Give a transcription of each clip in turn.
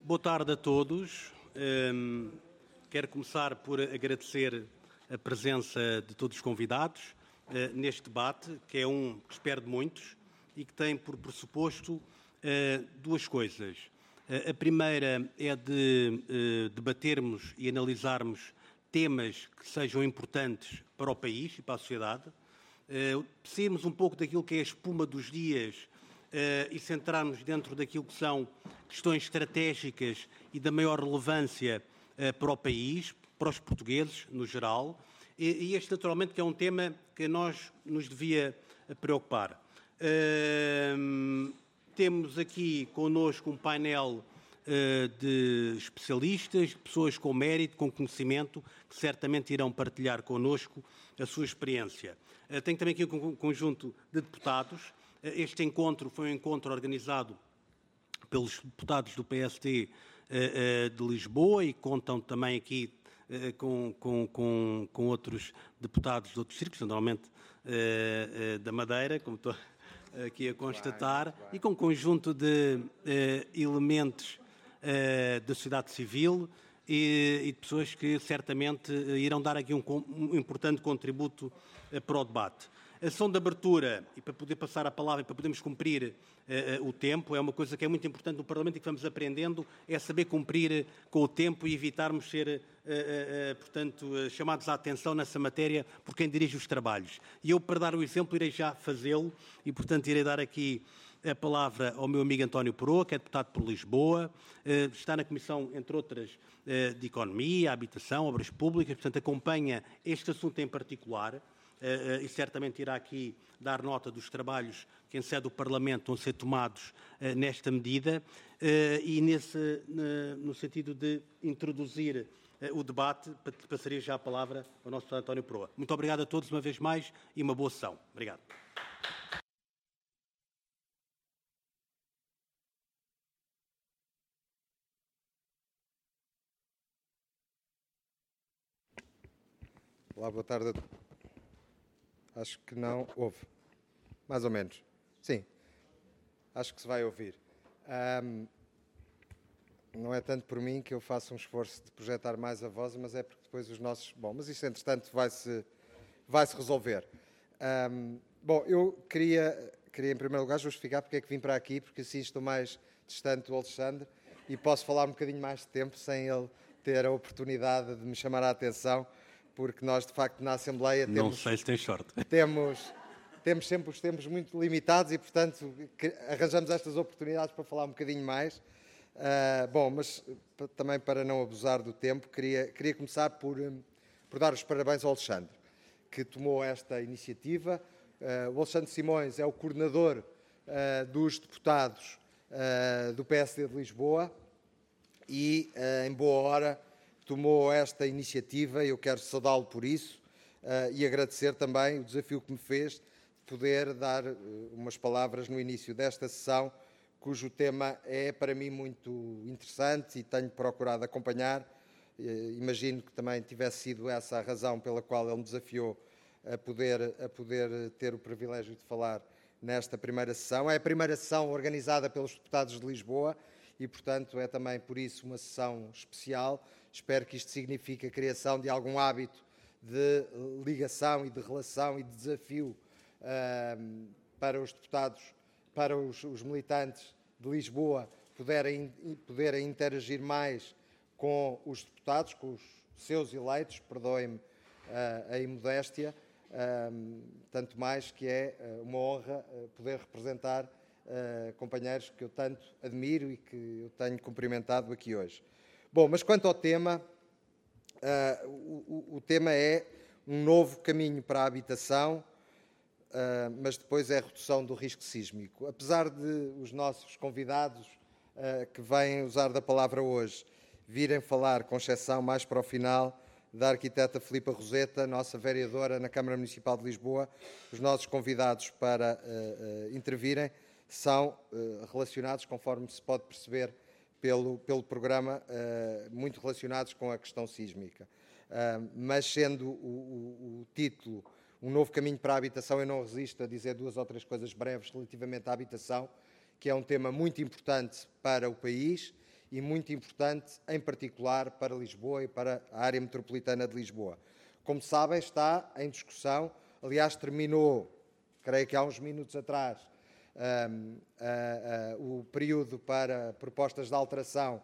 Boa tarde a todos. Quero começar por agradecer a presença de todos os convidados neste debate, que é que espero de muitos e que tem por pressuposto duas coisas. A primeira é de debatermos e analisarmos temas que sejam importantes para o país e para a sociedade, sairmos um pouco daquilo que é a espuma dos dias e centrarmos dentro daquilo que são questões estratégicas e da maior relevância para o país, para os portugueses no geral, e este naturalmente que é um tema que nos devia preocupar. Temos aqui connosco um painel de especialistas, de pessoas com mérito, com conhecimento, que certamente irão partilhar connosco a sua experiência. Tenho também aqui um conjunto de deputados. Este encontro foi um encontro organizado pelos deputados do PST de Lisboa e contam também aqui com outros deputados de outros círculos, normalmente da Madeira, como estou aqui a constatar, e com um conjunto de elementos da sociedade civil e de pessoas que certamente irão dar aqui um importante contributo para o debate. A sessão de abertura, e para poder passar a palavra e para podermos cumprir o tempo, é uma coisa que é muito importante no Parlamento e que vamos aprendendo, é saber cumprir com o tempo e evitarmos ser, portanto, chamados à atenção nessa matéria por quem dirige os trabalhos. E eu, para dar o exemplo, irei já fazê-lo e, portanto, irei dar aqui a palavra ao meu amigo António Peroa, que é deputado por Lisboa, está na Comissão, entre outras, de Economia, Habitação, Obras Públicas, portanto, acompanha este assunto em particular. E certamente irá aqui dar nota dos trabalhos que em sede do Parlamento vão ser tomados nesta medida e no sentido de introduzir o debate, passaria já a palavra ao nosso deputado António Peroa. Muito obrigado a todos uma vez mais e uma boa sessão. Obrigado. Olá, boa tarde. Acho que não houve. Mais ou menos. Sim. Acho que se vai ouvir. Não é tanto por mim que eu faço um esforço de projetar mais a voz, mas é porque depois os nossos... Bom, mas isto, entretanto, vai-se resolver. Bom, eu queria, em primeiro lugar, justificar porque é que vim para aqui, porque assim estou mais distante do Alexandre e posso falar um bocadinho mais de tempo sem ele ter a oportunidade de me chamar a atenção, porque nós, de facto, na Assembleia temos... Não sei se tens sorte. Temos sempre os tempos muito limitados e, portanto, arranjamos estas oportunidades para falar um bocadinho mais. Bom, mas também para não abusar do tempo, queria começar por dar os parabéns ao Alexandre, que tomou esta iniciativa. O Alexandre Simões é o coordenador dos deputados do PSD de Lisboa e, em boa hora, tomou esta iniciativa e eu quero saudá-lo por isso e agradecer também o desafio que me fez de poder dar umas palavras no início desta sessão, cujo tema é para mim muito interessante e tenho procurado acompanhar. Imagino que também tivesse sido essa a razão pela qual ele me desafiou a poder ter o privilégio de falar nesta primeira sessão. É a primeira sessão organizada pelos deputados de Lisboa e, portanto, é também por isso uma sessão especial. Espero que isto signifique a criação de algum hábito de ligação e de relação e de desafio para os deputados, para os militantes de Lisboa poderem interagir mais com os deputados, com os seus eleitos, perdoem-me a imodéstia, tanto mais que é uma honra poder representar companheiros que eu tanto admiro e que eu tenho cumprimentado aqui hoje. Bom, mas quanto ao tema, o tema é um novo caminho para a habitação, mas depois é a redução do risco sísmico. Apesar de os nossos convidados que vêm usar da palavra hoje virem falar, com exceção mais para o final, da arquiteta Filipa Roseta, nossa vereadora na Câmara Municipal de Lisboa, os nossos convidados para intervirem são relacionados, conforme se pode perceber pelo programa, muito relacionados com a questão sísmica. Mas sendo o título Um Novo Caminho para a Habitação, eu não resisto a dizer duas ou três coisas breves relativamente à habitação, que é um tema muito importante para o país e muito importante, em particular para Lisboa e para a área metropolitana de Lisboa. Como sabem, está em discussão, aliás, terminou, creio que há uns minutos atrás, o período para propostas de alteração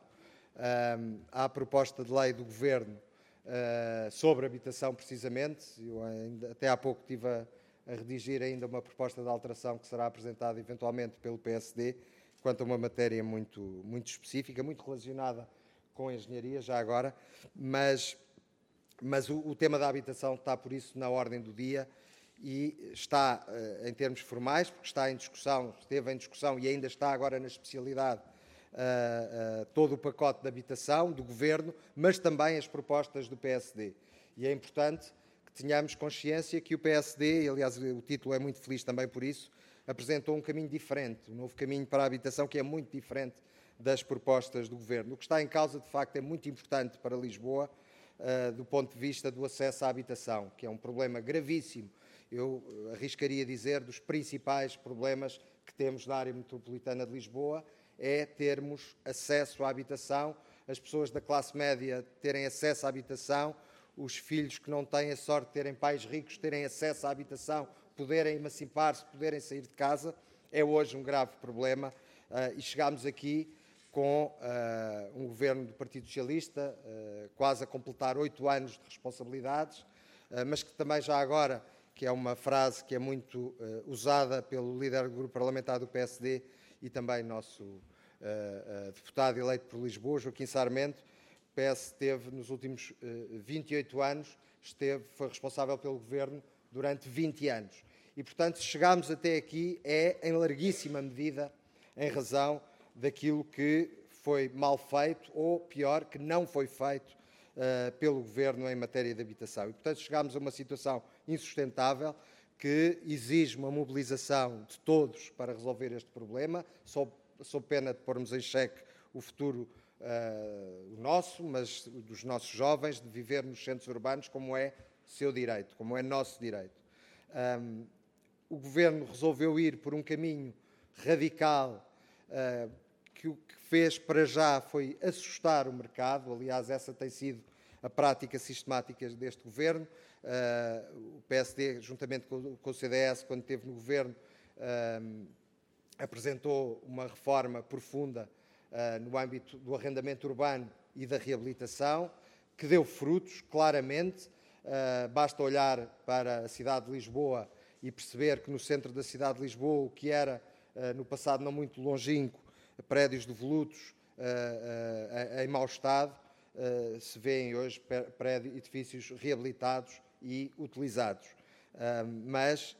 à proposta de lei do Governo sobre habitação, precisamente. Eu até há pouco estive a redigir ainda uma proposta de alteração que será apresentada eventualmente pelo PSD, quanto a uma matéria muito específica, muito relacionada com a engenharia, já agora, mas o tema da habitação está, por isso, na ordem do dia e está, em termos formais, porque está em discussão, esteve em discussão e ainda está agora na especialidade, todo o pacote de habitação do Governo, mas também as propostas do PSD. E é importante que tenhamos consciência que o PSD, e aliás o título é muito feliz também por isso, apresentou um caminho diferente, um novo caminho para a habitação que é muito diferente das propostas do Governo. O que está em causa, de facto, é muito importante para Lisboa, do ponto de vista do acesso à habitação, que é um problema gravíssimo. Eu arriscaria dizer dos principais problemas que temos na área metropolitana de Lisboa, é termos acesso à habitação, as pessoas da classe média terem acesso à habitação, os filhos que não têm a sorte de terem pais ricos terem acesso à habitação, poderem emancipar-se, poderem sair de casa, é hoje um grave problema e chegámos aqui com um governo do Partido Socialista, quase a completar 8 anos de responsabilidades, mas que também já agora, que é uma frase que é muito usada pelo líder do grupo parlamentar do PSD e também nosso deputado eleito por Lisboa, Joaquim Sarmento, o PS teve nos últimos 28 anos, foi responsável pelo governo durante 20 anos. E, portanto, se chegámos até aqui é, em larguíssima medida, em razão daquilo que foi mal feito ou, pior, que não foi feito pelo Governo em matéria de habitação. E, portanto, chegámos a uma situação insustentável que exige uma mobilização de todos para resolver este problema, sob pena de pormos em xeque o futuro nosso, mas dos nossos jovens, de viver nos centros urbanos como é seu direito, como é nosso direito. O Governo resolveu ir por um caminho radical que o que fez para já foi assustar o mercado. Aliás, essa tem sido a prática sistemática deste Governo. O PSD, juntamente com o CDS, quando esteve no Governo, apresentou uma reforma profunda no âmbito do arrendamento urbano e da reabilitação, que deu frutos, claramente. Basta olhar para a cidade de Lisboa e perceber que no centro da cidade de Lisboa, o que era, no passado não muito longínquo, prédios devolutos em mau estado, se vêem hoje edifícios reabilitados e utilizados. Mas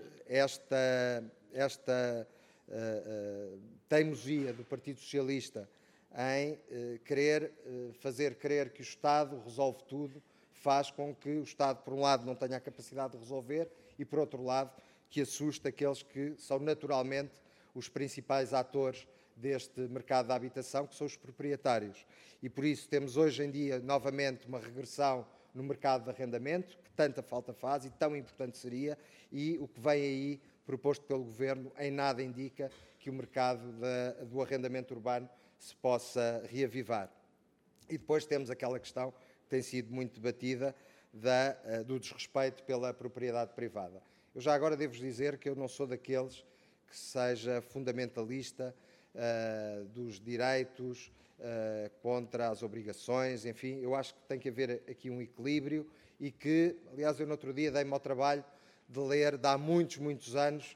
esta teimosia do Partido Socialista em querer fazer crer que o Estado resolve tudo, faz com que o Estado, por um lado, não tenha a capacidade de resolver e, por outro lado, que assuste aqueles que são naturalmente os principais atores deste mercado da habitação, que são os proprietários. E por isso temos hoje em dia, novamente, uma regressão no mercado de arrendamento, que tanta falta faz e tão importante seria, e o que vem aí proposto pelo Governo em nada indica que o mercado do arrendamento urbano se possa reavivar. E depois temos aquela questão que tem sido muito debatida do desrespeito pela propriedade privada. Eu já agora devo dizer que eu não sou daqueles que seja fundamentalista dos direitos contra as obrigações, enfim, eu acho que tem que haver aqui um equilíbrio e que, aliás, eu no outro dia dei-me ao trabalho de ler, de há muitos anos,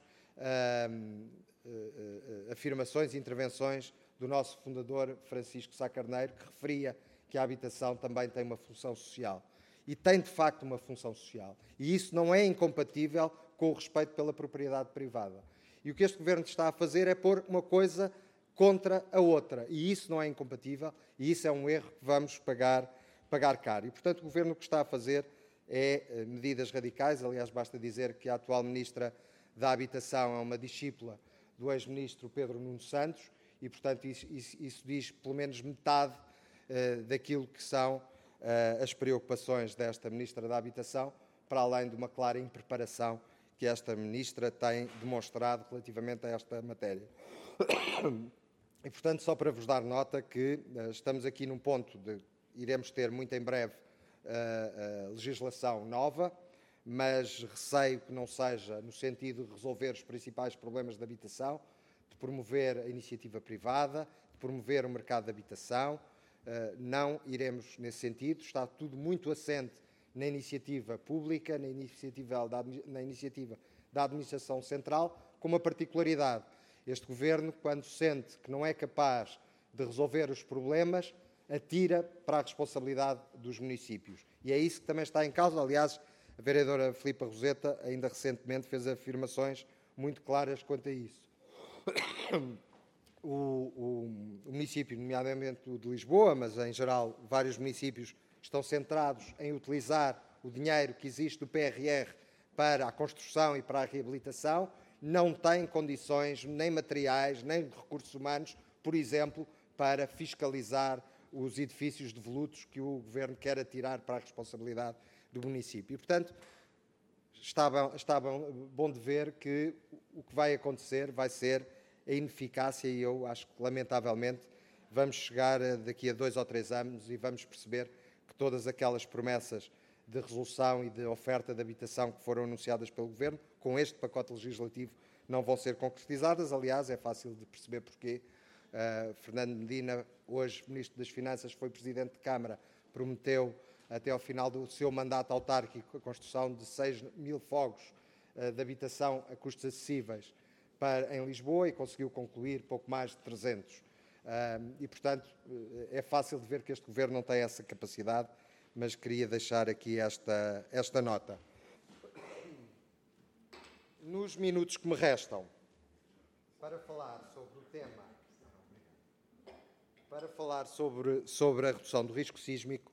afirmações e intervenções do nosso fundador Francisco Sá Carneiro, que referia que a habitação também tem uma função social. E tem, de facto, uma função social. E isso não é incompatível com o respeito pela propriedade privada. E o que este Governo está a fazer é pôr uma coisa contra a outra. E isso não é incompatível, e isso é um erro que vamos pagar caro. E, portanto, o Governo o que está a fazer é medidas radicais. Aliás, basta dizer que a atual Ministra da Habitação é uma discípula do ex-Ministro Pedro Nuno Santos e, portanto, isso diz pelo menos metade daquilo que são as preocupações desta Ministra da Habitação, para além de uma clara impreparação que esta Ministra tem demonstrado relativamente a esta matéria. E, portanto, só para vos dar nota que estamos aqui num ponto de iremos ter muito em breve legislação nova, mas receio que não seja no sentido de resolver os principais problemas de habitação, de promover a iniciativa privada, de promover o mercado de habitação. Não iremos nesse sentido, está tudo muito assente na iniciativa pública, na iniciativa da Administração Central, com uma particularidade. Este Governo, quando sente que não é capaz de resolver os problemas, atira para a responsabilidade dos municípios. E é isso que também está em causa. Aliás, a vereadora Filipa Roseta ainda recentemente fez afirmações muito claras quanto a isso. O município, nomeadamente o de Lisboa, mas em geral vários municípios, estão centrados em utilizar o dinheiro que existe do PRR para a construção e para a reabilitação, não têm condições nem materiais, nem de recursos humanos, por exemplo, para fiscalizar os edifícios devolutos que o Governo quer atirar para a responsabilidade do município. E, portanto, está bom de ver que o que vai acontecer vai ser a ineficácia e eu acho que, lamentavelmente, vamos chegar daqui a 2 ou 3 anos e vamos perceber que todas aquelas promessas de resolução e de oferta de habitação que foram anunciadas pelo Governo, com este pacote legislativo, não vão ser concretizadas. Aliás, é fácil de perceber porquê. Fernando Medina, hoje Ministro das Finanças, foi Presidente de Câmara, prometeu até ao final do seu mandato autárquico a construção de 6.000 fogos de habitação a custos acessíveis em Lisboa e conseguiu concluir pouco mais de 300. E, portanto, é fácil de ver que este Governo não tem essa capacidade, mas queria deixar aqui esta nota. Nos minutos que me restam, para falar sobre o tema, para falar sobre a redução do risco sísmico,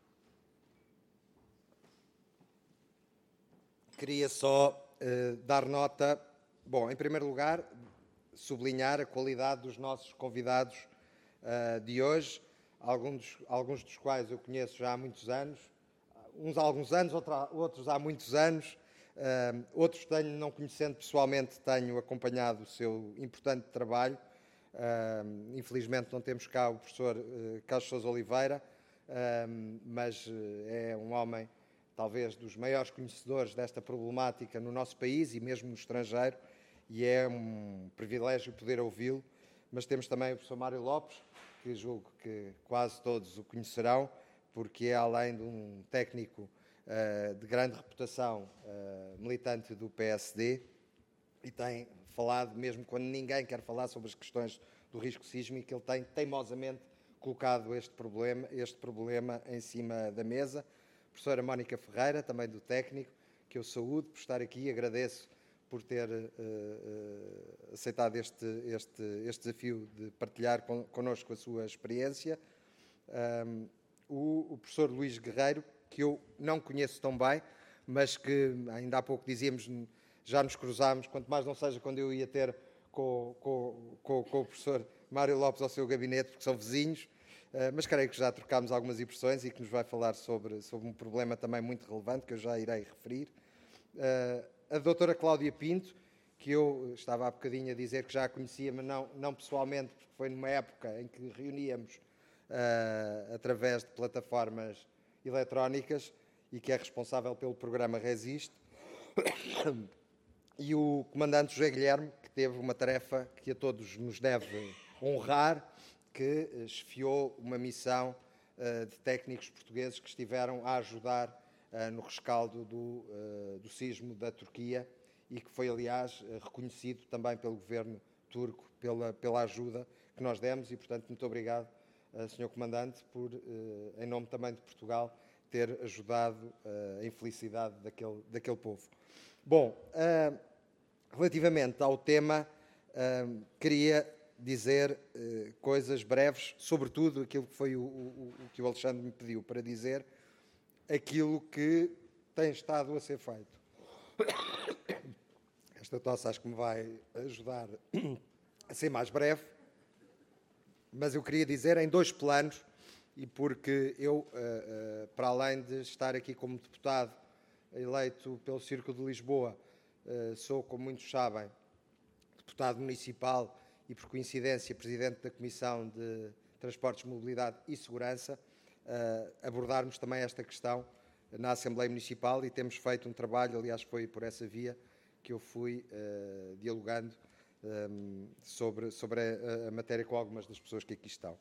queria só dar nota, bom, em primeiro lugar, sublinhar a qualidade dos nossos convidados de hoje, alguns dos quais eu conheço já há muitos anos, uns há alguns anos, outros há muitos anos, outros não conhecendo pessoalmente, tenho acompanhado o seu importante trabalho. Infelizmente não temos cá o professor Carlos Sousa Oliveira, mas é um homem talvez dos maiores conhecedores desta problemática no nosso país e mesmo no estrangeiro, e é um privilégio poder ouvi-lo. Mas temos também o professor Mário Lopes, que julgo que quase todos o conhecerão, porque é, além de um técnico de grande reputação, militante do PSD, e tem falado, mesmo quando ninguém quer falar sobre as questões do risco sísmico, ele tem teimosamente colocado este problema em cima da mesa. A professora Mónica Ferreira, também do técnico, que eu saúdo por estar aqui, agradeço por ter aceitado este desafio de partilhar connosco a sua experiência. O professor Luís Guerreiro, que eu não conheço tão bem, mas que ainda há pouco dizíamos, já nos cruzámos, quanto mais não seja quando eu ia ter com o professor Mário Lopes ao seu gabinete, porque são vizinhos, mas creio que já trocámos algumas impressões e que nos vai falar sobre um problema também muito relevante, que eu já irei referir. A doutora Cláudia Pinto, que eu estava há bocadinho a dizer que já a conhecia, mas não pessoalmente, porque foi numa época em que reuníamos através de plataformas eletrónicas e que é responsável pelo programa Resiste, e o comandante José Guilherme, que teve uma tarefa que a todos nos deve honrar, que esfiou uma missão de técnicos portugueses que estiveram a ajudar no rescaldo do sismo da Turquia e que foi, aliás, reconhecido também pelo governo turco pela ajuda que nós demos e, portanto, muito obrigado, Sr. Comandante, por, em nome também de Portugal, ter ajudado a infelicidade daquele povo. Bom, relativamente ao tema, queria dizer coisas breves, sobretudo aquilo que foi o que o Alexandre me pediu para dizer, aquilo que tem estado a ser feito. Esta tosse acho que me vai ajudar a ser mais breve, mas eu queria dizer em 2 planos, e porque eu, para além de estar aqui como deputado eleito pelo Círculo de Lisboa, sou, como muitos sabem, deputado municipal e, por coincidência, Presidente da Comissão de Transportes, Mobilidade e Segurança, abordarmos também esta questão na Assembleia Municipal, e temos feito um trabalho, aliás foi por essa via que eu fui dialogando sobre a matéria com algumas das pessoas que aqui estão.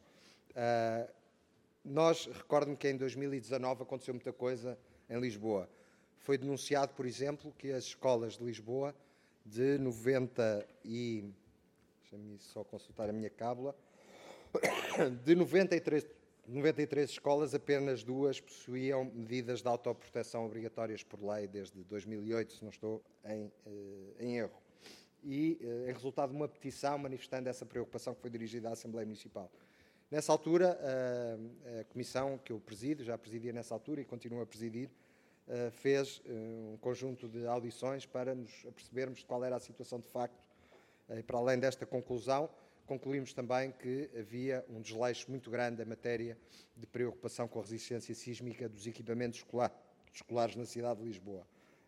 Recordo-me que em 2019 aconteceu muita coisa em Lisboa. Foi denunciado, por exemplo, que as escolas de Lisboa, de 90 e... Deixa-me só consultar a minha cábula. De 93 escolas, apenas 2 possuíam medidas de autoproteção obrigatórias por lei desde 2008, se não estou em erro. E em resultado de uma petição manifestando essa preocupação que foi dirigida à Assembleia Municipal. Nessa altura, a comissão que eu presido, já presidia nessa altura e continuo a presidir, fez um conjunto de audições para nos apercebermos de qual era a situação de facto. E para além desta conclusão, concluímos também que havia um desleixo muito grande em matéria de preocupação com a resistência sísmica dos equipamentos escolares na cidade de Lisboa.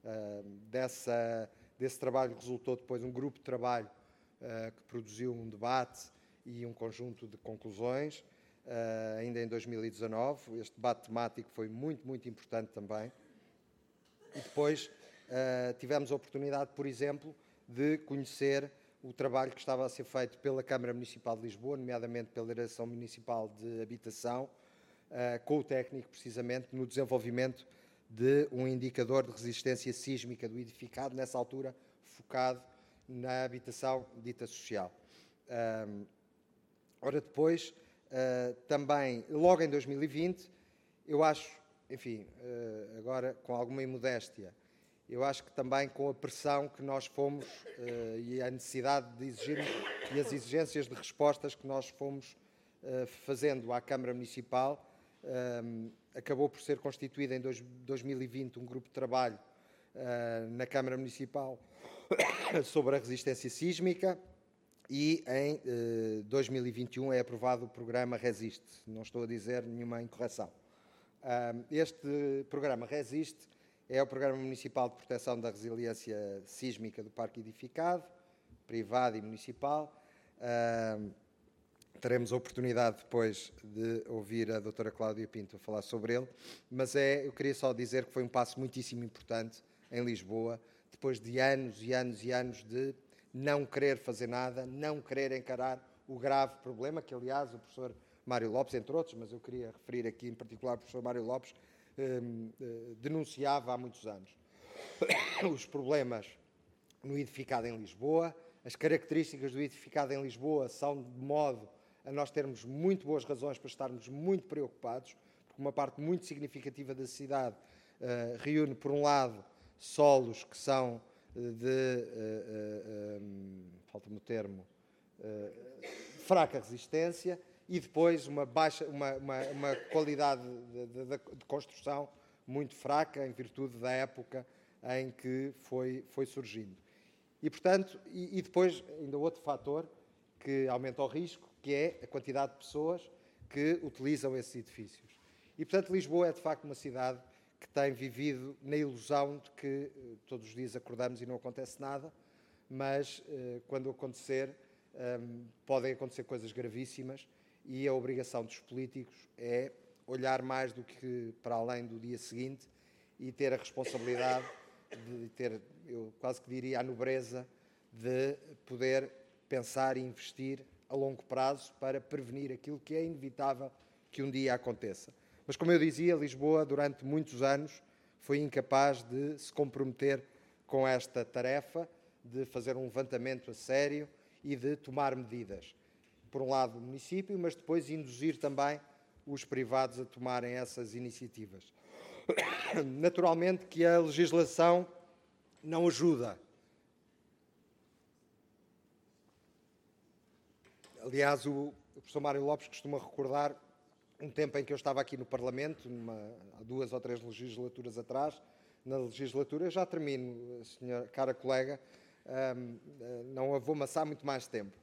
Desse trabalho resultou depois um grupo de trabalho que produziu um debate e um conjunto de conclusões, ainda em 2019. Este debate temático foi muito, muito importante também. E depois tivemos a oportunidade, por exemplo, de conhecer o trabalho que estava a ser feito pela Câmara Municipal de Lisboa, nomeadamente pela Direção Municipal de Habitação, com o técnico, precisamente, no desenvolvimento de um indicador de resistência sísmica do edificado, nessa altura focado na habitação dita social. Ora, depois, também, logo em 2020, eu acho, enfim, agora com alguma imodéstia, eu acho que também com a pressão que nós fomos e a necessidade de exigir e as exigências de respostas que nós fomos fazendo à Câmara Municipal, acabou por ser constituído em 2020 um grupo de trabalho na Câmara Municipal sobre a resistência sísmica e em 2021 é aprovado o programa Resiste. Não estou a dizer nenhuma incorreção. Este programa Resiste é o Programa Municipal de Proteção da Resiliência Sísmica do Parque Edificado, privado e municipal. Teremos a oportunidade depois de ouvir a doutora Cláudia Pinto falar sobre ele, mas eu queria só dizer que foi um passo muitíssimo importante em Lisboa, depois de anos e anos e anos de não querer fazer nada, não querer encarar o grave problema, que aliás o professor Mário Lopes, entre outros, mas eu queria referir aqui em particular o professor Mário Lopes, denunciava há muitos anos. Os problemas no edificado em Lisboa, as características do edificado em Lisboa são de modo a nós termos muito boas razões para estarmos muito preocupados, porque uma parte muito significativa da cidade reúne, por um lado, solos que são falta-me o termo, fraca resistência, e depois uma qualidade de construção muito fraca, em virtude da época em que foi surgindo. E, portanto, e depois ainda outro fator que aumenta o risco, que é a quantidade de pessoas que utilizam esses edifícios. E, portanto, Lisboa é, de facto, uma cidade que tem vivido na ilusão de que todos os dias acordamos e não acontece nada, mas quando acontecer, podem acontecer coisas gravíssimas, e a obrigação dos políticos é olhar mais do que para além do dia seguinte e ter a responsabilidade de ter, eu quase que diria, a nobreza de poder pensar e investir a longo prazo para prevenir aquilo que é inevitável que um dia aconteça. Mas, como eu dizia, Lisboa, durante muitos anos, foi incapaz de se comprometer com esta tarefa, de fazer um levantamento a sério e de tomar medidas. Por um lado, o município, mas depois induzir também os privados a tomarem essas iniciativas. Naturalmente que a legislação não ajuda. Aliás, o professor Mário Lopes costuma recordar um tempo em que eu estava aqui no Parlamento, há 2 ou 3 legislaturas atrás. Na legislatura, já termino, senhora, cara colega, não a vou amassar muito mais tempo.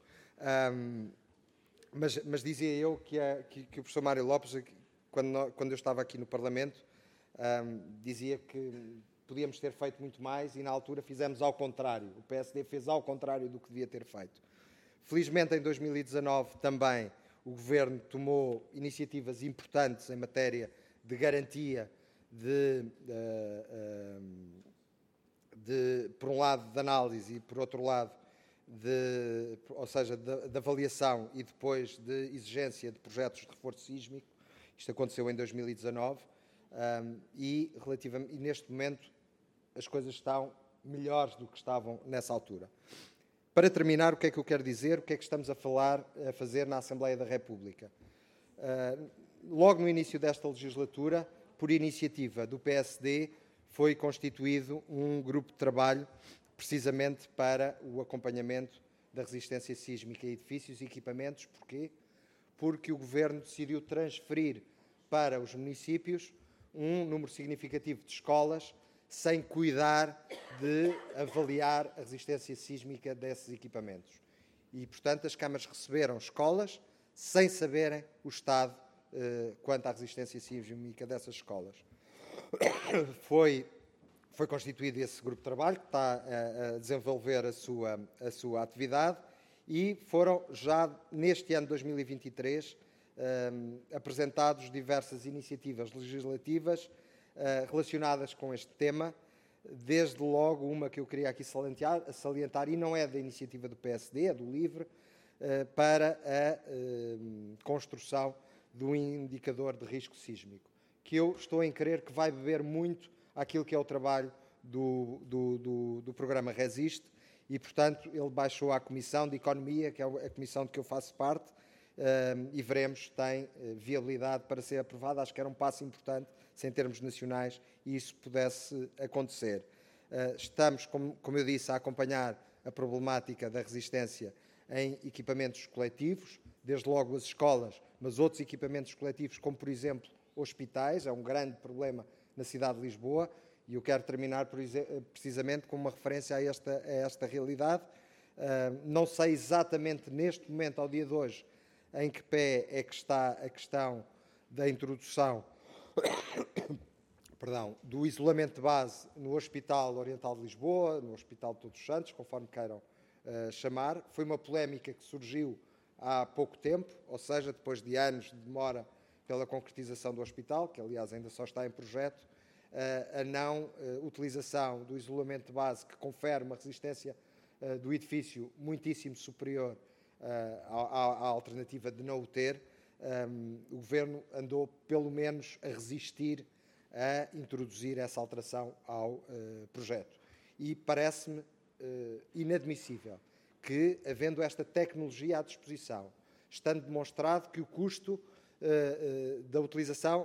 Mas dizia eu que o professor Mário Lopes, quando eu estava aqui no Parlamento, dizia que podíamos ter feito muito mais e na altura fizemos ao contrário. O PSD fez ao contrário do que devia ter feito. Felizmente, em 2019 também o Governo tomou iniciativas importantes em matéria de garantia por um lado, de análise e, por outro lado, ou seja, de avaliação e depois de exigência de projetos de reforço sísmico. Isto aconteceu em 2019 e neste momento as coisas estão melhores do que estavam nessa altura. Para terminar, o que é que eu quero dizer? O que é que estamos a fazer na Assembleia da República? Logo no início desta legislatura, por iniciativa do PSD, foi constituído um grupo de trabalho precisamente para o acompanhamento da resistência sísmica a edifícios e equipamentos. Porquê? Porque o Governo decidiu transferir para os municípios um número significativo de escolas sem cuidar de avaliar a resistência sísmica desses equipamentos. E, portanto, as câmaras receberam escolas sem saberem o estado quanto à resistência sísmica dessas escolas. Foi constituído esse grupo de trabalho que está a desenvolver a sua atividade e foram já neste ano 2023 apresentados diversas iniciativas legislativas relacionadas com este tema, desde logo uma que eu queria aqui salientar, e não é da iniciativa do PSD, é do LIVRE, para a construção do indicador de risco sísmico, que eu estou em crer que vai beber muito àquilo que é o trabalho do programa Resiste, e, portanto, ele baixou à Comissão de Economia, que é a comissão de que eu faço parte, e veremos se tem viabilidade para ser aprovado. Acho que era um passo importante, se em termos nacionais isso pudesse acontecer. Estamos, como eu disse, a acompanhar a problemática da resistência em equipamentos coletivos, desde logo as escolas, mas outros equipamentos coletivos, como, por exemplo, hospitais. É um grande problema na cidade de Lisboa, e eu quero terminar precisamente com uma referência a esta realidade. Não sei exatamente neste momento, ao dia de hoje, em que pé é que está a questão da introdução do isolamento de base no Hospital Oriental de Lisboa, no Hospital de Todos os Santos, conforme queiram chamar. Foi uma polémica que surgiu há pouco tempo, ou seja, depois de anos de demora pela concretização do hospital, que aliás ainda só está em projeto, a não utilização do isolamento de base, que confere uma resistência do edifício muitíssimo superior à alternativa de não o ter. O Governo andou, pelo menos, a resistir a introduzir essa alteração ao projeto. E parece-me inadmissível que, havendo esta tecnologia à disposição, estando demonstrado que o custo da utilização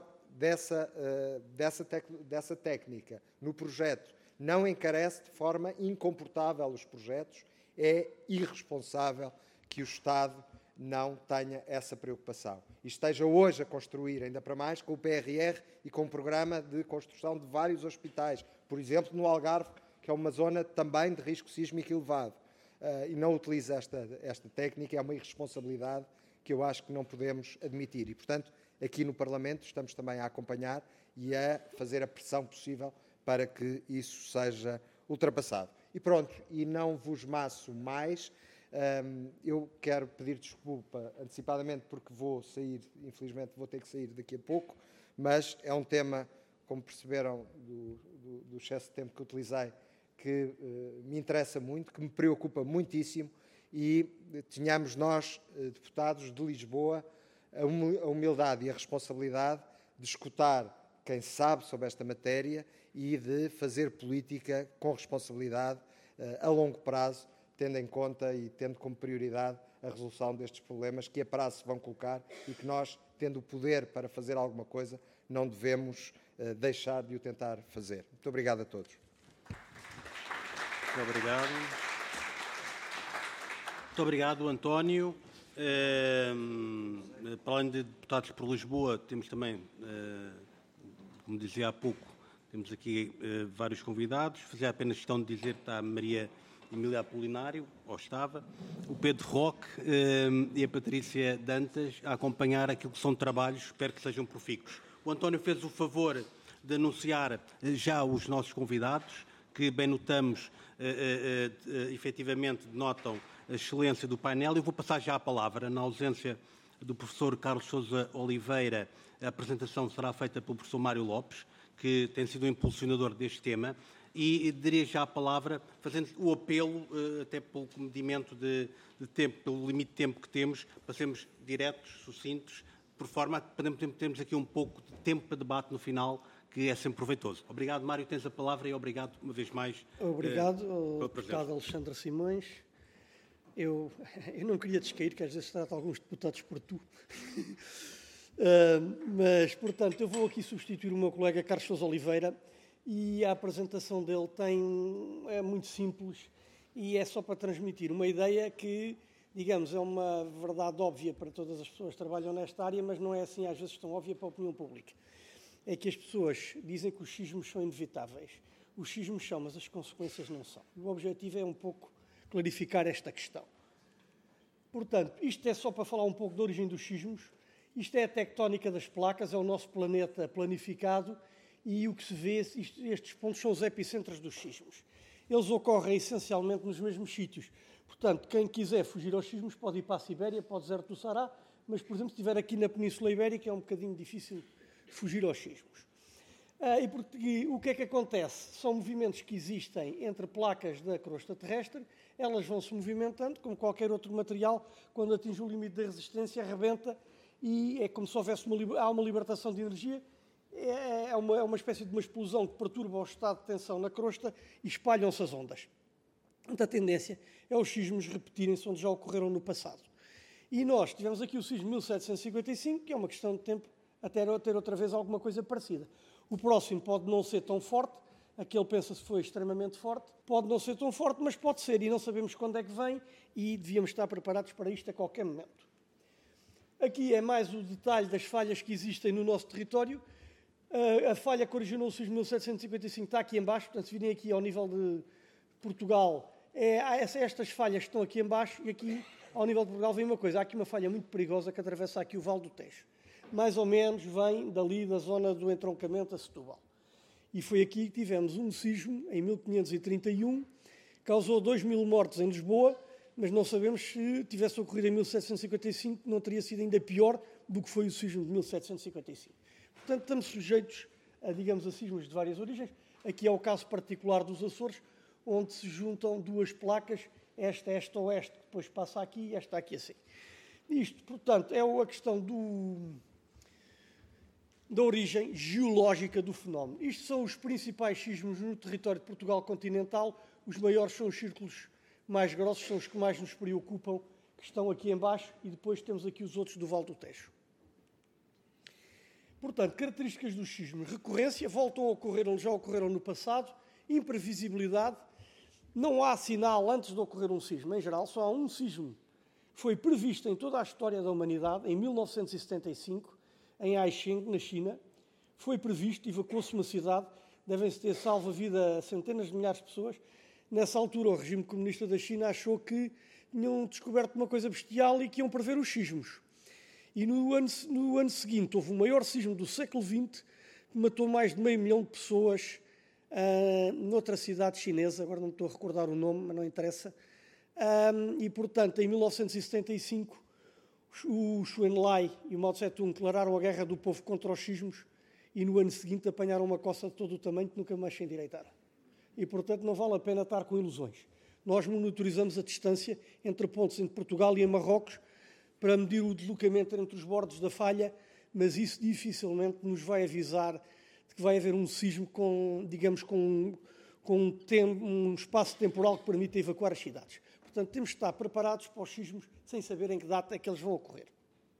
dessa técnica no projeto não encarece de forma incomportável os projetos, é irresponsável que o Estado não tenha essa preocupação e esteja hoje a construir, ainda para mais, com o PRR e com o programa de construção de vários hospitais, por exemplo, no Algarve, que é uma zona também de risco sísmico elevado, e não utiliza esta técnica. É uma irresponsabilidade que eu acho que não podemos admitir. E, portanto, aqui no Parlamento estamos também a acompanhar e a fazer a pressão possível para que isso seja ultrapassado. E pronto, e não vos maço mais. Eu quero pedir desculpa antecipadamente porque vou sair, infelizmente vou ter que sair daqui a pouco, mas é um tema, como perceberam do excesso de tempo que utilizei, que me interessa muito, que me preocupa muitíssimo, e tenhamos nós, deputados de Lisboa, a humildade e a responsabilidade de escutar quem sabe sobre esta matéria e de fazer política com responsabilidade a longo prazo, tendo em conta e tendo como prioridade a resolução destes problemas que a prazo se vão colocar e que nós, tendo o poder para fazer alguma coisa, não devemos deixar de o tentar fazer. Muito obrigado a todos. Muito obrigado. Muito obrigado, António. Para além de deputados por Lisboa, temos também, como dizia há pouco, temos aqui vários convidados. Fazia apenas questão de dizer que está a Maria Emília Apolinário, ou estava, o Pedro Roque e a Patrícia Dantas a acompanhar aquilo que são trabalhos, espero que sejam profícuos. O António fez o favor de anunciar já os nossos convidados, que bem notamos, efetivamente denotam a excelência do painel. Eu vou passar já a palavra, na ausência do professor Carlos Sousa Oliveira, a apresentação será feita pelo professor Mário Lopes, que tem sido o impulsionador deste tema, e daria já a palavra, fazendo o apelo, até pelo medimento de tempo, pelo limite de tempo que temos, para sermos diretos, sucintos, por forma a termos aqui um pouco de tempo para debate no final, que é sempre proveitoso. Obrigado, Mário, tens a palavra e obrigado, uma vez mais. Obrigado ao deputado Alexandre Simões. Eu não queria descair, que às vezes trata alguns deputados por tu. Mas, portanto, eu vou aqui substituir o meu colega Carlos Sousa Oliveira e a apresentação dele é muito simples e é só para transmitir uma ideia que, digamos, é uma verdade óbvia para todas as pessoas que trabalham nesta área, mas não é assim às vezes tão óbvia para a opinião pública. É que as pessoas dizem que os sismos são inevitáveis. Os sismos são, mas as consequências não são. O objetivo é um pouco clarificar esta questão. Portanto, isto é só para falar um pouco da origem dos sismos. Isto é a tectónica das placas, é o nosso planeta planificado e o que se vê, estes pontos são os epicentros dos sismos. Eles ocorrem essencialmente nos mesmos sítios. Portanto, quem quiser fugir aos sismos pode ir para a Sibéria, para o deserto do Saara, mas, por exemplo, se estiver aqui na Península Ibérica é um bocadinho difícil fugir aos sismos. E o que é que acontece? São movimentos que existem entre placas da crosta terrestre, elas vão se movimentando, como qualquer outro material, quando atinge o limite da resistência, arrebenta e é como se houvesse uma libertação de energia, é uma espécie de uma explosão que perturba o estado de tensão na crosta e espalham-se as ondas. Portanto, a tendência é os sismos repetirem-se onde já ocorreram no passado. E nós tivemos aqui o sismo de 1755, que é uma questão de tempo até ter outra vez alguma coisa parecida. O próximo pode não ser tão forte, aquele pensa-se foi extremamente forte, pode não ser tão forte, mas pode ser, e não sabemos quando é que vem, e devíamos estar preparados para isto a qualquer momento. Aqui é mais o detalhe das falhas que existem no nosso território. A falha que originou o sismo de 1755 está aqui em baixo, portanto, se virem aqui ao nível de Portugal, estas falhas estão aqui em baixo, e aqui, ao nível de Portugal, vem uma coisa, há aqui uma falha muito perigosa que atravessa aqui o Vale do Tejo. Mais ou menos vem dali da zona do entroncamento a Setúbal. E foi aqui que tivemos um sismo, em 1531, causou 2.000 mortes em Lisboa, mas não sabemos se tivesse ocorrido em 1755, não teria sido ainda pior do que foi o sismo de 1755. Portanto, estamos sujeitos a, digamos, a sismos de várias origens. Aqui é o caso particular dos Açores, onde se juntam duas placas, esta este-oeste, que depois passa aqui e esta aqui assim. Isto, portanto, é a questão da origem geológica do fenómeno. Isto são os principais sismos no território de Portugal continental. Os maiores são os círculos mais grossos, são os que mais nos preocupam, que estão aqui em baixo, e depois temos aqui os outros do Vale do Tejo. Portanto, características dos sismos. Recorrência, voltam a ocorrer onde já ocorreram no passado. Imprevisibilidade. Não há sinal antes de ocorrer um sismo. Em geral, só há um sismo que foi previsto em toda a história da humanidade, em 1975, em Aicheng, na China. Foi previsto, evacuou-se uma cidade, devem-se ter salvo a vida a centenas de milhares de pessoas. Nessa altura, o regime comunista da China achou que tinham descoberto uma coisa bestial e que iam prever os sismos. E no ano seguinte houve o maior sismo do século XX, que matou mais de 500 mil de pessoas noutra cidade chinesa, agora não me estou a recordar o nome, mas não interessa. E, portanto, em 1975, o Xu Enlai e o Mao Tse-tung declararam a guerra do povo contra os sismos e no ano seguinte apanharam uma coça de todo o tamanho que nunca mais se endireitaram. E, portanto, não vale a pena estar com ilusões. Nós monitorizamos a distância entre pontos entre Portugal e em Marrocos para medir o deslocamento entre os bordos da falha, mas isso dificilmente nos vai avisar de que vai haver um sismo com, digamos, com um espaço temporal que permita evacuar as cidades. Portanto, temos de estar preparados para os sismos sem saber em que data é que eles vão ocorrer.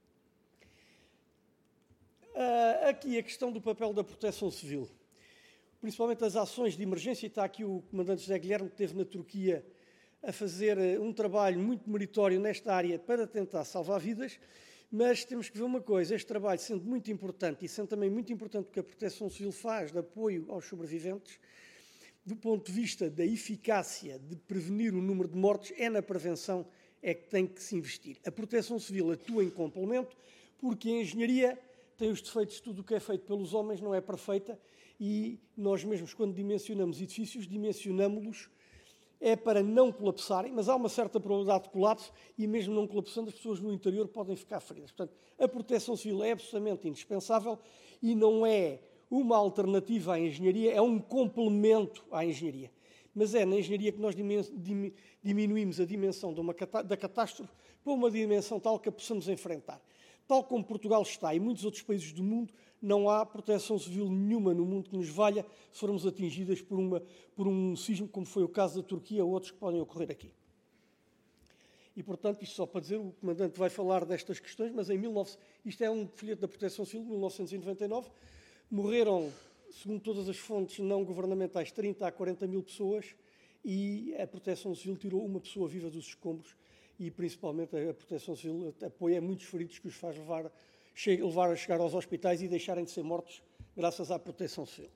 Aqui a questão do papel da proteção civil. Principalmente as ações de emergência, e está aqui o comandante José Guilherme, que esteve na Turquia a fazer um trabalho muito meritório nesta área para tentar salvar vidas, mas temos que ver uma coisa, este trabalho sendo muito importante e sendo também muito importante o que a Proteção Civil faz de apoio aos sobreviventes, do ponto de vista da eficácia de prevenir o número de mortes, é na prevenção é que tem que se investir. A Proteção Civil atua em complemento, porque a engenharia tem os defeitos de tudo o que é feito pelos homens, não é perfeita, e nós mesmos, quando dimensionamos edifícios, dimensionamos-los é para não colapsarem, mas há uma certa probabilidade de colapso e mesmo não colapsando as pessoas no interior podem ficar feridas. Portanto, a proteção civil é absolutamente indispensável e não é uma alternativa à engenharia, é um complemento à engenharia. Mas é na engenharia que nós diminuímos a dimensão da catástrofe para uma dimensão tal que a possamos enfrentar. Tal como Portugal está e muitos outros países do mundo, não há proteção civil nenhuma no mundo que nos valha se formos atingidas por um sismo, como foi o caso da Turquia ou outros que podem ocorrer aqui. E, portanto, isto só para dizer, o comandante vai falar destas questões, mas isto é um folheto da Proteção Civil de 1999, morreram, segundo todas as fontes não governamentais, 30 a 40 mil pessoas e a Proteção Civil tirou uma pessoa viva dos escombros e, principalmente, a Proteção Civil apoia muitos feridos que os faz levar a chegar aos hospitais e deixarem de ser mortos graças à Proteção Civil.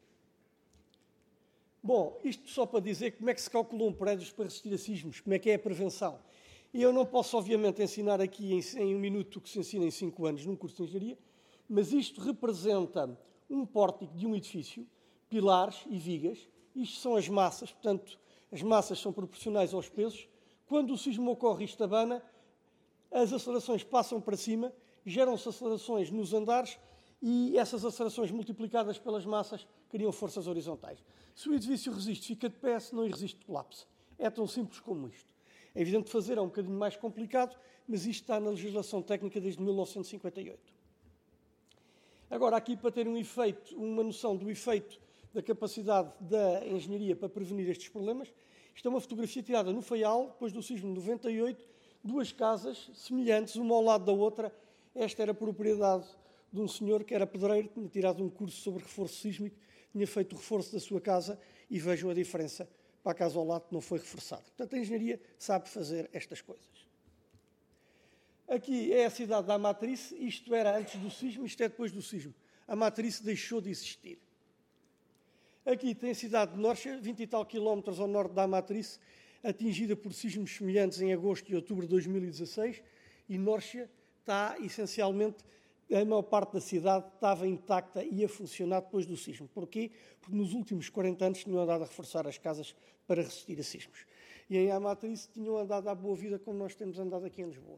Bom, isto só para dizer como é que se calculam prédios para resistir a sismos, como é que é a prevenção. E eu não posso, obviamente, ensinar aqui em um minuto o que se ensina em 5 anos num curso de engenharia, mas isto representa um pórtico de um edifício, pilares e vigas. Isto são as massas, portanto, as massas são proporcionais aos pesos. Quando o sismo ocorre e isto abana, as acelerações passam para cima, geram-se acelerações nos andares e essas acelerações multiplicadas pelas massas criam forças horizontais. Se o edifício resiste, fica de pé, se não resiste, colapsa. É tão simples como isto. É evidente que fazer é um bocadinho mais complicado, mas isto está na legislação técnica desde 1958. Agora, aqui para ter uma noção do efeito da capacidade da engenharia para prevenir estes problemas, isto é uma fotografia tirada no Faial, depois do sismo de 98, 2 casas semelhantes, uma ao lado da outra. Esta era a propriedade de um senhor que era pedreiro, tinha tirado um curso sobre reforço sísmico, tinha feito o reforço da sua casa e vejam a diferença para a casa ao lado que não foi reforçada. Portanto, a engenharia sabe fazer estas coisas. Aqui é a cidade da Amatrice, isto era antes do sismo, isto é depois do sismo. A Amatrice deixou de existir. Aqui tem a cidade de Nórcia, 20 e tal quilómetros ao norte da Amatrice, atingida por sismos semelhantes em agosto e outubro de 2016, e Nórcia está, essencialmente, a maior parte da cidade estava intacta e a funcionar depois do sismo. Porquê? Porque nos últimos 40 anos tinham andado a reforçar as casas para resistir a sismos. E em Amatrice tinham andado à boa vida como nós temos andado aqui em Lisboa.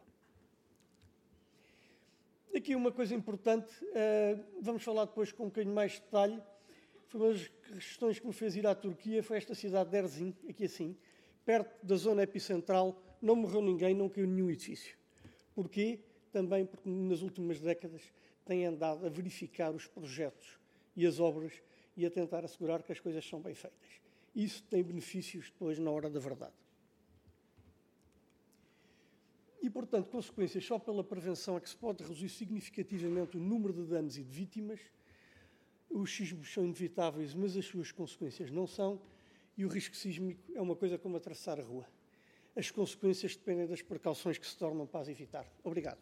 Aqui uma coisa importante, vamos falar depois com um bocadinho mais de detalhe. Foi uma das questões que me fez ir à Turquia, foi esta cidade de Erzin, aqui assim, perto da zona epicentral, não morreu ninguém, não caiu nenhum edifício. Porquê? Também porque nas últimas décadas têm andado a verificar os projetos e as obras e a tentar assegurar que as coisas são bem feitas. Isso tem benefícios depois na hora da verdade. E, portanto, consequências só pela prevenção é que se pode reduzir significativamente o número de danos e de vítimas. Os sismos são inevitáveis, mas as suas consequências não são. E o risco sísmico é uma coisa como atravessar a rua. As consequências dependem das precauções que se tornam para as evitar. Obrigado.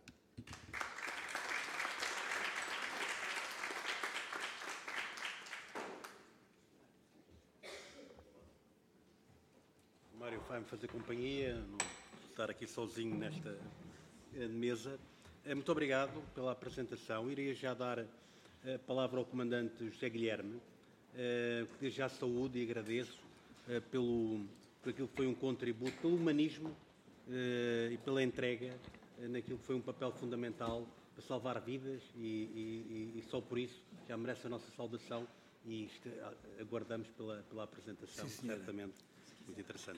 O Mário vai-me fazer companhia, não estar aqui sozinho nesta grande mesa. Muito obrigado pela apresentação. Iria já dar a palavra ao comandante José Guilherme, que desde já saúde e agradeço por aquilo que foi um contributo, pelo humanismo e pela entrega naquilo que foi um papel fundamental para salvar vidas e só por isso já merece a nossa saudação e aguardamos pela apresentação, certamente muito interessante.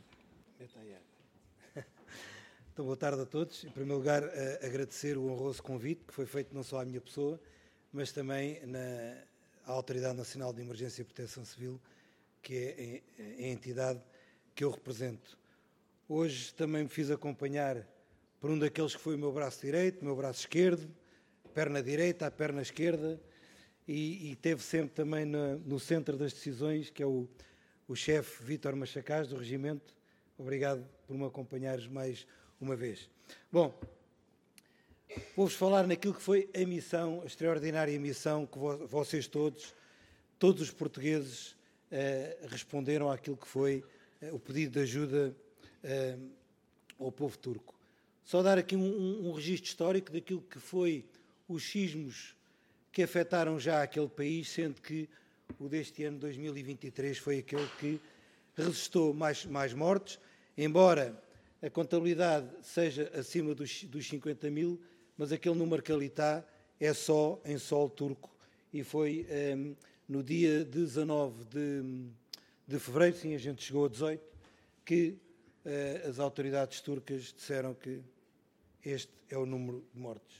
Então, boa tarde a todos. Em primeiro lugar, agradecer o honroso convite que foi feito não só à minha pessoa, mas também à Autoridade Nacional de Emergência e Proteção Civil, que é a entidade que eu represento. Hoje também me fiz acompanhar por um daqueles que foi o meu braço direito, o meu braço esquerdo, perna direita, a perna esquerda, e teve sempre também no centro das decisões, que é o chefe Vítor Machacás, do Regimento. Obrigado por me acompanhares mais uma vez. Bom, vou-vos falar naquilo que foi a missão, a extraordinária missão que vocês todos os portugueses responderam àquilo que foi o pedido de ajuda ao povo turco. Só dar aqui um registro histórico daquilo que foi os sismos que afetaram já aquele país, sendo que o deste ano 2023 foi aquele que resistou mais mortes, embora a contabilidade seja acima dos 50 mil, mas aquele número que ali está é só em solo turco, e foi no dia 19 de fevereiro, sim, a gente chegou a 18, que as autoridades turcas disseram que este é o número de mortes.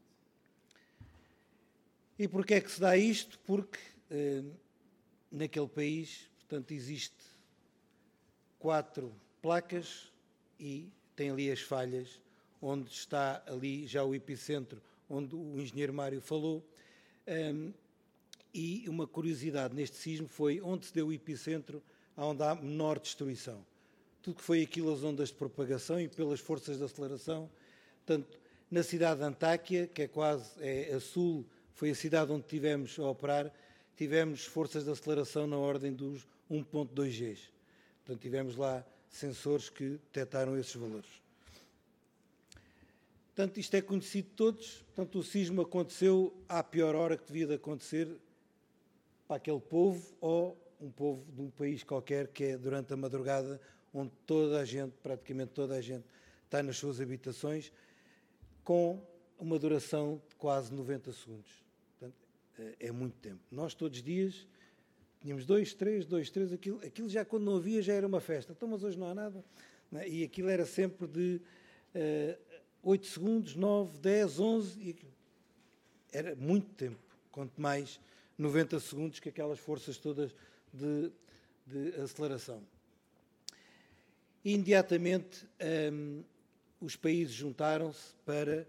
E porquê é que se dá isto? Porque naquele país, portanto, existe 4 placas e tem ali as falhas, onde está ali já o epicentro, onde o engenheiro Mário falou. E uma curiosidade neste sismo foi onde se deu o epicentro, onde há menor destruição. Tudo que foi aquilo as ondas de propagação e pelas forças de aceleração. Portanto, na cidade de Antáquia, que é quase a sul, foi a cidade onde tivemos a operar, tivemos forças de aceleração na ordem dos 1.2 Gs. Portanto, tivemos lá sensores que detectaram esses valores. Portanto, isto é conhecido de todos. Portanto, o sismo aconteceu à pior hora que devia de acontecer para aquele povo, ou um povo de um país qualquer, que é durante a madrugada, onde toda a gente, praticamente toda a gente, está nas suas habitações, com uma duração de quase 90 segundos. Portanto, é muito tempo. Nós, todos os dias, tínhamos 2, 3, aquilo já quando não havia já era uma festa. Então, mas hoje não há nada. E aquilo era sempre de 8 segundos, 9, 10, 11, era muito tempo, quanto mais 90 segundos que aquelas forças todas de aceleração. E, imediatamente, os países juntaram-se para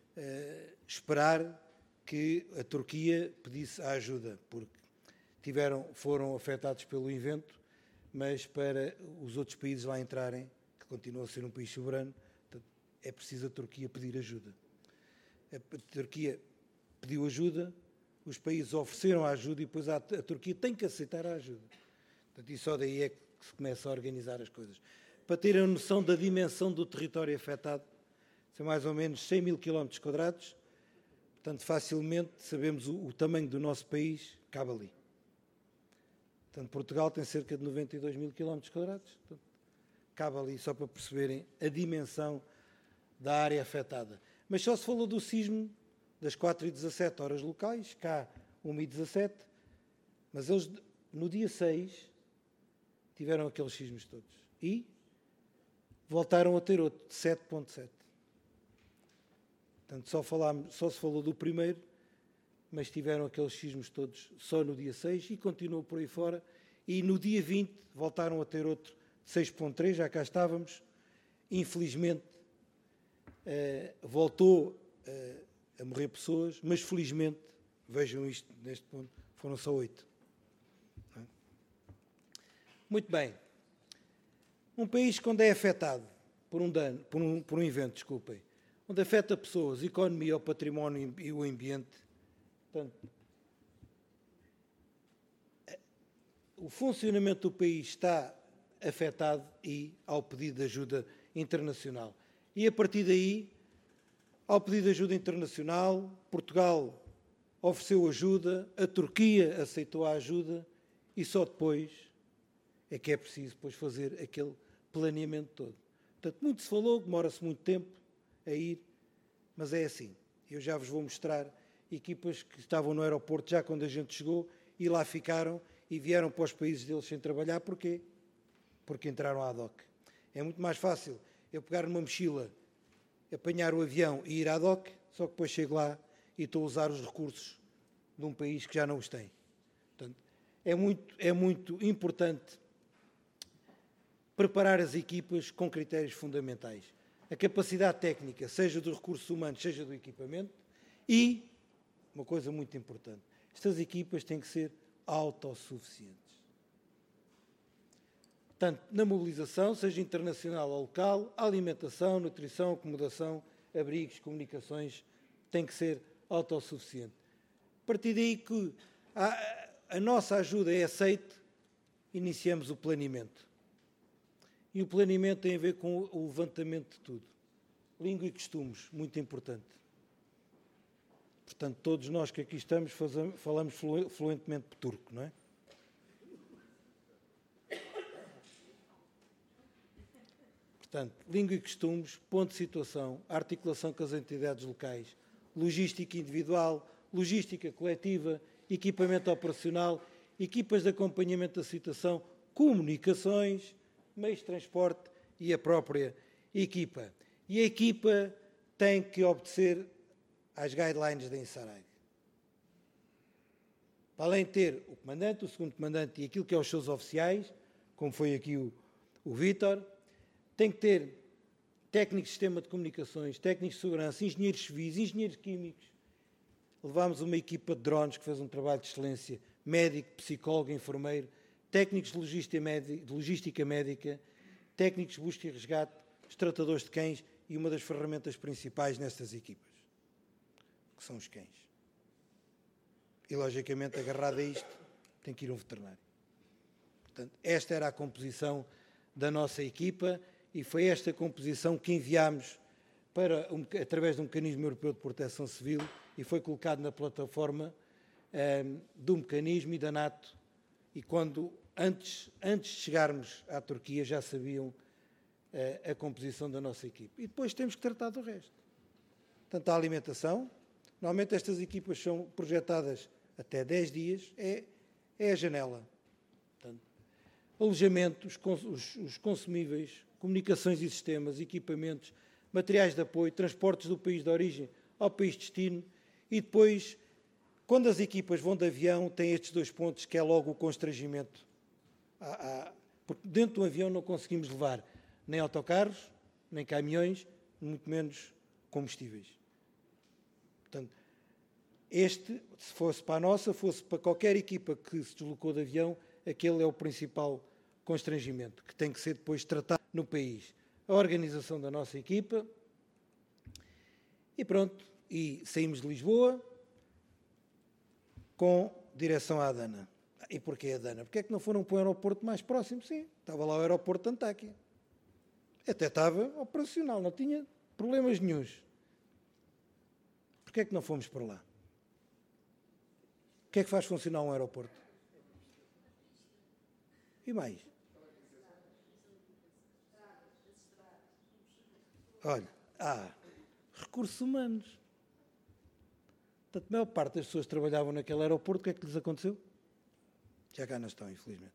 esperar que a Turquia pedisse a ajuda, porque foram afetados pelo evento, mas para os outros países lá entrarem, que continua a ser um país soberano, é preciso a Turquia pedir ajuda. A Turquia pediu ajuda, os países ofereceram a ajuda e depois a Turquia tem que aceitar a ajuda. Portanto, e só daí é que se começa a organizar as coisas. Para terem a noção da dimensão do território afetado, são mais ou menos 100 mil quilómetros quadrados, portanto, facilmente sabemos o tamanho do nosso país, cabe ali. Portanto, Portugal tem cerca de 92 mil quilómetros quadrados, portanto, cabe ali, só para perceberem a dimensão da área afetada. Mas só se falou do sismo das 4h17 horas locais, cá 1h17, mas eles no dia 6 tiveram aqueles sismos todos. E voltaram a ter outro, de 7.7. Portanto, só se falou do primeiro, mas tiveram aqueles sismos todos só no dia 6 e continuou por aí fora. E no dia 20 voltaram a ter outro de 6.3, já cá estávamos. Infelizmente, voltou a morrer pessoas, mas felizmente, vejam isto neste ponto, foram só 8. Muito bem. Um país quando é afetado por um evento, desculpem, onde afeta pessoas, a economia, o património e o ambiente, portanto, o funcionamento do país está afetado e ao pedido de ajuda internacional. E a partir daí, ao pedido de ajuda internacional, Portugal ofereceu ajuda, a Turquia aceitou a ajuda e só depois é que é preciso depois fazer aquele planeamento todo. Portanto, muito se falou, demora-se muito tempo a ir, mas é assim. Eu já vos vou mostrar equipas que estavam no aeroporto já quando a gente chegou e lá ficaram e vieram para os países deles sem trabalhar. Porquê? Porque entraram à DOC. É muito mais fácil eu pegar numa mochila, apanhar o avião e ir à DOC, só que depois chego lá e estou a usar os recursos de um país que já não os tem. Portanto, é muito importante preparar as equipas com critérios fundamentais. A capacidade técnica, seja dos recursos humanos, seja do equipamento, e, uma coisa muito importante, estas equipas têm que ser autossuficientes. Tanto na mobilização, seja internacional ou local, alimentação, nutrição, acomodação, abrigos, comunicações, tem que ser autossuficiente. A partir daí que a nossa ajuda é aceite, iniciamos o planeamento. E o planeamento tem a ver com o levantamento de tudo. Língua e costumes, muito importante. Portanto, todos nós que aqui estamos falamos fluentemente turco, não é? Portanto, língua e costumes, ponto de situação, articulação com as entidades locais, logística individual, logística coletiva, equipamento operacional, equipas de acompanhamento da situação, comunicações, meios de transporte e a própria equipa. E a equipa tem que obedecer às guidelines da INSARAG. Para além de ter o comandante, o segundo comandante e aquilo que é os seus oficiais, como foi aqui o Vítor, tem que ter técnicos de sistema de comunicações, técnicos de segurança, engenheiros civis, engenheiros químicos. Levámos uma equipa de drones que fez um trabalho de excelência, médico, psicólogo, enfermeiro, técnicos de logística médica, técnicos de busca e resgate, tratadores de cães e uma das ferramentas principais nestas equipas, que são os cães. E, logicamente, agarrado a isto, tem que ir um veterinário. Portanto, esta era a composição da nossa equipa e foi esta composição que enviámos através do Mecanismo Europeu de Proteção Civil e foi colocado na plataforma do mecanismo e da NATO. E antes de chegarmos à Turquia, já sabiam a composição da nossa equipa. E depois temos que tratar do resto. Portanto, a alimentação. Normalmente estas equipas são projetadas até 10 dias, é a janela. Portanto, alojamento, os consumíveis, comunicações e sistemas, equipamentos, materiais de apoio, transportes do país de origem ao país de destino e depois, quando as equipas vão de avião, tem estes dois pontos que é logo o constrangimento. Porque dentro do avião não conseguimos levar nem autocarros, nem caminhões, muito menos combustíveis. Portanto, se fosse para a nossa, fosse para qualquer equipa que se deslocou de avião, aquele é o principal constrangimento, que tem que ser depois tratado no país. A organização da nossa equipa, e pronto, e saímos de Lisboa com direção à Adana. E porquê a Adana? Porque é que não foram para um aeroporto mais próximo? Sim, estava lá o aeroporto de Antáquia. Até estava operacional, não tinha problemas nenhuns. Porquê é que não fomos para lá? O que é que faz funcionar um aeroporto? E mais? Olha, recursos humanos. Portanto, a maior parte das pessoas que trabalhavam naquele aeroporto, o que é que lhes aconteceu? Já cá não estão, infelizmente.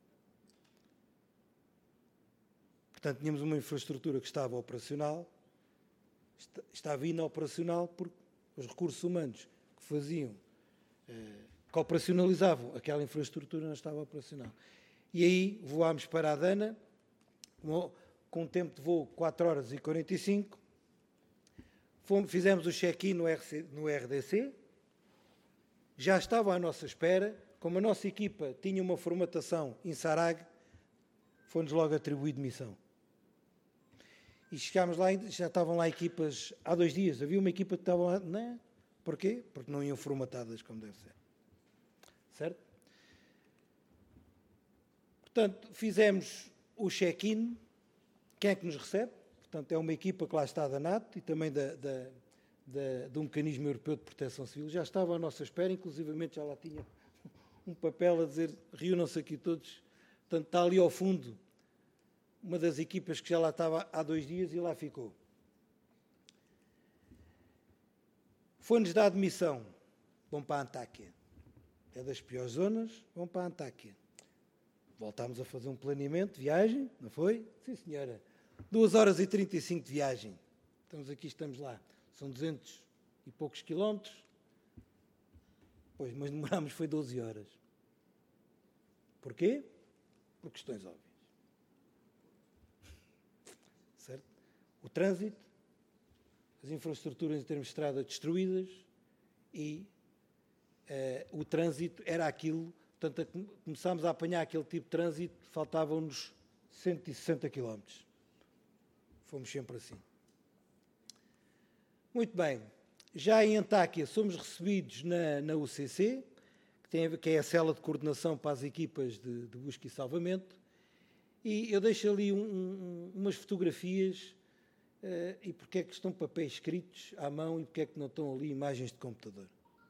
Portanto, tínhamos uma infraestrutura que estava operacional, estava inoperacional porque os recursos humanos que faziam, que operacionalizavam aquela infraestrutura não estava operacional. E aí voámos para a Adana, com um tempo de voo 4 horas e 45, fizemos o check-in no RDC, já estava à nossa espera, como a nossa equipa tinha uma formatação em INSARAG, foi-nos logo atribuído missão. E chegámos lá, já estavam lá equipas, há 2 dias, havia uma equipa que estava lá, não, porquê? Porque não iam formatadas como deve ser. Certo? Portanto, fizemos o check-in, quem é que nos recebe? Portanto, é uma equipa que lá está da NATO e também do Mecanismo Europeu de Proteção Civil, já estava à nossa espera, inclusivamente já lá tinha um papel a dizer, reúnam-se aqui todos, portanto, está ali ao fundo uma das equipas que já lá estava há 2 dias e lá ficou. Foi-nos dado missão, vão para a Antáquia. É das piores zonas, vão para a Antáquia. Voltámos a fazer um planeamento de viagem, não foi? Sim, senhora. 2 horas e 35 de viagem. Estamos lá. São 200 e poucos quilómetros. Pois, mas demorámos, foi 12 horas. Porquê? Por questões óbvias. Certo? O trânsito, as infraestruturas em termos de estrada destruídas e o trânsito era aquilo, portanto, começámos a apanhar aquele tipo de trânsito, faltavam-nos 160 km. Fomos sempre assim. Muito bem. Já em Antáquia somos recebidos na UCC, que é a cela de coordenação para as equipas de busca e salvamento, e eu deixo ali umas fotografias, e porque é que estão papéis escritos à mão e porque é que não estão ali imagens de computador.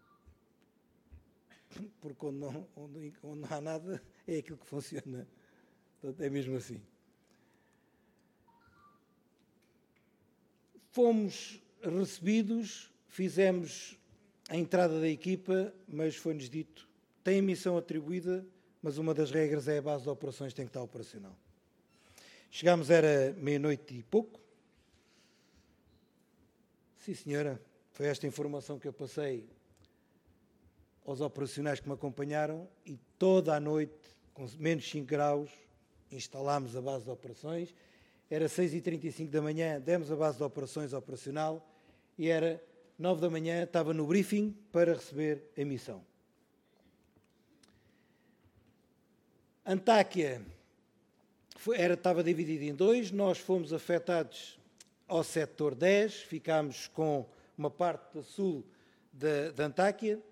Porque onde não há nada, é aquilo que funciona. Portanto, é mesmo assim. Fomos recebidos, fizemos a entrada da equipa, mas foi-nos dito, tem missão atribuída, mas uma das regras é a base de operações tem que estar operacional. Chegámos, era meia-noite e pouco. Sim, senhora, foi esta informação que eu passei aos operacionais que me acompanharam e toda a noite, com menos 5 graus, instalámos a base de operações. Era 6h35 da manhã, demos a base de operações operacional e era 9 da manhã, estava no briefing para receber a missão. Antáquia estava dividida em 2, nós fomos afetados ao setor 10, ficámos com uma parte da sul da Antáquia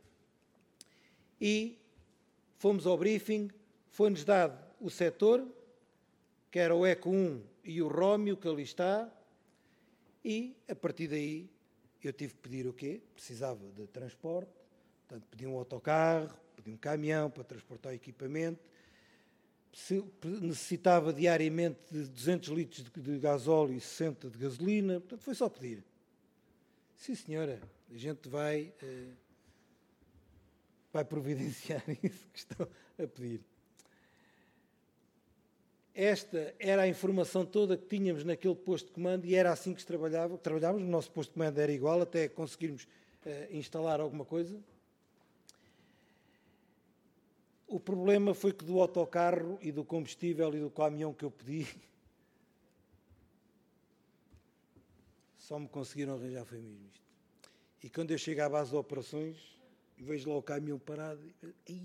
e fomos ao briefing, foi-nos dado o setor, que era o ECO 1 e o Rómio, que ali está, e a partir daí eu tive que pedir o quê? Precisava de transporte, portanto pedi um autocarro, pedi um caminhão para transportar o equipamento, necessitava diariamente de 200 litros de gasóleo e 60 de gasolina, portanto foi só pedir. Sim, senhora, a gente vai providenciar isso que estão a pedir. Esta era a informação toda que tínhamos naquele posto de comando e era assim que trabalhávamos, o nosso posto de comando era igual até conseguirmos instalar alguma coisa. O problema foi que do autocarro e do combustível e do caminhão que eu pedi, só me conseguiram arranjar, foi mesmo isto. E quando eu chego à base de operações, vejo lá o caminhão parado e...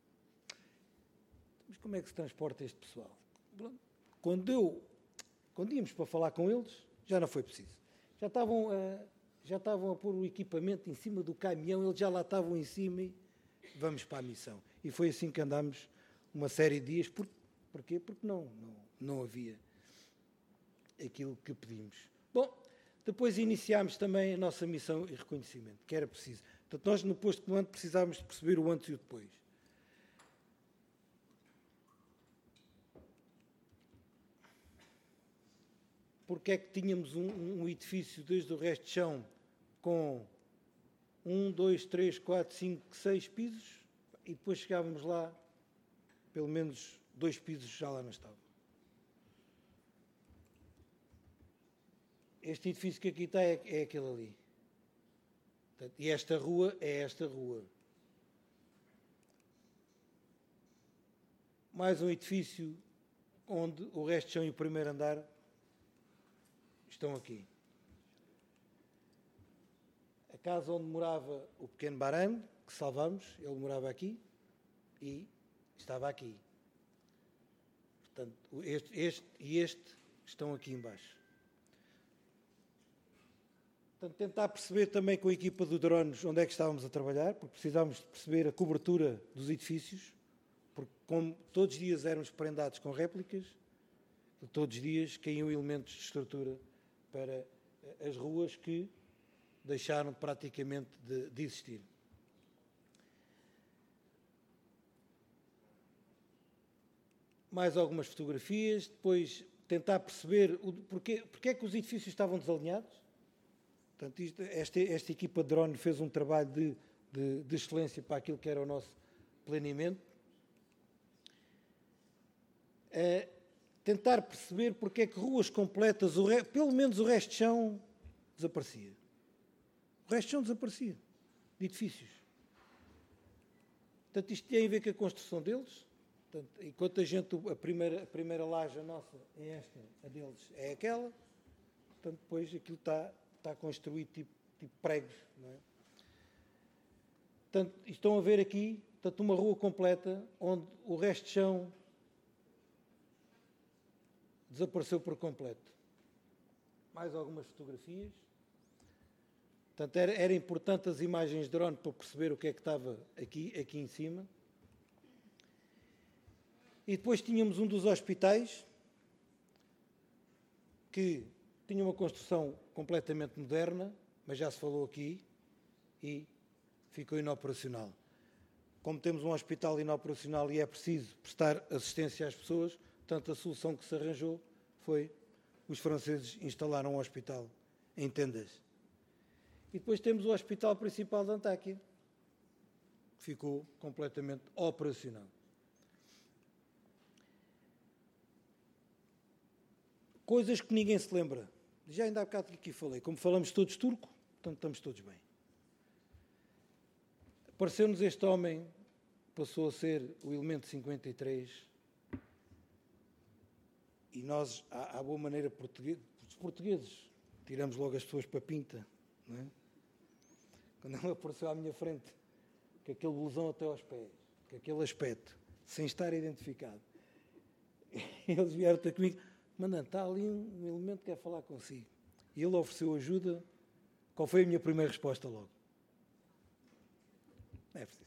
Mas como é que se transporta este pessoal? Quando íamos para falar com eles, já não foi preciso. Já estavam a pôr o equipamento em cima do caminhão, eles já lá estavam em cima e vamos para a missão. E foi assim que andámos uma série de dias. Porquê? Porque não havia aquilo que pedimos. Bom, depois iniciámos também a nossa missão e reconhecimento, que era preciso. Portanto, nós no posto de comando precisávamos de perceber o antes e o depois. Porque é que tínhamos um edifício desde o resto de chão com 1, 2, 3, 4, 5, 6 pisos e depois chegávamos lá, pelo menos 2 pisos já lá não estavam. Este edifício que aqui está é aquele ali. Portanto, e esta rua é esta rua. Mais um edifício onde o resto de chão e o primeiro andar estão aqui. A casa onde morava o pequeno Barame, que salvamos, ele morava aqui e estava aqui. Portanto, este e este estão aqui embaixo. Portanto, tentar perceber também com a equipa do drones onde é que estávamos a trabalhar, porque precisávamos de perceber a cobertura dos edifícios, porque como todos os dias éramos prendados com réplicas, todos os dias caíam elementos de estrutura para as ruas que deixaram praticamente de existir. Mais algumas fotografias, depois tentar perceber porque é que os edifícios estavam desalinhados. Portanto, esta equipa de drone fez um trabalho de excelência para aquilo que era o nosso planeamento. Tentar perceber porque é que ruas completas, pelo menos o resto de chão, desaparecia. O resto de chão desaparecia, de edifícios. Portanto, isto tem a ver com a construção deles. Portanto, enquanto a primeira laje nossa é esta, a deles é aquela, portanto, depois aquilo está construído tipo pregos. Não é? Portanto, estão a ver aqui, portanto, uma rua completa onde o resto de chão desapareceu por completo. Mais algumas fotografias. Portanto, era importante as imagens de drone para perceber o que é que estava aqui em cima. E depois tínhamos um dos hospitais que tinha uma construção completamente moderna, mas já se falou aqui e ficou inoperacional. Como temos um hospital inoperacional e é preciso prestar assistência às pessoas, portanto, a solução que se arranjou foi os franceses instalaram um hospital em tendas. E depois temos o Hospital Principal de Antáquia, que ficou completamente operacional. Coisas que ninguém se lembra. Já ainda há bocado que aqui falei, como falamos todos turco, portanto estamos todos bem. Apareceu-nos este homem, passou a ser o elemento 53, e nós, à boa maneira os portugueses, tiramos logo as pessoas para a pinta, não é? Quando ele apareceu à minha frente, com aquele blusão até aos pés, com aquele aspecto, sem estar identificado, eles vieram ter comigo: mandante, está ali um elemento que quer falar consigo. E ele ofereceu ajuda. Qual foi a minha primeira resposta logo? Não é preciso.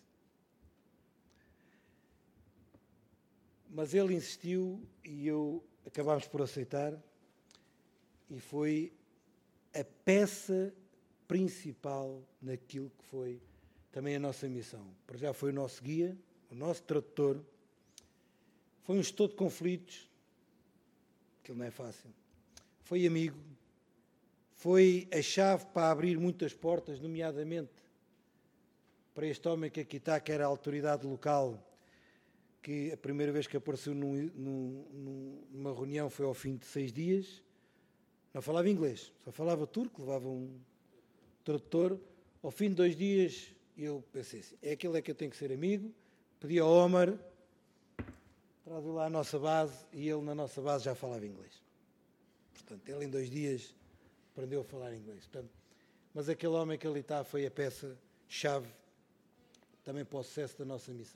Mas ele insistiu e acabámos por aceitar, e foi a peça principal naquilo que foi também a nossa missão. Para já foi o nosso guia, o nosso tradutor, foi um gestor de conflitos, aquilo não é fácil, foi amigo, foi a chave para abrir muitas portas, nomeadamente para este homem que aqui está, que era a autoridade local, que a primeira vez que apareceu numa reunião foi ao fim de 6 dias, não falava inglês, só falava turco, levava um tradutor. Ao fim de 2 dias eu pensei assim: é aquele que eu tenho que ser amigo. Pedi ao Omar, traz-o lá à nossa base, e ele na nossa base já falava inglês. Portanto, ele em 2 dias aprendeu a falar inglês. Portanto, mas aquele homem que ali está foi a peça-chave também para o sucesso da nossa missão.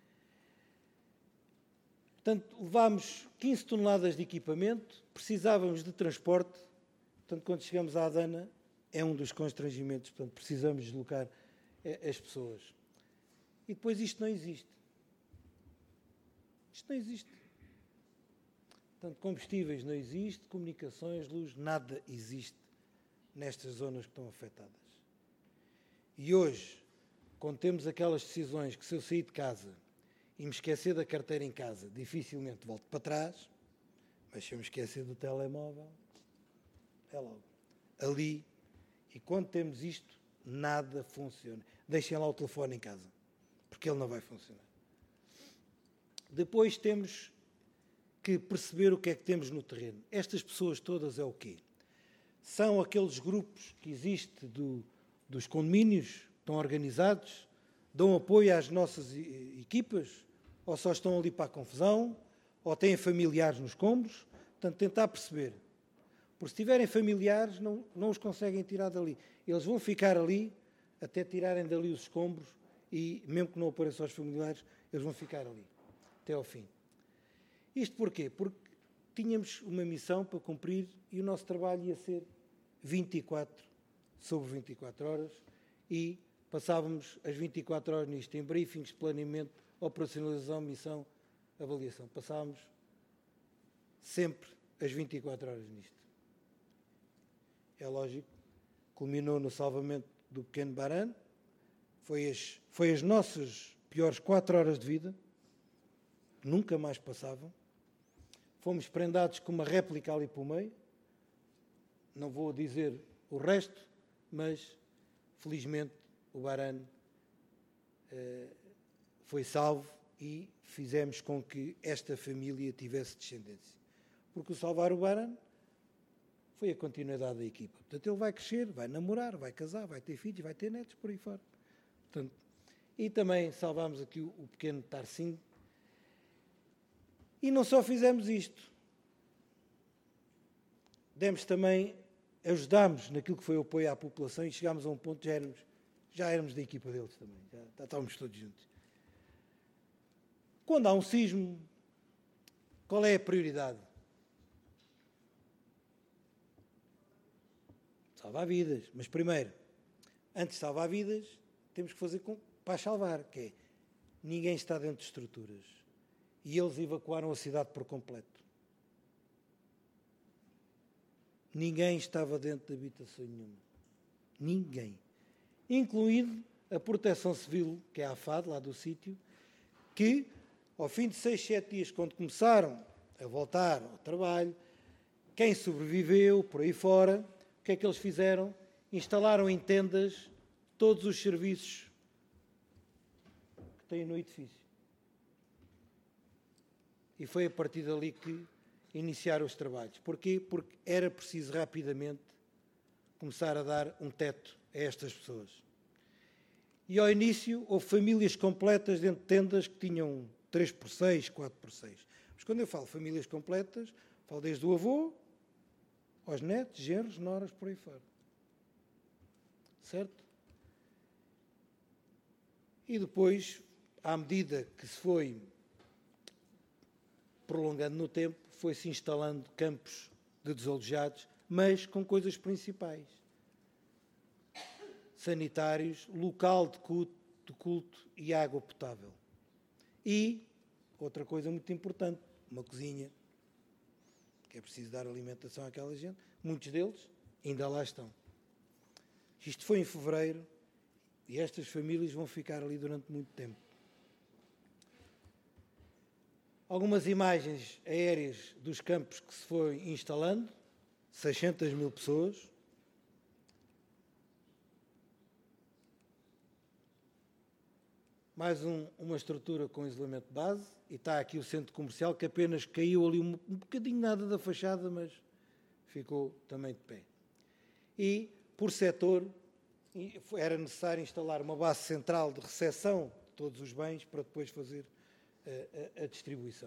Portanto, levámos 15 toneladas de equipamento, precisávamos de transporte. Portanto, quando chegamos à Adana, é um dos constrangimentos. Portanto, precisamos deslocar as pessoas. E depois isto não existe. Isto não existe. Portanto, combustíveis não existe, comunicações, luz, nada existe nestas zonas que estão afetadas. E hoje, quando temos aquelas decisões que, se eu sair de casa e me esquecer da carteira em casa, dificilmente volto para trás, mas se eu me esquecer do telemóvel, é logo. Ali, e quando temos isto, nada funciona. Deixem lá o telefone em casa, porque ele não vai funcionar. Depois temos que perceber o que é que temos no terreno. Estas pessoas todas é o quê? São aqueles grupos que existem dos condomínios, estão organizados, dão apoio às nossas equipas, ou só estão ali para a confusão, ou têm familiares nos escombros. Portanto, tentar perceber. Porque se tiverem familiares, não os conseguem tirar dali. Eles vão ficar ali até tirarem dali os escombros, e mesmo que não apareçam os familiares, eles vão ficar ali até ao fim. Isto porquê? Porque tínhamos uma missão para cumprir e o nosso trabalho ia ser 24 sobre 24 horas, e passávamos as 24 horas nisto, em briefings, planeamento, operacionalização, missão, avaliação. Passávamos sempre as 24 horas nisto. É lógico, culminou no salvamento do pequeno Baran, foi as nossas piores 4 horas de vida, nunca mais passavam. Fomos prendados com uma réplica ali para o meio, não vou dizer o resto, mas felizmente o Baran foi salvo e fizemos com que esta família tivesse descendência. Porque o salvar o Baran foi a continuidade da equipa. Portanto, ele vai crescer, vai namorar, vai casar, vai ter filhos, vai ter netos, por aí fora. Portanto, e também salvámos aqui o pequeno Tarsim. E não só fizemos isto. Demos também, ajudámos naquilo que foi o apoio à população, e chegámos a um ponto, já éramos da equipa deles também, já estávamos todos juntos. Quando há um sismo, qual é a prioridade? Salvar vidas. Mas primeiro, antes de salvar vidas, temos que fazer para salvar, que é, ninguém está dentro de estruturas. E eles evacuaram a cidade por completo. Ninguém estava dentro de habitação nenhuma. Ninguém. Incluído a Proteção Civil, que é a AFAD, lá do sítio, que, ao fim de 6, 7 dias, quando começaram a voltar ao trabalho, quem sobreviveu, por aí fora, o que é que eles fizeram? Instalaram em tendas todos os serviços que têm no edifício. E foi a partir dali que iniciaram os trabalhos. Porquê? Porque era preciso rapidamente começar a dar um teto a estas pessoas. E ao início houve famílias completas dentro de tendas que tinham 3x6, 4x6. Mas quando eu falo famílias completas, falo desde o avô aos netos, genros, noras, por aí fora. Certo? E depois, à medida que se foi prolongando no tempo, foi-se instalando campos de desalojados, mas com coisas principais. Sanitários, local de culto e água potável. E, outra coisa muito importante, uma cozinha, que é preciso dar alimentação àquela gente. Muitos deles ainda lá estão. Isto foi em fevereiro e estas famílias vão ficar ali durante muito tempo. Algumas imagens aéreas dos campos que se foi instalando, 600 mil pessoas. Mais uma estrutura com isolamento de base, e está aqui o centro comercial que apenas caiu ali um bocadinho nada da fachada, mas ficou também de pé. E, por setor, era necessário instalar uma base central de recepção de todos os bens para depois fazer a distribuição.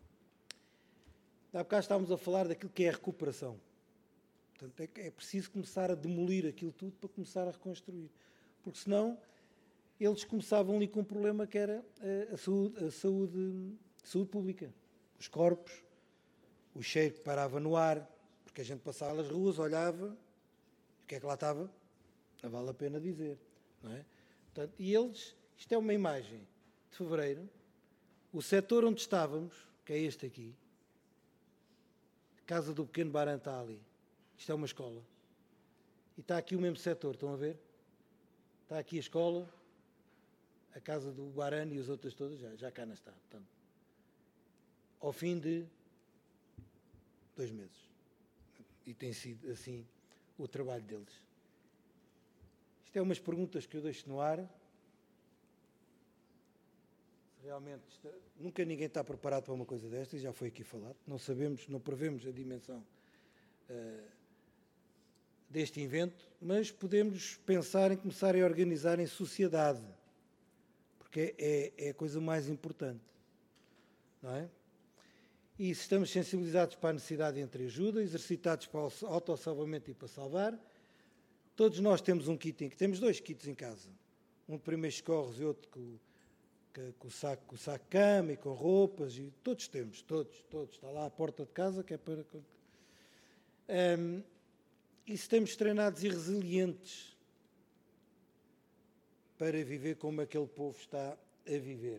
Há bocado estávamos a falar daquilo que é a recuperação. Portanto, é preciso começar a demolir aquilo tudo para começar a reconstruir. Porque senão eles começavam ali com um problema que era a saúde pública. Os corpos, o cheiro que parava no ar, porque a gente passava pelas ruas, olhava, o que é que lá estava? Não vale a pena dizer. Não é? Portanto, e eles, isto é uma imagem de fevereiro, o setor onde estávamos, que é este aqui, a Casa do Pequeno Baran está ali. Isto é uma escola. E está aqui o mesmo setor, estão a ver? Está aqui a escola, a Casa do Baran e as outras todas, já cá não está. Portanto, ao fim de 2 meses. E tem sido assim o trabalho deles. Isto é umas perguntas que eu deixo no ar. Realmente, nunca ninguém está preparado para uma coisa destas, já foi aqui falado. Não sabemos, não prevemos a dimensão deste evento, mas podemos pensar em começar a organizar em sociedade, porque é a coisa mais importante, não é? E se estamos sensibilizados para a necessidade de entreajuda, exercitados para o autossalvamento e para salvar, todos nós temos um kit, temos 2 kits em casa, um de primeiros socorros e outro com o saco de cama e com roupas, e todos temos, todos, está lá à porta de casa, que é para... e se estamos treinados e resilientes para viver como aquele povo está a viver.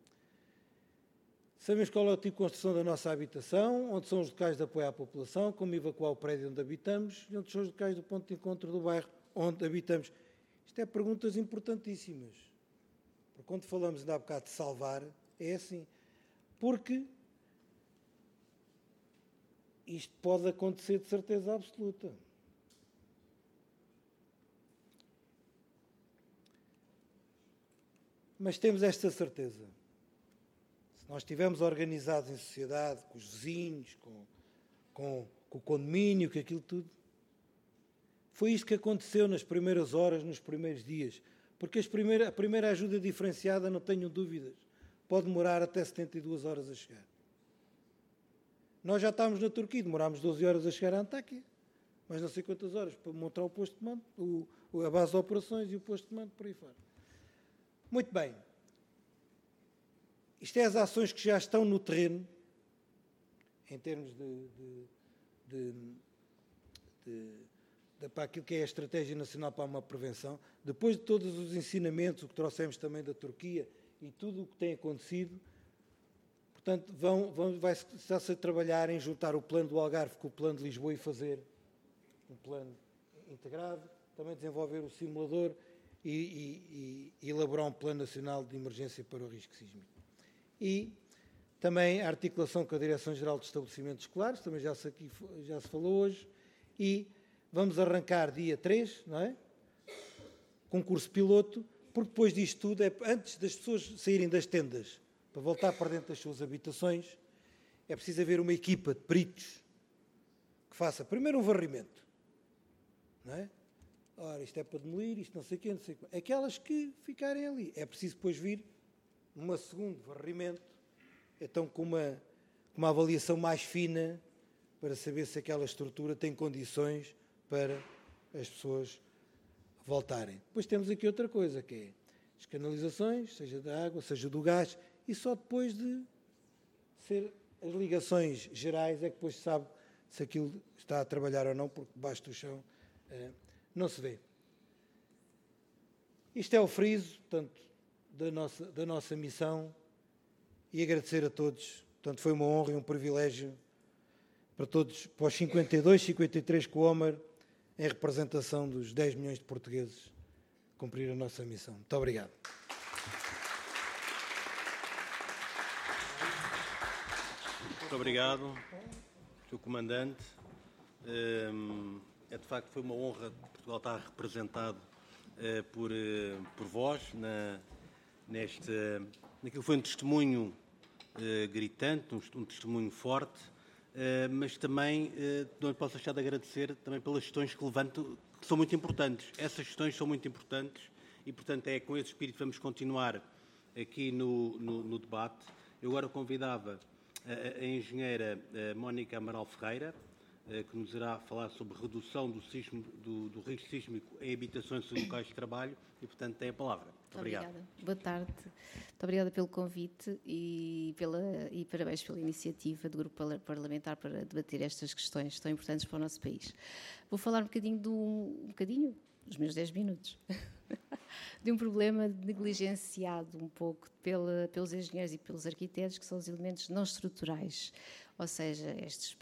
Sabemos qual é o tipo de construção da nossa habitação, onde são os locais de apoio à população, como evacuar o prédio onde habitamos, e onde são os locais do ponto de encontro do bairro onde habitamos. Isto é perguntas importantíssimas. Porque quando falamos ainda há bocado de salvar, é assim. Porque isto pode acontecer de certeza absoluta. Mas temos esta certeza. Se nós estivermos organizados em sociedade, com os vizinhos, com o condomínio, com aquilo tudo, foi isto que aconteceu nas primeiras horas, nos primeiros dias. Porque a primeira ajuda diferenciada, não tenho dúvidas, pode demorar até 72 horas a chegar. Nós já estávamos na Turquia, demorámos 12 horas a chegar a Antáquia, mas não sei quantas horas para montar o posto de mando, a base de operações e o posto de mando por aí fora. Muito bem. Isto é as ações que já estão no terreno, em termos para aquilo que é a Estratégia Nacional para uma Prevenção. Depois de todos os ensinamentos, o que trouxemos também da Turquia e tudo o que tem acontecido, portanto, vai-se a trabalhar em juntar o plano do Algarve com o plano de Lisboa e fazer um plano integrado, também desenvolver o simulador e elaborar um plano nacional de emergência para o risco sísmico. E também a articulação com a Direção-Geral de Estabelecimentos Escolares, também já se falou hoje, e vamos arrancar dia 3, não é? Concurso piloto, porque depois disto tudo, antes das pessoas saírem das tendas para voltar para dentro das suas habitações, é preciso haver uma equipa de peritos que faça primeiro um varrimento, não é? Ora, isto é para demolir, isto não sei o quê, não sei o quê. Aquelas que ficarem ali. É preciso depois vir num segundo varrimento, então com uma avaliação mais fina, para saber se aquela estrutura tem condições para as pessoas voltarem. Depois temos aqui outra coisa, que é as canalizações, seja da água, seja do gás, e só depois de ser as ligações gerais é que depois se sabe se aquilo está a trabalhar ou não, porque debaixo do chão não se vê. Isto é o friso, portanto, da nossa missão, e agradecer a todos. Portanto, foi uma honra e um privilégio para todos, para os 52, 53 Coomar, em representação dos 10 milhões de portugueses, cumprir a nossa missão. Muito obrigado. Muito obrigado, Sr. Comandante. De facto, foi uma honra Portugal estar representado por vós naquilo que foi um testemunho gritante, um testemunho forte, mas também não posso deixar de agradecer também pelas questões que levanto, que são muito importantes. Essas questões são muito importantes e, portanto, é com esse espírito que vamos continuar aqui no debate. Eu agora convidava a engenheira Mónica Amaral Ferreira, que nos irá falar sobre redução do risco sísmico em habitações e locais de trabalho e, portanto, tem a palavra. Muito obrigado. Obrigada. Boa tarde. Muito obrigada pelo convite e parabéns pela iniciativa do Grupo Parlamentar para debater estas questões tão importantes para o nosso país. Vou falar um bocadinho, os meus 10 minutos, de um problema negligenciado um pouco pelos engenheiros e pelos arquitetos, que são os elementos não estruturais. Ou seja,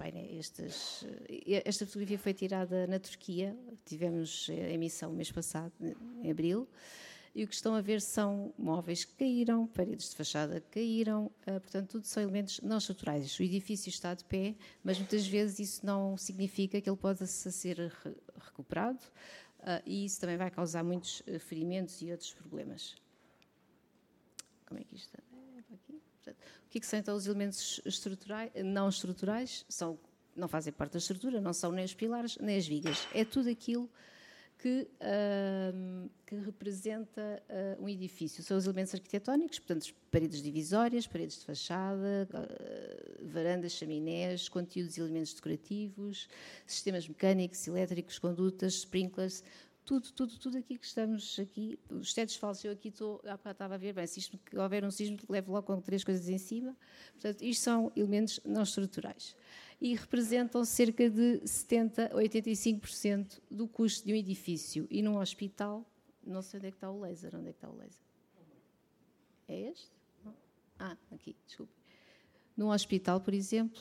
esta fotografia foi tirada na Turquia, tivemos a emissão no mês passado, em abril, e o que estão a ver são móveis que caíram, paredes de fachada que caíram, portanto, tudo são elementos não estruturais. O edifício está de pé, mas muitas vezes isso não significa que ele possa ser recuperado, e isso também vai causar muitos ferimentos e outros problemas. Como é que isto está? Aqui. Portanto, o que são então os elementos não estruturais? Não fazem parte da estrutura, não são nem os pilares, nem as vigas. É tudo aquilo que representa um edifício. São os elementos arquitetónicos, portanto, paredes divisórias, paredes de fachada, varandas, chaminés, conteúdos e elementos decorativos, sistemas mecânicos, elétricos, condutas, sprinklers, tudo aqui que estamos aqui. Os tetos falsos, eu aqui há bocado estava a ver, bem, se houver um sismo, levo logo com 3 coisas em cima. Portanto, isto são elementos não estruturais. E representam cerca de 70% a 85% do custo de um edifício. E num hospital, não sei onde é que está o laser. Onde é que está o laser? É este? Aqui, desculpe. Num hospital, por exemplo,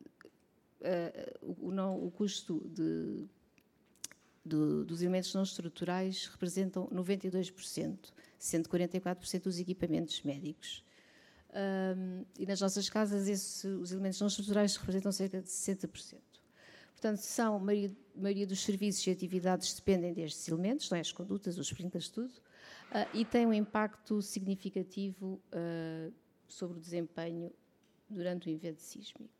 o custo dos elementos não estruturais representam 92%, sendo 44% dos equipamentos médicos. E nas nossas casas os elementos não estruturais representam cerca de 60%. Portanto, a maioria dos serviços e atividades dependem destes elementos, não é? As condutas, os sprinklers, tudo, e tem um impacto significativo sobre o desempenho durante o evento sísmico.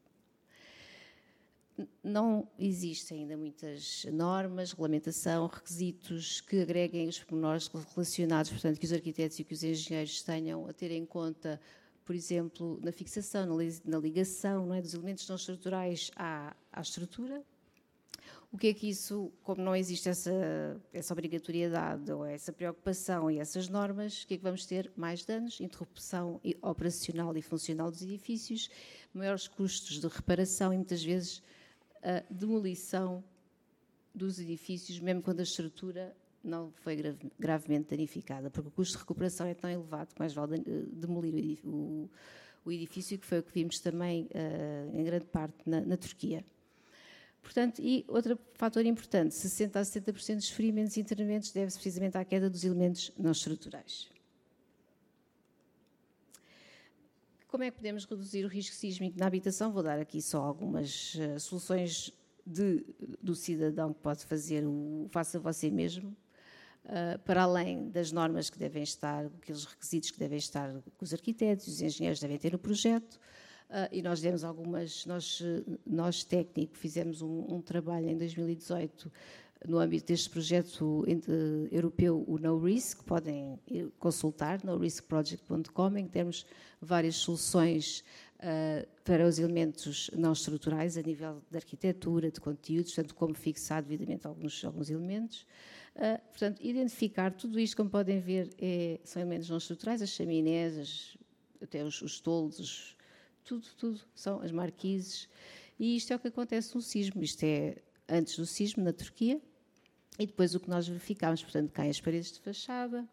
Não existem ainda muitas normas, regulamentação, requisitos que agreguem os pormenores relacionados, portanto, que os arquitetos e que os engenheiros tenham a ter em conta, por exemplo, na fixação, na ligação, não é, dos elementos não estruturais à estrutura. O que é que isso, como não existe essa obrigatoriedade ou essa preocupação e essas normas, o que é que vamos ter? Mais danos, interrupção operacional e funcional dos edifícios, maiores custos de reparação e muitas vezes a demolição dos edifícios, mesmo quando a estrutura não foi gravemente danificada, porque o custo de recuperação é tão elevado que mais vale demolir o edifício, que foi o que vimos também em grande parte na Turquia. Portanto, e outro fator importante, 60% a 70% dos ferimentos e internamentos deve-se precisamente à queda dos elementos não estruturais. Como é que podemos reduzir o risco sísmico na habitação? Vou dar aqui só algumas soluções do cidadão que pode fazer o faça você mesmo, para além das normas que devem estar, aqueles requisitos que devem estar, que os arquitetos e os engenheiros devem ter no projeto, e nós demos nós técnico, fizemos um trabalho em 2018 no âmbito deste projeto europeu, o No Risk, podem consultar, noriskproject.com, em que temos várias soluções para os elementos não estruturais, a nível de arquitetura, de conteúdos, portanto, como fixar devidamente alguns elementos. Portanto, identificar tudo isto, como podem ver, são elementos não estruturais, as chaminés, até os toldos, tudo, são as marquises. E isto é o que acontece no sismo, isto é antes do sismo, na Turquia, e depois o que nós verificámos, portanto, caem as paredes de fachada,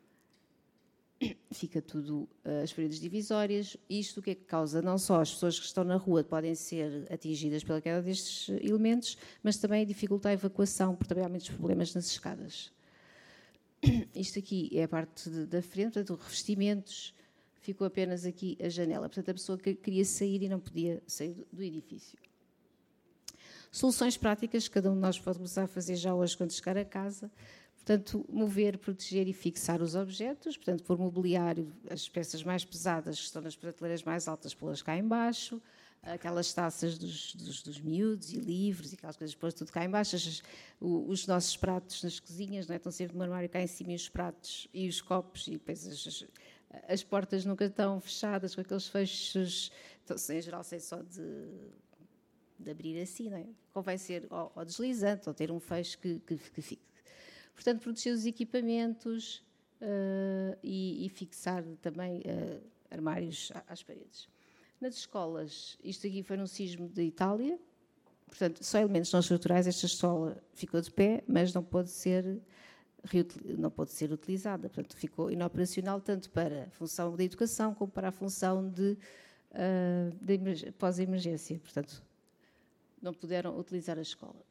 fica tudo, as paredes divisórias. Isto o que é que causa? Não só as pessoas que estão na rua podem ser atingidas pela queda destes elementos, mas também dificulta a evacuação, porque também há muitos problemas nas escadas. Isto aqui é a parte da frente, portanto, revestimentos, ficou apenas aqui a janela. Portanto, a pessoa que queria sair e não podia sair do edifício. Soluções práticas que cada um de nós pode começar a fazer já hoje quando chegar a casa. Portanto, mover, proteger e fixar os objetos, portanto, por mobiliário, as peças mais pesadas que estão nas prateleiras mais altas, pô-las cá em baixo, aquelas taças dos miúdos e livros e aquelas coisas, pôr tudo cá em baixo, os nossos pratos nas cozinhas, não é? Estão sempre no armário cá em cima, e os pratos e os copos, e depois as portas nunca estão fechadas com aqueles fechos, então, em geral, sei só de abrir assim, não é? Convém ser ou deslizante, ou ter um fecho que fique. Portanto, proteger os equipamentos e fixar também armários às paredes. Nas escolas, isto aqui foi num sismo da Itália, portanto, só elementos não estruturais, esta escola ficou de pé, mas não pode ser utilizada, portanto, ficou inoperacional tanto para a função da educação como para a função de pós-emergência, portanto, não puderam utilizar a escola.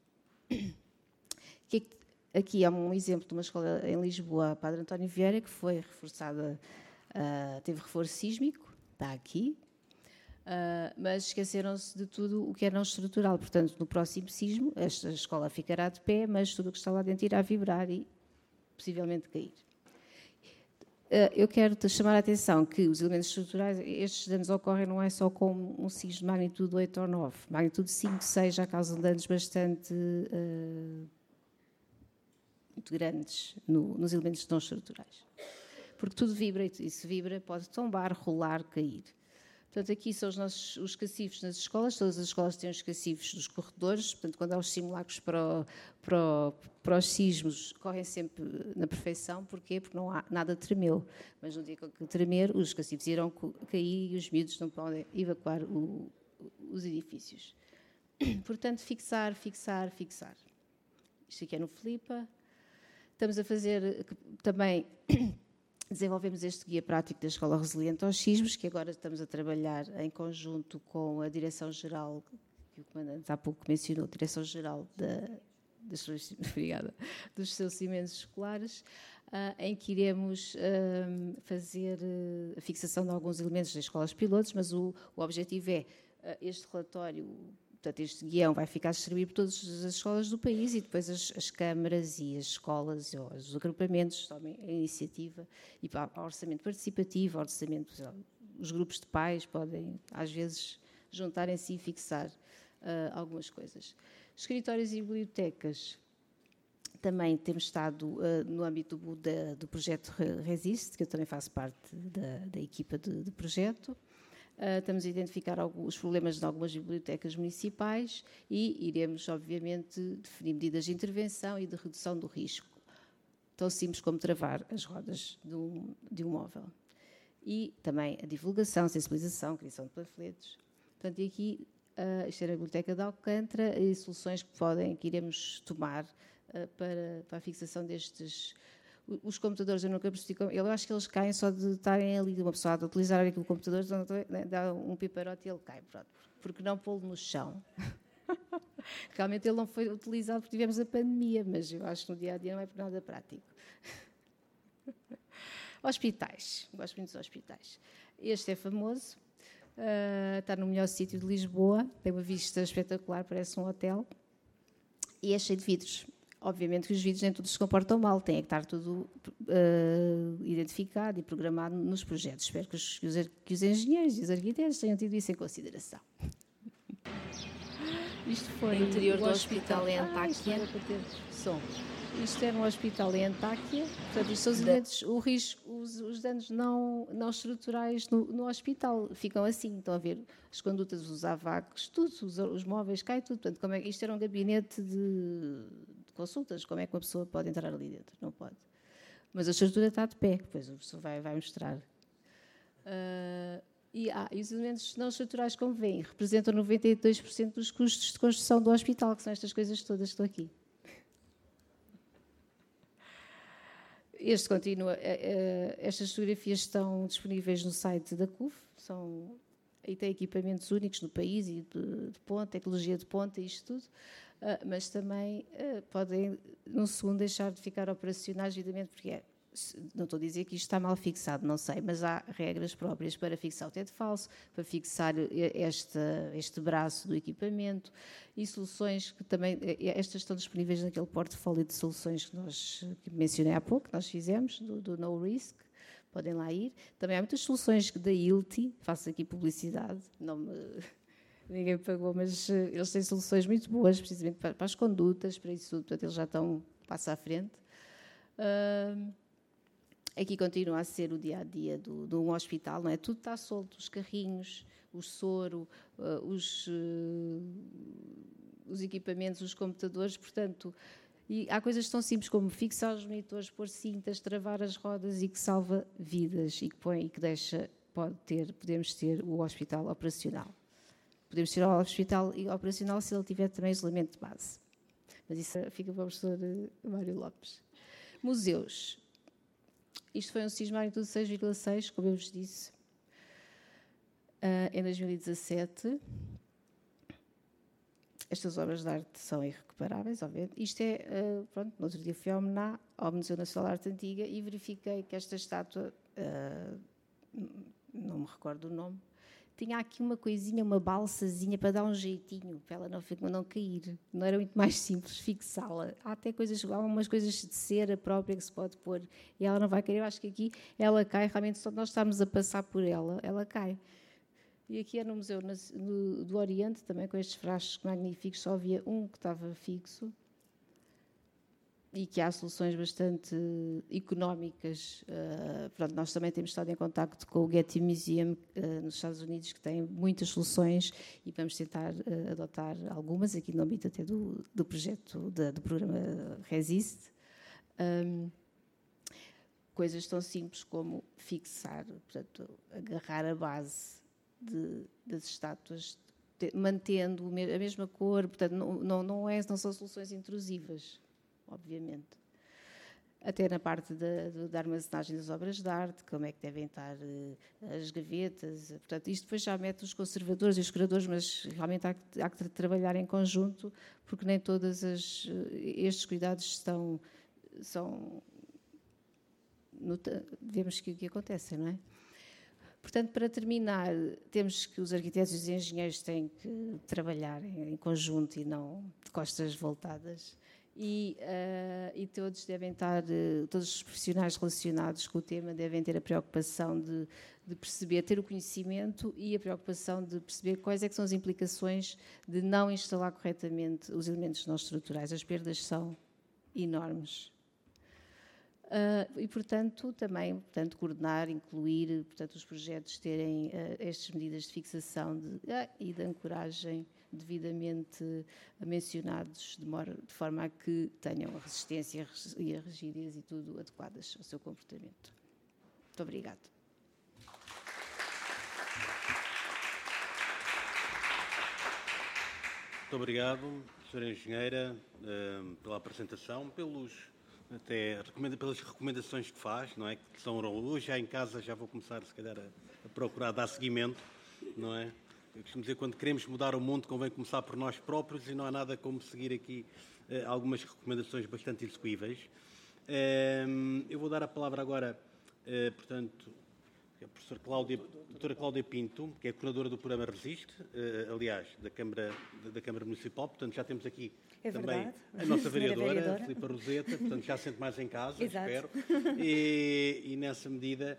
Aqui há um exemplo de uma escola em Lisboa, Padre António Vieira, que foi reforçada, teve reforço sísmico, está aqui, mas esqueceram-se de tudo o que é não estrutural. Portanto, no próximo sismo, esta escola ficará de pé, mas tudo o que está lá dentro irá vibrar e possivelmente cair. Eu quero chamar a atenção que os elementos estruturais, estes danos ocorrem não é só com um sismo de magnitude 8 ou 9, magnitude 5, 6 já causam danos bastante muito grandes nos elementos não estruturais. Porque tudo vibra e se vibra pode tombar, rolar, cair. Portanto, aqui são os cacifes nas escolas, todas as escolas têm os cacifes dos corredores, portanto, quando há os simulacros para os sismos, correm sempre na perfeição. Porquê? Porque não há nada tremeu. Mas no dia que tremer, os cacifes irão cair e os miúdos não podem evacuar os edifícios. Portanto, fixar. Isto aqui é no Filipa. Estamos a fazer também... Desenvolvemos este guia prático da Escola Resiliente aos Sismos, que agora estamos a trabalhar em conjunto com a Direção-Geral, que o Comandante há pouco mencionou, Direção-Geral dos Estabelecimentos Escolares, em que iremos fazer a fixação de alguns elementos das escolas pilotos, mas o objetivo é este relatório. Portanto, este guião vai ficar distribuído por todas as escolas do país e depois as câmaras e as escolas, ou os agrupamentos, tomem a iniciativa e ao orçamento participativo, ao orçamento, os grupos de pais podem, às vezes, juntarem-se e fixar algumas coisas. Escritórios e bibliotecas, também temos estado no âmbito do projeto Resiste, que eu também faço parte da equipa de projeto. Estamos a identificar os problemas de algumas bibliotecas municipais e iremos, obviamente, definir medidas de intervenção e de redução do risco, tão simples como travar as rodas de um móvel. E também a divulgação, sensibilização, criação de panfletos. Portanto, e aqui, isto é a Biblioteca de Alcântara e soluções que iremos tomar para a fixação destes... Os computadores, eu nunca percebi, eu acho que eles caem só de estarem ali, de uma pessoa a utilizar aquele computador, dá um piparote e ele cai, pronto. Porque não pô-lo no chão? Realmente ele não foi utilizado porque tivemos a pandemia, mas eu acho que no dia-a-dia não é por nada prático. Hospitais, gosto muito dos hospitais. Este é famoso, está no melhor sítio de Lisboa, tem uma vista espetacular, parece um hotel. E é cheio de vidros. Obviamente que os vidros nem todos se comportam mal, tem que estar tudo identificado e programado nos projetos. Espero que os engenheiros e os arquitetos tenham tido isso em consideração. Isto foi o interior do hospital em Antáquia. Isto é um hospital em Antáquia, portanto, isto são os eventos, o risco, os danos não estruturais no hospital ficam assim, estão a ver as condutas, os avacos, tudo, os móveis, cai tudo. Portanto, isto era um gabinete de consultas, como é que uma pessoa pode entrar ali dentro? Não pode. Mas a estrutura está de pé, depois o professor vai mostrar. E os elementos não estruturais, como veem, representam 92% dos custos de construção do hospital, que são estas coisas todas que estão aqui. Estas fotografias estão disponíveis no site da CUF, e tem equipamentos únicos no país e de ponta, tecnologia de ponta e isto tudo, mas também podem, num segundo, deixar de ficar operacionais devidamente, porque não estou a dizer que isto está mal fixado, não sei, mas há regras próprias para fixar o teto falso, para fixar este braço do equipamento e soluções que também, estas estão disponíveis naquele portfólio de soluções que mencionei há pouco, que nós fizemos, do No Risk, podem lá ir. Também há muitas soluções da ILTI, faço aqui publicidade, ninguém me pagou, mas eles têm soluções muito boas, precisamente para as condutas, para isso tudo, portanto eles já estão um passo à frente. Aqui continua a ser o dia-a-dia de um hospital, não é? Tudo está solto, os carrinhos, o soro, os equipamentos, os computadores, portanto, e há coisas tão simples como fixar os monitores, pôr cintas, travar as rodas e que salva vidas e que deixa, podemos ter o hospital operacional. Podemos ter o hospital operacional se ele tiver também isolamento de base. Mas isso fica para o professor Mário Lopes. Museus. Isto foi um sismo-magnitude 6,6, como eu vos disse, em 2017. Estas obras de arte são irrecuperáveis, obviamente. Isto pronto, no outro dia fui ao Museu Nacional de Arte Antiga e verifiquei que esta estátua, não me recordo o nome, tinha aqui uma coisinha, uma balsazinha para dar um jeitinho, para ela não cair. Não era muito mais simples fixá-la. Há até há umas coisas de cera própria que se pode pôr e ela não vai cair. Eu acho que aqui ela cai, realmente só nós estamos a passar por ela cai. E aqui é no Museu do Oriente, também com estes frascos magníficos, só havia um que estava fixo e que há soluções bastante económicas. Pronto, nós também temos estado em contacto com o Getty Museum nos Estados Unidos, que tem muitas soluções e vamos tentar adotar algumas, aqui no âmbito até do projeto, do programa Resist. Coisas tão simples como fixar, portanto, agarrar a base das estátuas, mantendo a mesma cor, portanto, não são soluções intrusivas, obviamente. Até na parte da armazenagem das obras de arte, como é que devem estar as gavetas, portanto, isto depois já mete os conservadores e os curadores, mas realmente há que trabalhar em conjunto, porque nem todos estes cuidados vemos que acontecem, não é? Portanto, para terminar, temos que os arquitetos e os engenheiros têm que trabalhar em conjunto e não de costas voltadas. E todos devem estar, todos os profissionais relacionados com o tema devem ter a preocupação de perceber, ter o conhecimento e a preocupação de perceber quais é que são as implicações de não instalar corretamente os elementos não estruturais. As perdas são enormes. E, portanto, também coordenar, incluir, portanto, os projetos terem estas medidas de fixação e de ancoragem devidamente mencionados, de forma a que tenham a resistência e a rigidez e tudo adequadas ao seu comportamento. Muito obrigada. Muito obrigado, Sra. Engenheira, pela apresentação, pelas recomendações que faz, não é? Que são hoje já em casa, já vou começar, se calhar, a procurar dar seguimento, não é? Eu costumo dizer, quando queremos mudar o mundo, convém começar por nós próprios e não há nada como seguir aqui algumas recomendações bastante execuíveis. Eu vou dar a palavra agora, portanto, que é a doutora Cláudia Pinto, que é a coordenadora do programa Resiste, aliás, da Câmara Municipal. Portanto, já temos aqui também a nossa vereadora, Filipa Roseta, portanto, já se sente mais em casa, espero. E nessa medida,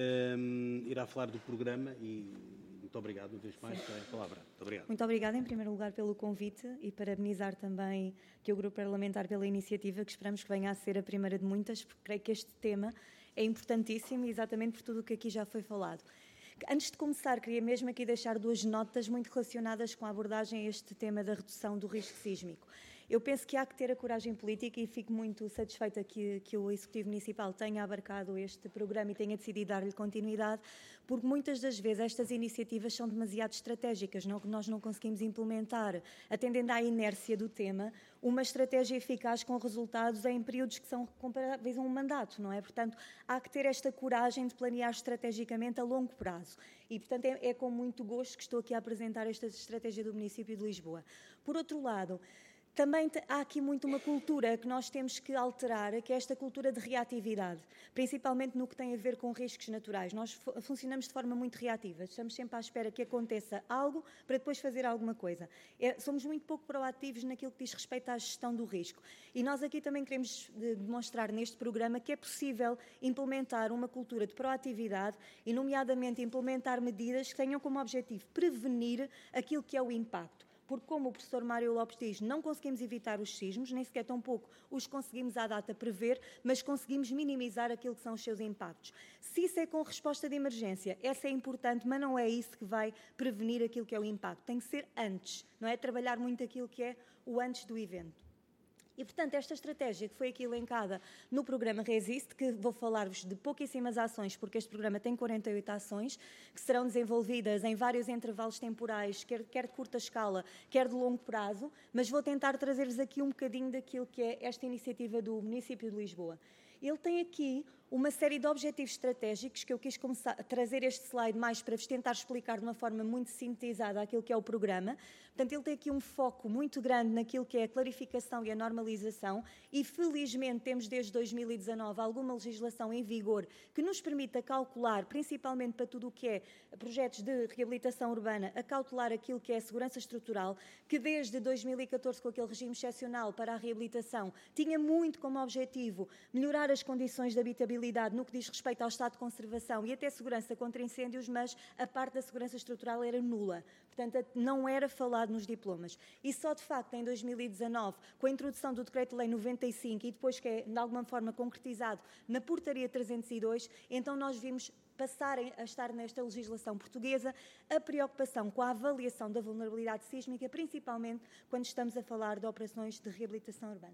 irá falar do programa e muito obrigado, uma vez mais, pela palavra. Muito obrigado. Muito obrigada, em primeiro lugar, pelo convite e parabenizar também que o Grupo Parlamentar pela iniciativa, que esperamos que venha a ser a primeira de muitas, porque creio que este tema é importantíssimo, exatamente por tudo o que aqui já foi falado. Antes de começar, queria mesmo aqui deixar 2 notas muito relacionadas com a abordagem a este tema da redução do risco sísmico. Eu penso que há que ter a coragem política e fico muito satisfeita que o Executivo Municipal tenha abarcado este programa e tenha decidido dar-lhe continuidade, porque muitas das vezes estas iniciativas são demasiado estratégicas, nós não conseguimos implementar, atendendo à inércia do tema, uma estratégia eficaz com resultados em períodos que são comparáveis a um mandato, não é? Portanto, há que ter esta coragem de planear estrategicamente a longo prazo. E, portanto, é com muito gosto que estou aqui a apresentar esta estratégia do município de Lisboa. Por outro lado, também há aqui muito uma cultura que nós temos que alterar, que é esta cultura de reatividade, principalmente no que tem a ver com riscos naturais. Nós funcionamos de forma muito reativa, estamos sempre à espera que aconteça algo para depois fazer alguma coisa. Somos muito pouco proativos naquilo que diz respeito à gestão do risco. E nós aqui também queremos demonstrar neste programa que é possível implementar uma cultura de proatividade e, nomeadamente, implementar medidas que tenham como objetivo prevenir aquilo que é o impacto. Porque, como o professor Mário Lopes diz, não conseguimos evitar os sismos, nem sequer tão pouco os conseguimos à data prever, mas conseguimos minimizar aquilo que são os seus impactos. Se isso é com resposta de emergência, essa é importante, mas não é isso que vai prevenir aquilo que é o impacto. Tem que ser antes, não é? Trabalhar muito aquilo que é o antes do evento. E, portanto, esta estratégia que foi aqui elencada no programa Resiste, que vou falar-vos de pouquíssimas ações, porque este programa tem 48 ações, que serão desenvolvidas em vários intervalos temporais, quer de curta escala, quer de longo prazo, mas vou tentar trazer-vos aqui um bocadinho daquilo que é esta iniciativa do município de Lisboa. Ele tem aqui uma série de objetivos estratégicos que eu quis trazer este slide mais para vos tentar explicar de uma forma muito sintetizada aquilo que é o programa. Portanto, ele tem aqui um foco muito grande naquilo que é a clarificação e a normalização e, felizmente, temos desde 2019 alguma legislação em vigor que nos permita calcular, principalmente para tudo o que é projetos de reabilitação urbana, a calcular aquilo que é a segurança estrutural, que desde 2014, com aquele regime excepcional para a reabilitação, tinha muito como objetivo melhorar as condições de habitabilidade no que diz respeito ao estado de conservação e até segurança contra incêndios, mas a parte da segurança estrutural era nula. Portanto, não era falado nos diplomas. E só, de facto, em 2019, com a introdução do Decreto-Lei 95 e depois que é, de alguma forma, concretizado na Portaria 302, então nós vimos passarem a estar nesta legislação portuguesa a preocupação com a avaliação da vulnerabilidade sísmica, principalmente quando estamos a falar de operações de reabilitação urbana.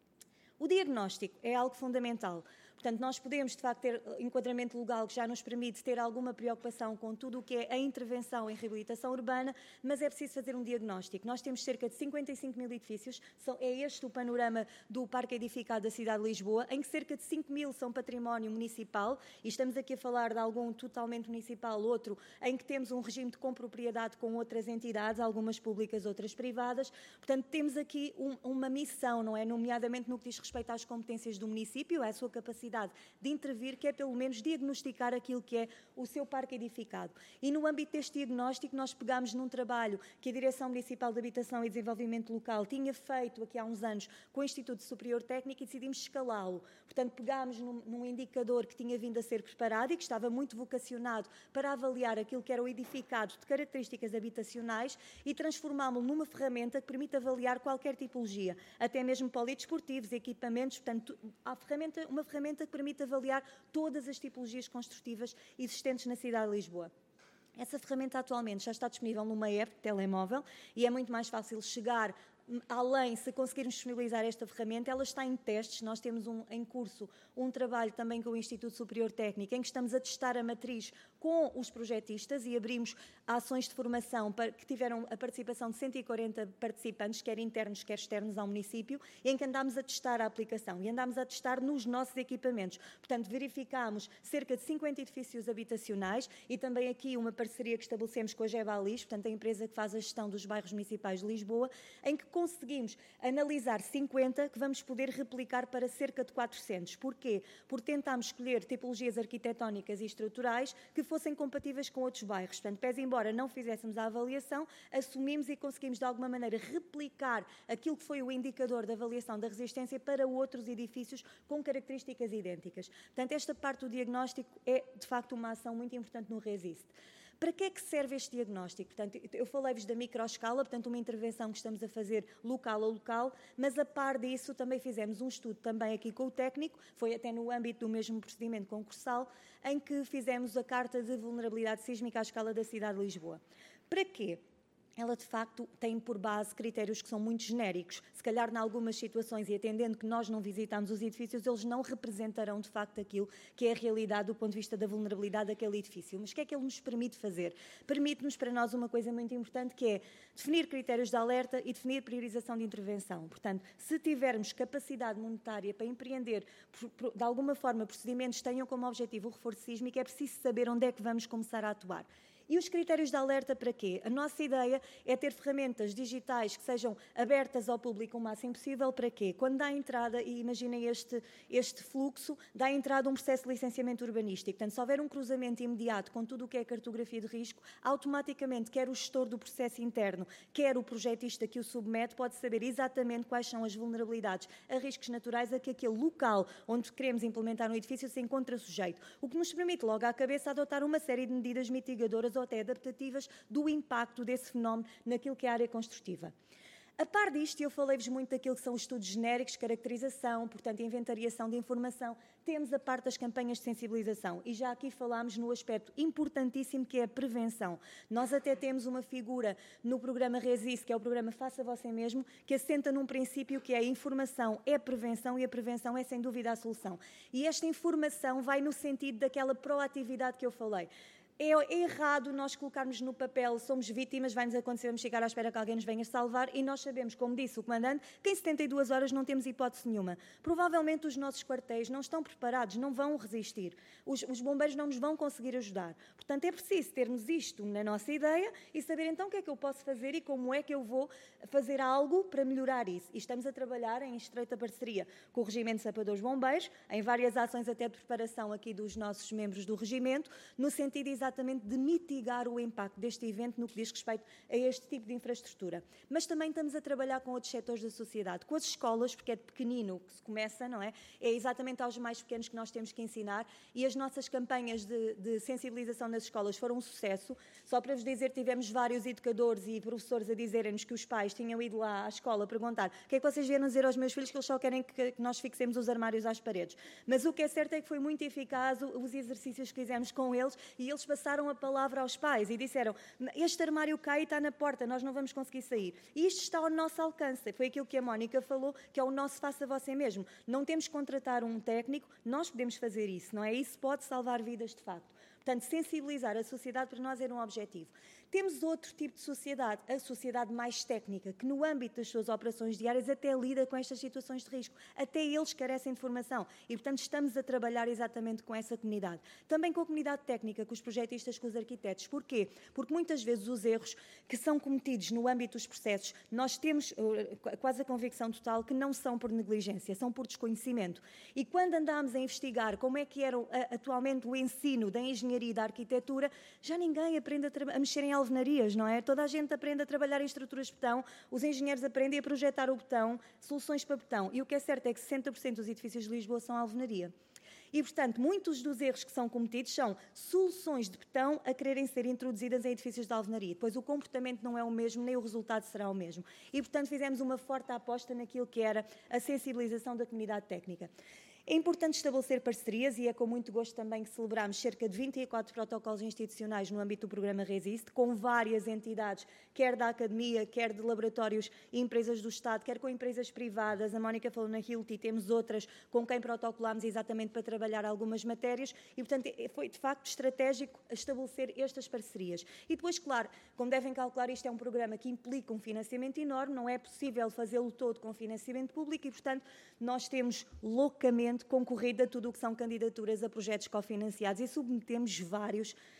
O diagnóstico é algo fundamental. Portanto, nós podemos, de facto, ter enquadramento legal que já nos permite ter alguma preocupação com tudo o que é a intervenção em reabilitação urbana, mas é preciso fazer um diagnóstico. Nós temos cerca de 55 mil edifícios, é este o panorama do parque edificado da cidade de Lisboa, em que cerca de 5 mil são património municipal, e estamos aqui a falar de algum totalmente municipal, outro em que temos um regime de compropriedade com outras entidades, algumas públicas, outras privadas. Portanto, temos aqui uma missão, não é? Nomeadamente no que diz respeito às competências do município, à sua capacidade de intervir, que é pelo menos diagnosticar aquilo que é o seu parque edificado. E no âmbito deste diagnóstico nós pegámos num trabalho que a Direção Municipal de Habitação e Desenvolvimento Local tinha feito aqui há uns anos com o Instituto Superior Técnico e decidimos escalá-lo. Portanto, pegámos num indicador que tinha vindo a ser preparado e que estava muito vocacionado para avaliar aquilo que era o edificado de características habitacionais e transformámo-lo numa ferramenta que permite avaliar qualquer tipologia, até mesmo polidesportivos, equipamentos, portanto, uma ferramenta que permite avaliar todas as tipologias construtivas existentes na cidade de Lisboa. Essa ferramenta atualmente já está disponível numa app de telemóvel e é muito mais fácil chegar além, se conseguirmos disponibilizar esta ferramenta. Ela está em testes, nós temos em curso um trabalho também com o Instituto Superior Técnico, em que estamos a testar a matriz com os projetistas e abrimos ações de formação que tiveram a participação de 140 participantes, quer internos, quer externos ao município, em que andámos a testar a aplicação e andámos a testar nos nossos equipamentos. Portanto, verificámos cerca de 50 edifícios habitacionais e também aqui uma parceria que estabelecemos com a Gebalis, portanto, a empresa que faz a gestão dos bairros municipais de Lisboa, em que conseguimos analisar 50, que vamos poder replicar para cerca de 400. Porquê? Porque tentámos escolher tipologias arquitetónicas e estruturais que fossem compatíveis com outros bairros. Portanto, pese embora não fizéssemos a avaliação, assumimos e conseguimos de alguma maneira replicar aquilo que foi o indicador de avaliação da resistência para outros edifícios com características idênticas. Portanto, esta parte do diagnóstico é, de facto, uma ação muito importante no RESIST. Para que é que serve este diagnóstico? Portanto, eu falei-vos da microescala, portanto, uma intervenção que estamos a fazer local a local, mas a par disso também fizemos um estudo também aqui com o técnico, foi até no âmbito do mesmo procedimento concursal, em que fizemos a Carta de Vulnerabilidade Sísmica à escala da cidade de Lisboa. Para quê? Ela, de facto, tem por base critérios que são muito genéricos. Se calhar, em algumas situações, e atendendo que nós não visitamos os edifícios, eles não representarão, de facto, aquilo que é a realidade do ponto de vista da vulnerabilidade daquele edifício. Mas o que é que ele nos permite fazer? Permite-nos, para nós, uma coisa muito importante, que é definir critérios de alerta e definir priorização de intervenção. Portanto, se tivermos capacidade monetária para empreender, de alguma forma, procedimentos que tenham como objetivo o reforço sísmico, é preciso saber onde é que vamos começar a atuar. E os critérios de alerta para quê? A nossa ideia é ter ferramentas digitais que sejam abertas ao público o máximo possível. Para quê? Quando dá entrada, e imaginem este fluxo, dá entrada um processo de licenciamento urbanístico. Portanto, se houver um cruzamento imediato com tudo o que é cartografia de risco, automaticamente, quer o gestor do processo interno, quer o projetista que o submete, pode saber exatamente quais são as vulnerabilidades a riscos naturais a que aquele local onde queremos implementar um edifício se encontra sujeito. O que nos permite, logo à cabeça, adotar uma série de medidas mitigadoras ou até adaptativas do impacto desse fenómeno naquilo que é a área construtiva. A par disto, eu falei-vos muito daquilo que são os estudos genéricos, caracterização, portanto, inventariação de informação, temos a parte das campanhas de sensibilização e já aqui falámos no aspecto importantíssimo que é a prevenção. Nós até temos uma figura no programa RESIST, que é o programa Faça Você Mesmo, que assenta num princípio que é a informação é prevenção e a prevenção é sem dúvida a solução. E esta informação vai no sentido daquela proatividade que eu falei. É errado nós colocarmos no papel, somos vítimas, vai-nos acontecer, vamos chegar à espera que alguém nos venha salvar e nós sabemos, como disse o comandante, que em 72 horas não temos hipótese nenhuma. Provavelmente os nossos quartéis não estão preparados, não vão resistir. Os bombeiros não nos vão conseguir ajudar. Portanto, é preciso termos isto na nossa ideia e saber então o que é que eu posso fazer e como é que eu vou fazer algo para melhorar isso. E estamos a trabalhar em estreita parceria com o Regimento de Sapadores Bombeiros, em várias ações até de preparação aqui dos nossos membros do regimento, no sentido exatamente de mitigar o impacto deste evento no que diz respeito a este tipo de infraestrutura. Mas também estamos a trabalhar com outros setores da sociedade, com as escolas, porque é de pequenino que se começa, não é? É exatamente aos mais pequenos que nós temos que ensinar e as nossas campanhas de sensibilização nas escolas foram um sucesso. Só para vos dizer, tivemos vários educadores e professores a dizerem-nos que os pais tinham ido lá à escola perguntar o que é que vocês vieram dizer aos meus filhos, que eles só querem que nós fixemos os armários às paredes. Mas o que é certo é que foi muito eficaz os exercícios que fizemos com eles e eles passaram a palavra aos pais e disseram: este armário cai e está na porta, nós não vamos conseguir sair. E isto está ao nosso alcance. Foi aquilo que a Mónica falou, que é o nosso faça você mesmo. Não temos que contratar um técnico, nós podemos fazer isso, não é? Isso pode salvar vidas de facto. Portanto, sensibilizar a sociedade para nós era um objetivo. Temos outro tipo de sociedade, a sociedade mais técnica, que no âmbito das suas operações diárias até lida com estas situações de risco. Até eles carecem de formação e, portanto, estamos a trabalhar exatamente com essa comunidade. Também com a comunidade técnica, com os projetistas, com os arquitetos. Porquê? Porque muitas vezes os erros que são cometidos no âmbito dos processos, nós temos quase a convicção total que não são por negligência, são por desconhecimento. E quando andámos a investigar como é que era atualmente o ensino da engenharia e da arquitetura, já ninguém aprende a mexer em alvenarias, não é? Toda a gente aprende a trabalhar em estruturas de betão, os engenheiros aprendem a projetar o betão, soluções para betão. E o que é certo é que 60% dos edifícios de Lisboa são alvenaria. E, portanto, muitos dos erros que são cometidos são soluções de betão a quererem ser introduzidas em edifícios de alvenaria. Depois o comportamento não é o mesmo, nem o resultado será o mesmo. E, portanto, fizemos uma forte aposta naquilo que era a sensibilização da comunidade técnica. É importante estabelecer parcerias e é com muito gosto também que celebramos cerca de 24 protocolos institucionais no âmbito do programa RESIST, com várias entidades, quer da academia, quer de laboratórios e empresas do Estado, quer com empresas privadas. A Mónica falou na Hilti, temos outras com quem protocolámos exatamente para trabalhar algumas matérias e, portanto, foi de facto estratégico estabelecer estas parcerias. E depois, claro, como devem calcular, isto é um programa que implica um financiamento enorme, não é possível fazê-lo todo com financiamento público e, portanto, nós temos loucamente concorrido a tudo o que são candidaturas a projetos cofinanciados e submetemos vários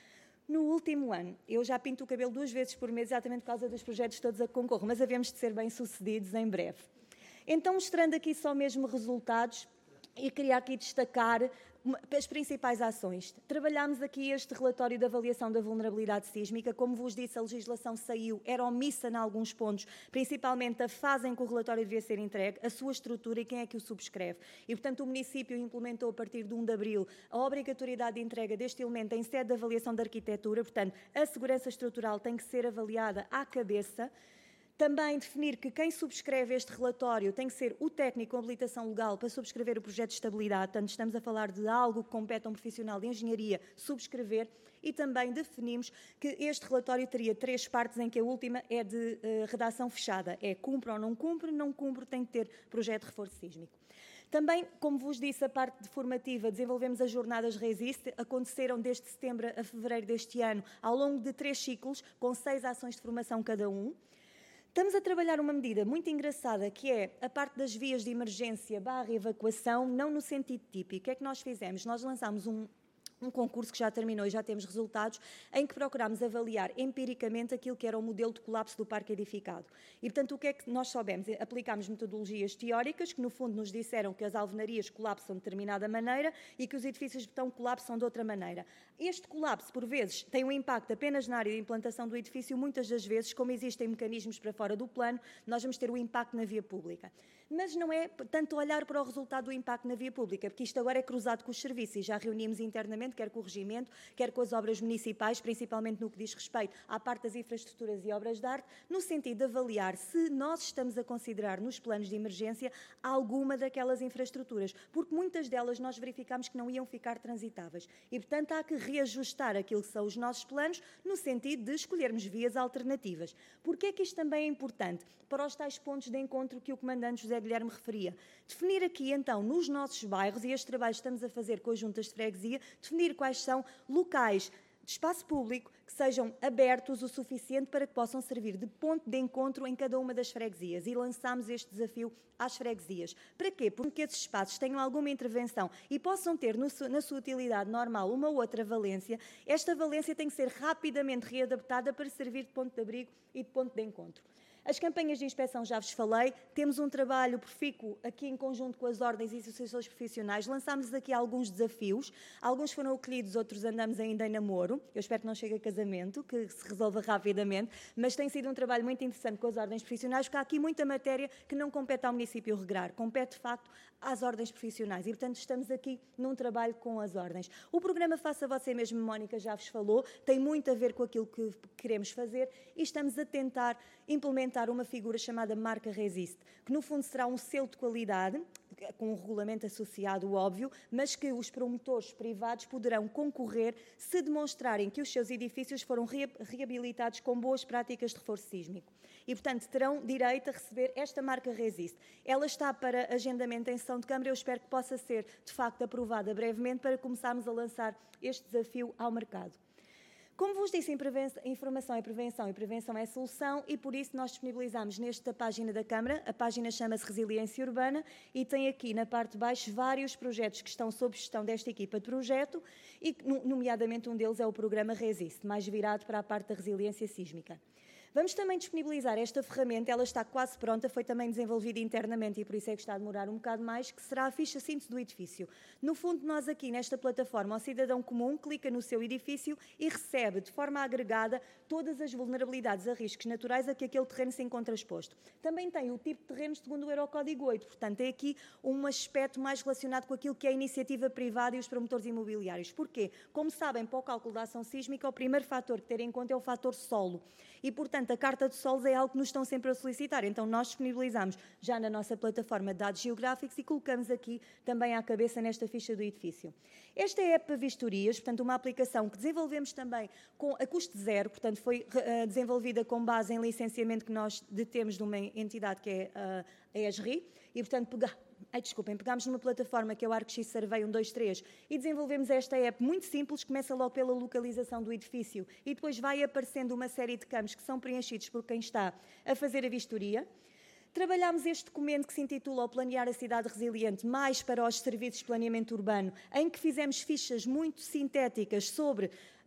No último ano, eu já pinto o cabelo 2 vezes por mês, exatamente por causa dos projetos todos a que concorro, mas havemos de ser bem-sucedidos em breve. Então, mostrando aqui só mesmo resultados, e queria aqui destacar as principais ações. Trabalhámos aqui este relatório de avaliação da vulnerabilidade sísmica. Como vos disse, a legislação saiu, era omissa em alguns pontos, principalmente a fase em que o relatório devia ser entregue, a sua estrutura e quem é que o subscreve. E, portanto, o município implementou, a partir de 1 de abril, a obrigatoriedade de entrega deste elemento em sede de avaliação da arquitetura. Portanto, a segurança estrutural tem que ser avaliada à cabeça. Também definir que quem subscreve este relatório tem que ser o técnico com habilitação legal para subscrever o projeto de estabilidade. Portanto, estamos a falar de algo que compete a um profissional de engenharia subscrever. E também definimos que este relatório teria 3 partes, em que a última é de redação fechada. É cumpre ou não cumpre, tem que ter projeto de reforço sísmico. Também, como vos disse, a parte de formativa, desenvolvemos as jornadas Resiste, aconteceram desde setembro a fevereiro deste ano, ao longo de 3 ciclos, com 6 ações de formação cada um. Estamos a trabalhar uma medida muito engraçada, que é a parte das vias de emergência / evacuação, não no sentido típico. O que é que nós fizemos? Nós lançámos um concurso que já terminou e já temos resultados, em que procurámos avaliar empiricamente aquilo que era o modelo de colapso do parque edificado. E, portanto, o que é que nós soubemos? Aplicámos metodologias teóricas que, no fundo, nos disseram que as alvenarias colapsam de determinada maneira e que os edifícios de betão colapsam de outra maneira. Este colapso, por vezes, tem um impacto apenas na área de implantação do edifício. Muitas das vezes, como existem mecanismos para fora do plano, nós vamos ter o impacto na via pública. Mas não é tanto olhar para o resultado do impacto na via pública, porque isto agora é cruzado com os serviços e já reunimos internamente, quer com o regimento, quer com as obras municipais, principalmente no que diz respeito à parte das infraestruturas e obras de arte, no sentido de avaliar se nós estamos a considerar nos planos de emergência alguma daquelas infraestruturas, porque muitas delas nós verificámos que não iam ficar transitáveis. E, portanto, há que reajustar aquilo que são os nossos planos no sentido de escolhermos vias alternativas. Porquê é que isto também é importante? Para os tais pontos de encontro que o comandante José Guilherme referia. Definir aqui, então, nos nossos bairros, e este trabalho estamos a fazer com as juntas de freguesia, definir quais são locais de espaço público que sejam abertos o suficiente para que possam servir de ponto de encontro em cada uma das freguesias. E lançámos este desafio às freguesias. Para quê? Porque esses espaços tenham alguma intervenção e possam ter na sua utilidade normal uma outra valência. Esta valência tem que ser rapidamente readaptada para servir de ponto de abrigo e de ponto de encontro. As campanhas de inspeção já vos falei, temos um trabalho profícuo aqui em conjunto com as ordens e associações profissionais, lançámos aqui alguns desafios, alguns foram acolhidos, outros andamos ainda em namoro, eu espero que não chegue a casamento, que se resolva rapidamente, mas tem sido um trabalho muito interessante com as ordens profissionais, porque há aqui muita matéria que não compete ao município regrar, compete de facto às ordens profissionais e, portanto, estamos aqui num trabalho com as ordens. O programa Faça Você Mesmo, Mónica já vos falou, tem muito a ver com aquilo que queremos fazer e estamos a tentar implementar uma figura chamada Marca Resiste, que no fundo será um selo de qualidade, com um regulamento associado, óbvio, mas que os promotores privados poderão concorrer se demonstrarem que os seus edifícios foram reabilitados com boas práticas de reforço sísmico. E, portanto, terão direito a receber esta marca Resiste. Ela está para agendamento em sessão de Câmara, eu espero que possa ser, de facto, aprovada brevemente para começarmos a lançar este desafio ao mercado. Como vos disse, informação é prevenção e prevenção é solução e por isso nós disponibilizamos nesta página da Câmara, a página chama-se Resiliência Urbana e tem aqui na parte de baixo vários projetos que estão sob gestão desta equipa de projeto e nomeadamente um deles é o programa Resiste, mais virado para a parte da resiliência sísmica. Vamos também disponibilizar esta ferramenta, ela está quase pronta, foi também desenvolvida internamente e por isso é que está a demorar um bocado mais, que será a ficha síntese do edifício. No fundo, nós aqui nesta plataforma, o cidadão comum clica no seu edifício e recebe de forma agregada todas as vulnerabilidades a riscos naturais a que aquele terreno se encontra exposto. Também tem o tipo de terreno segundo o Eurocódigo 8, portanto é aqui um aspecto mais relacionado com aquilo que é a iniciativa privada e os promotores imobiliários. Porquê? Como sabem, para o cálculo da ação sísmica, o primeiro fator que ter em conta é o fator solo. E, portanto, a carta de solos é algo que nos estão sempre a solicitar. Então, nós disponibilizamos já na nossa plataforma de dados geográficos e colocamos aqui também à cabeça nesta ficha do edifício. Esta é a app para vistorias, portanto, uma aplicação que desenvolvemos também a custo zero, portanto, foi desenvolvida com base em licenciamento que nós detemos de uma entidade que é a ESRI e, portanto, pegámos numa plataforma que é o ArcX Survey 123 e desenvolvemos esta app muito simples, começa logo pela localização do edifício e depois vai aparecendo uma série de campos que são preenchidos por quem está a fazer a vistoria. Trabalhámos este documento que se intitula O Planear a Cidade Resiliente, mais para os serviços de planeamento urbano, em que fizemos fichas muito sintéticas sobre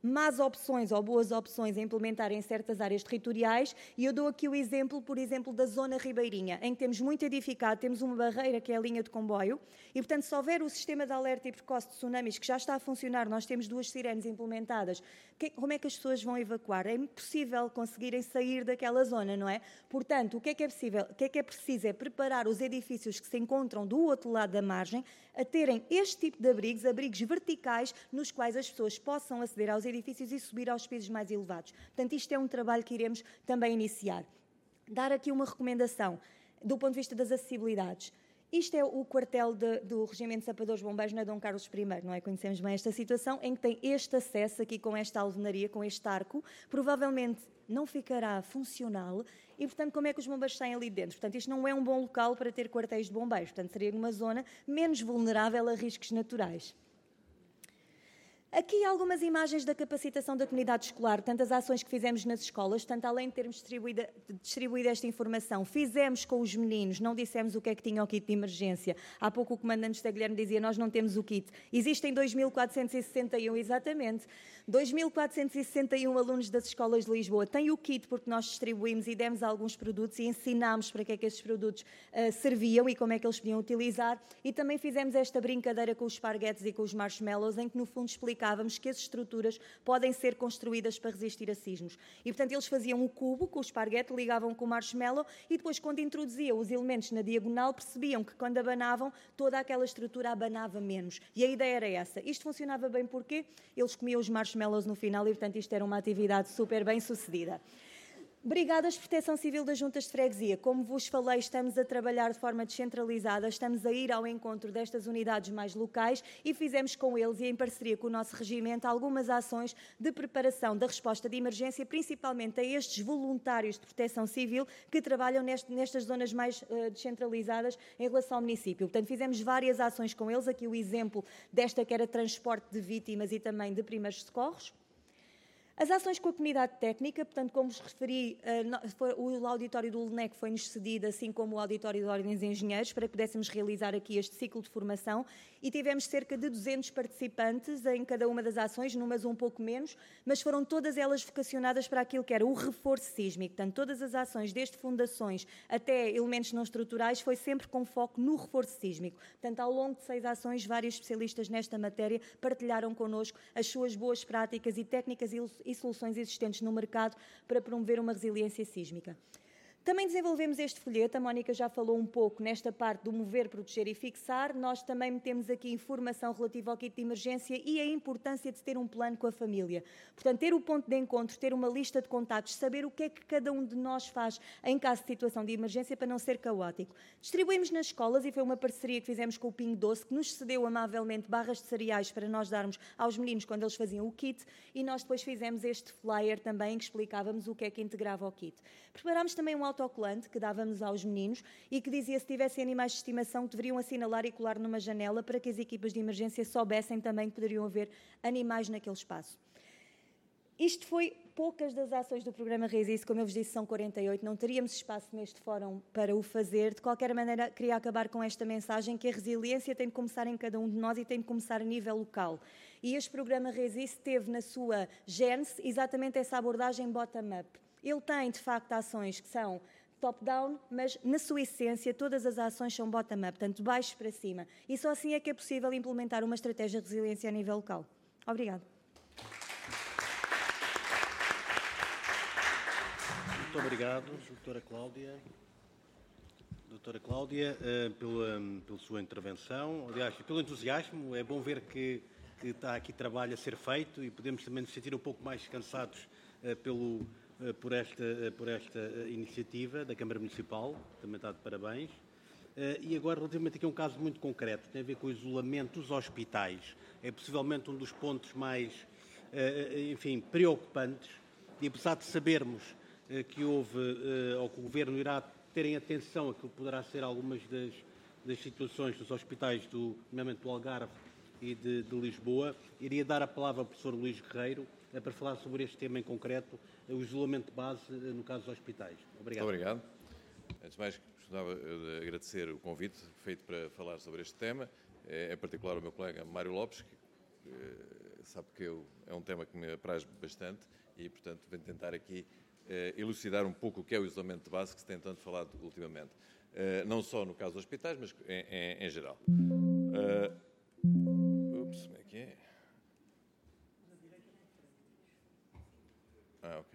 más opções ou boas opções a implementar em certas áreas territoriais, e eu dou aqui o exemplo, por exemplo, da zona ribeirinha, em que temos muito edificado, temos uma barreira que é a linha de comboio, e portanto se houver o sistema de alerta e precoce de tsunamis que já está a funcionar, nós temos 2 sirenes implementadas, como é que as pessoas vão evacuar? É impossível conseguirem sair daquela zona, não é? Portanto, o que é preciso é preparar os edifícios que se encontram do outro lado da margem a terem este tipo de abrigos verticais, nos quais as pessoas possam aceder aos edifícios e subir aos pisos mais elevados. Portanto, isto é um trabalho que iremos também iniciar. Dar aqui uma recomendação, do ponto de vista das acessibilidades. Isto é o quartel do Regimento de Sapadores Bombeiros na Dom Carlos I, não é? Conhecemos bem esta situação, em que tem este acesso aqui com esta alvenaria, com este arco, provavelmente não ficará funcional e, portanto, como é que os bombeiros saem ali dentro? Portanto, isto não é um bom local para ter quartéis de bombeiros, portanto, seria uma zona menos vulnerável a riscos naturais. Aqui algumas imagens da capacitação da comunidade escolar, tantas ações que fizemos nas escolas, tanto além de termos distribuído esta informação, fizemos com os meninos, não dissemos o que é que tinha o kit de emergência. Há pouco o comandante José Guilherme dizia, nós não temos o kit. Existem 2.461, exatamente, 2.461 alunos das escolas de Lisboa têm o kit porque nós distribuímos e demos alguns produtos e ensinámos para que é que estes produtos serviam e como é que eles podiam utilizar. E também fizemos esta brincadeira com os esparguetes e com os marshmallows, em que no fundo explicávamos que as estruturas podem ser construídas para resistir a sismos. E portanto eles faziam o cubo com o esparguete, ligavam com o marshmallow e depois quando introduziam os elementos na diagonal percebiam que quando abanavam toda aquela estrutura abanava menos. E a ideia era essa. Isto funcionava bem porque eles comiam os marshmallows no final e portanto isto era uma atividade super bem sucedida. Brigadas de Proteção Civil das Juntas de Freguesia. Como vos falei, estamos a trabalhar de forma descentralizada, estamos a ir ao encontro destas unidades mais locais e fizemos com eles e em parceria com o nosso regimento algumas ações de preparação da resposta de emergência, principalmente a estes voluntários de proteção civil que trabalham nestas zonas mais descentralizadas em relação ao município. Portanto, fizemos várias ações com eles, aqui o exemplo desta que era transporte de vítimas e também de primeiros socorros. As ações com a comunidade técnica, portanto, como vos referi, o auditório do LNEC foi-nos cedido, assim como o auditório da Ordem dos Engenheiros, para que pudéssemos realizar aqui este ciclo de formação e tivemos cerca de 200 participantes em cada uma das ações, numas um pouco menos, mas foram todas elas vocacionadas para aquilo que era o reforço sísmico. Portanto, todas as ações, desde fundações até elementos não estruturais, foi sempre com foco no reforço sísmico. Portanto, ao longo de 6 ações, vários especialistas nesta matéria partilharam connosco as suas boas práticas e técnicas e soluções existentes no mercado para promover uma resiliência sísmica. Também desenvolvemos este folheto, a Mónica já falou um pouco nesta parte do mover, proteger e fixar. Nós também metemos aqui informação relativa ao kit de emergência e a importância de ter um plano com a família. Portanto, ter o ponto de encontro, ter uma lista de contactos, saber o que é que cada um de nós faz em caso de situação de emergência para não ser caótico. Distribuímos nas escolas e foi uma parceria que fizemos com o Pingo Doce, que nos cedeu amavelmente barras de cereais para nós darmos aos meninos quando eles faziam o kit e nós depois fizemos este flyer também que explicávamos o que é que integrava o kit. Preparámos também um autocolante que dávamos aos meninos e que dizia se tivessem animais de estimação que deveriam assinalar e colar numa janela para que as equipas de emergência soubessem também que poderiam haver animais naquele espaço. Isto foi poucas das ações do programa Resiste, como eu vos disse, são 48, não teríamos espaço neste fórum para o fazer. De qualquer maneira, queria acabar com esta mensagem que a resiliência tem de começar em cada um de nós e tem de começar a nível local. E este programa Resiste teve na sua gênese exatamente essa abordagem bottom-up. Ele tem, de facto, ações que são top-down, mas, na sua essência, todas as ações são bottom-up, portanto, de baixo para cima. E só assim é que é possível implementar uma estratégia de resiliência a nível local. Obrigada. Muito obrigado, doutora Cláudia. Doutora Cláudia, pela sua intervenção, aliás, pelo entusiasmo. É bom ver que está aqui trabalho a ser feito e podemos também nos sentir um pouco mais cansados por esta iniciativa da Câmara Municipal, também está de parabéns. E agora, relativamente aqui a um caso muito concreto, tem a ver com o isolamento dos hospitais. É possivelmente um dos pontos mais, preocupantes, e apesar de sabermos que houve, ou que o Governo irá ter em atenção aquilo que poderá ser algumas das situações dos hospitais, nomeadamente do Algarve e de Lisboa, iria dar a palavra ao professor Luís Guerreiro para falar sobre este tema em concreto, o isolamento de base no caso dos hospitais. Obrigado. Muito obrigado. Antes de mais, gostava de agradecer o convite feito para falar sobre este tema, em particular ao meu colega Mário Lopes, que sabe que é um tema que me apraz bastante e, portanto, venho tentar aqui elucidar um pouco o que é o isolamento de base que se tem tanto falado ultimamente. Não só no caso dos hospitais, mas em geral. Como é que é? Ok.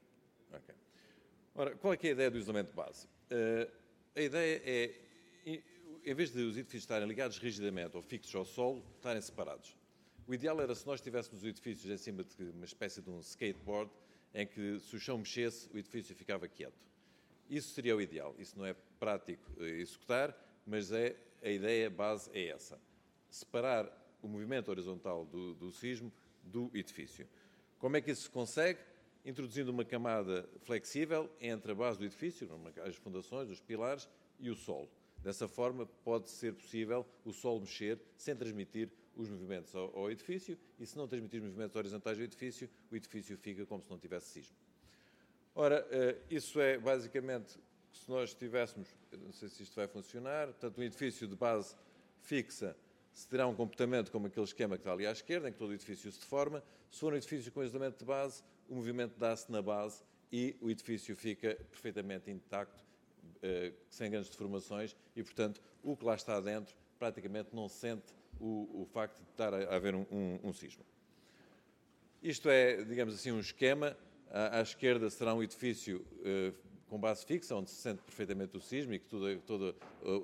Ora, qual é que é a ideia do isolamento de base? A ideia é, em vez de os edifícios estarem ligados rigidamente ou fixos ao solo, estarem separados. O ideal era se nós tivéssemos os edifícios em cima de uma espécie de um skateboard, em que se o chão mexesse, o edifício ficava quieto. Isso seria o ideal. Isso não é prático executar, mas a ideia base é essa. Separar o movimento horizontal do sismo do edifício. Como é que isso se consegue? Introduzindo uma camada flexível entre a base do edifício, as fundações, os pilares e o solo. Dessa forma, pode ser possível o solo mexer sem transmitir os movimentos ao edifício e, se não transmitir os movimentos horizontais ao edifício, o edifício fica como se não tivesse sismo. Ora, isso é basicamente, se nós tivéssemos, não sei se isto vai funcionar, portanto, um edifício de base fixa se terá um comportamento como aquele esquema que está ali à esquerda, em que todo o edifício se deforma. Se for um edifício com isolamento de base, o movimento dá-se na base e o edifício fica perfeitamente intacto, sem grandes deformações e, portanto, o que lá está dentro praticamente não sente o facto de estar a haver um sismo. Isto é, digamos assim, um esquema. À esquerda será um edifício com base fixa, onde se sente perfeitamente o sismo e que todas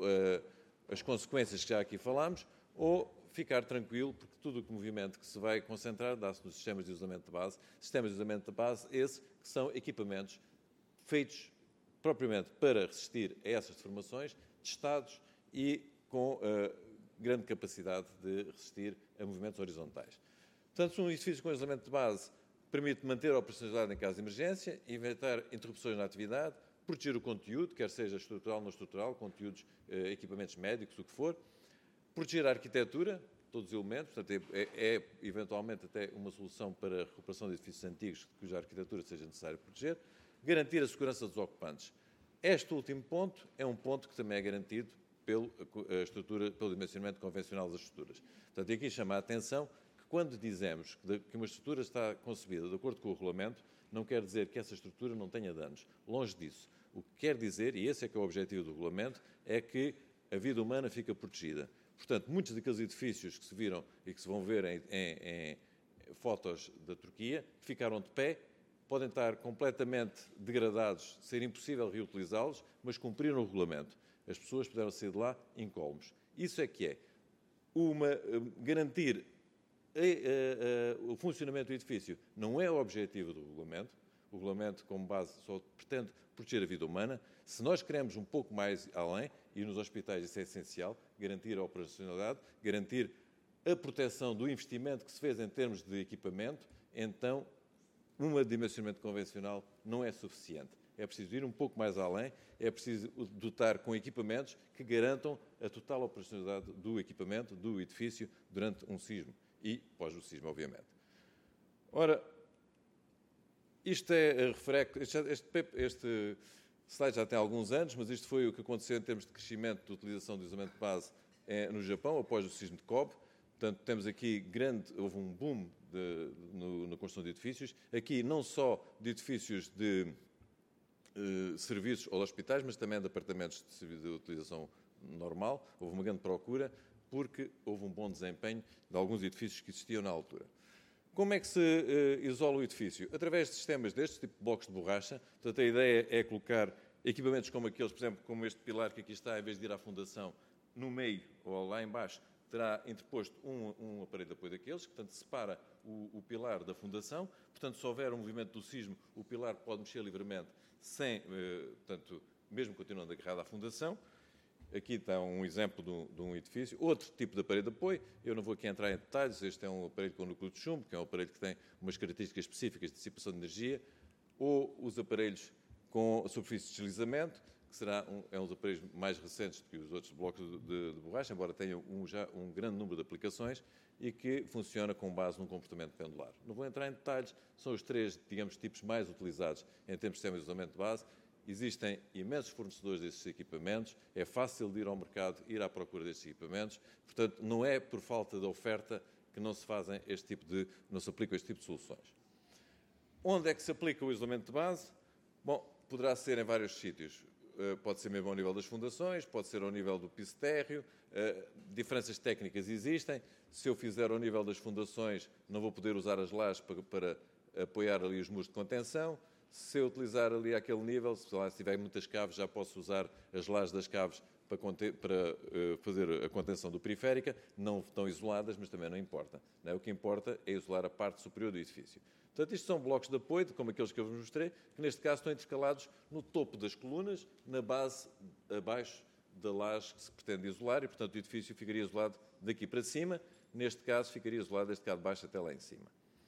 as consequências que já aqui falámos, ou ficar tranquilo, porque tudo o movimento que se vai concentrar dá-se nos sistemas de isolamento de base. Sistemas de isolamento de base, esses que são equipamentos feitos propriamente para resistir a essas deformações, testados e com grande capacidade de resistir a movimentos horizontais. Portanto, um edifício com isolamento de base permite manter a operacionalidade em caso de emergência, evitar interrupções na atividade, proteger o conteúdo, quer seja estrutural ou não estrutural, conteúdos, equipamentos médicos, o que for, proteger a arquitetura, todos os elementos, portanto, é eventualmente até uma solução para a recuperação de edifícios antigos cuja arquitetura seja necessário proteger, garantir a segurança dos ocupantes. Este último ponto é um ponto que também é garantido pelo dimensionamento convencional das estruturas. Portanto, aqui chama a atenção que quando dizemos que uma estrutura está concebida de acordo com o regulamento, não quer dizer que essa estrutura não tenha danos. Longe disso. O que quer dizer, e esse é que é o objetivo do regulamento, é que a vida humana fica protegida. Portanto, muitos daqueles edifícios que se viram e que se vão ver em fotos da Turquia, que ficaram de pé, podem estar completamente degradados, ser impossível reutilizá-los, mas cumpriram o regulamento. As pessoas puderam sair de lá incólumes. Isso é que é garantir o funcionamento do edifício. Não é o objetivo do regulamento. O regulamento, como base, só pretende proteger a vida humana. Se nós queremos um pouco mais além, e nos hospitais isso é essencial, garantir a operacionalidade, garantir a proteção do investimento que se fez em termos de equipamento, então um dimensionamento convencional não é suficiente. É preciso ir um pouco mais além, é preciso dotar com equipamentos que garantam a total operacionalidade do equipamento, do edifício, durante um sismo e pós o sismo, obviamente. Ora, isto este slide já tem alguns anos, mas isto foi o que aconteceu em termos de crescimento de utilização do isolamento de base no Japão, após o sismo de Kobe. Portanto, temos aqui houve um boom na construção de edifícios. Aqui não só de edifícios de serviços ou de hospitais, mas também de apartamentos de utilização normal. Houve uma grande procura, porque houve um bom desempenho de alguns edifícios que existiam na altura. Como é que se isola o edifício? Através de sistemas destes, tipo blocos de borracha. Portanto, a ideia é colocar equipamentos como aqueles, por exemplo, como este pilar que aqui está, em vez de ir à fundação, no meio ou lá em baixo, terá interposto um aparelho de apoio daqueles, que, portanto, separa o pilar da fundação. Portanto, se houver um movimento do sismo, o pilar pode mexer livremente, portanto, mesmo continuando agarrado à fundação. Aqui está um exemplo de um edifício. Outro tipo de aparelho de apoio, eu não vou aqui entrar em detalhes, este é um aparelho com núcleo de chumbo, que é um aparelho que tem umas características específicas de dissipação de energia, ou os aparelhos com superfície de deslizamento, que é um dos aparelhos mais recentes do que os outros blocos de borracha, embora tenha já um grande número de aplicações, e que funciona com base num comportamento pendular. Não vou entrar em detalhes, são os três, digamos, tipos mais utilizados em termos de sistema de isolamento de base. Existem imensos fornecedores desses equipamentos, é fácil de ir ao mercado, ir à procura destes equipamentos, portanto, não é por falta de oferta que que não se fazem não se aplicam este tipo de soluções. Onde é que se aplica o isolamento de base? Bom, poderá ser em vários sítios. Pode ser mesmo ao nível das fundações, pode ser ao nível do piso térreo, diferenças técnicas existem. Se eu fizer ao nível das fundações, não vou poder usar as lajes para apoiar ali os muros de contenção. Se eu utilizar ali aquele nível, se tiver muitas caves, já posso usar as lajes das caves para fazer a contenção do periférica. Não estão isoladas, mas também não importa. Não é? O que importa é isolar a parte superior do edifício. Portanto, isto são blocos de apoio, como aqueles que eu vos mostrei, que neste caso estão intercalados no topo das colunas, na base abaixo da laje que se pretende isolar, e, portanto, o edifício ficaria isolado daqui para cima. Neste caso, ficaria isolado deste cá de baixo até lá em cima.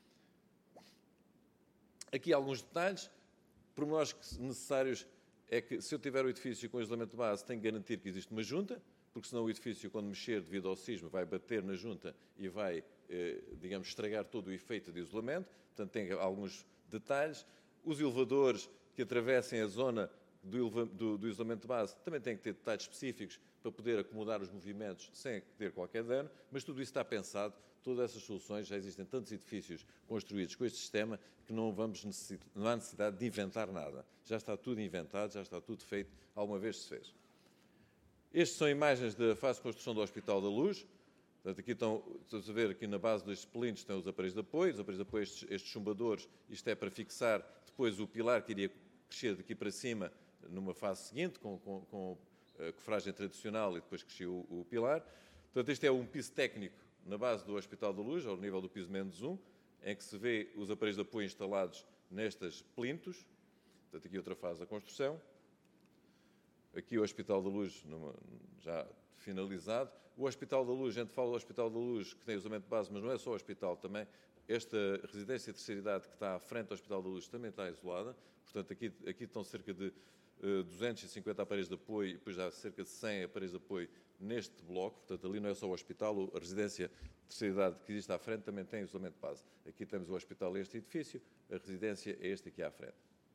Aqui alguns detalhes. Pormenores necessários é que, se eu tiver o edifício com isolamento de base, tenho que garantir que existe uma junta, porque senão o edifício, quando mexer devido ao sismo, vai bater na junta e vai, digamos, estragar todo o efeito de isolamento. Portanto, tem alguns detalhes. Os elevadores que atravessem a zona do isolamento de base também têm que ter detalhes específicos para poder acomodar os movimentos sem ter qualquer dano, mas tudo isso está pensado, todas essas soluções, já existem tantos edifícios construídos com este sistema que não há necessidade de inventar nada. Já está tudo inventado, já está tudo feito, alguma vez se fez. Estas são imagens da fase de construção do Hospital da Luz. Portanto, aqui estão a ver, aqui na base dos pelintos estão os aparelhos de apoio. Os aparelhos de apoio, estes chumbadores, isto é para fixar depois o pilar que iria crescer daqui para cima numa fase seguinte, com a cofragem tradicional, e depois cresceu o pilar. Portanto, este é um piso técnico na base do Hospital da Luz, ao nível do piso Mendes 1, em que se vê os aparelhos de apoio instalados nestas plintos. Portanto, aqui outra fase da construção. Aqui o Hospital da Luz já finalizado. O Hospital da Luz, a gente fala do Hospital da Luz, que tem isolamento de base, mas não é só o hospital também. Esta residência de terceira idade que está à frente do Hospital da Luz também está isolada. Portanto, aqui estão cerca de 250 aparelhos de apoio e depois há cerca de 100 aparelhos de apoio neste bloco. Portanto, ali não é só o hospital, a residência de terceira idade que existe à frente também tem isolamento de base. Aqui temos o hospital, este edifício, a residência é este aqui à frente.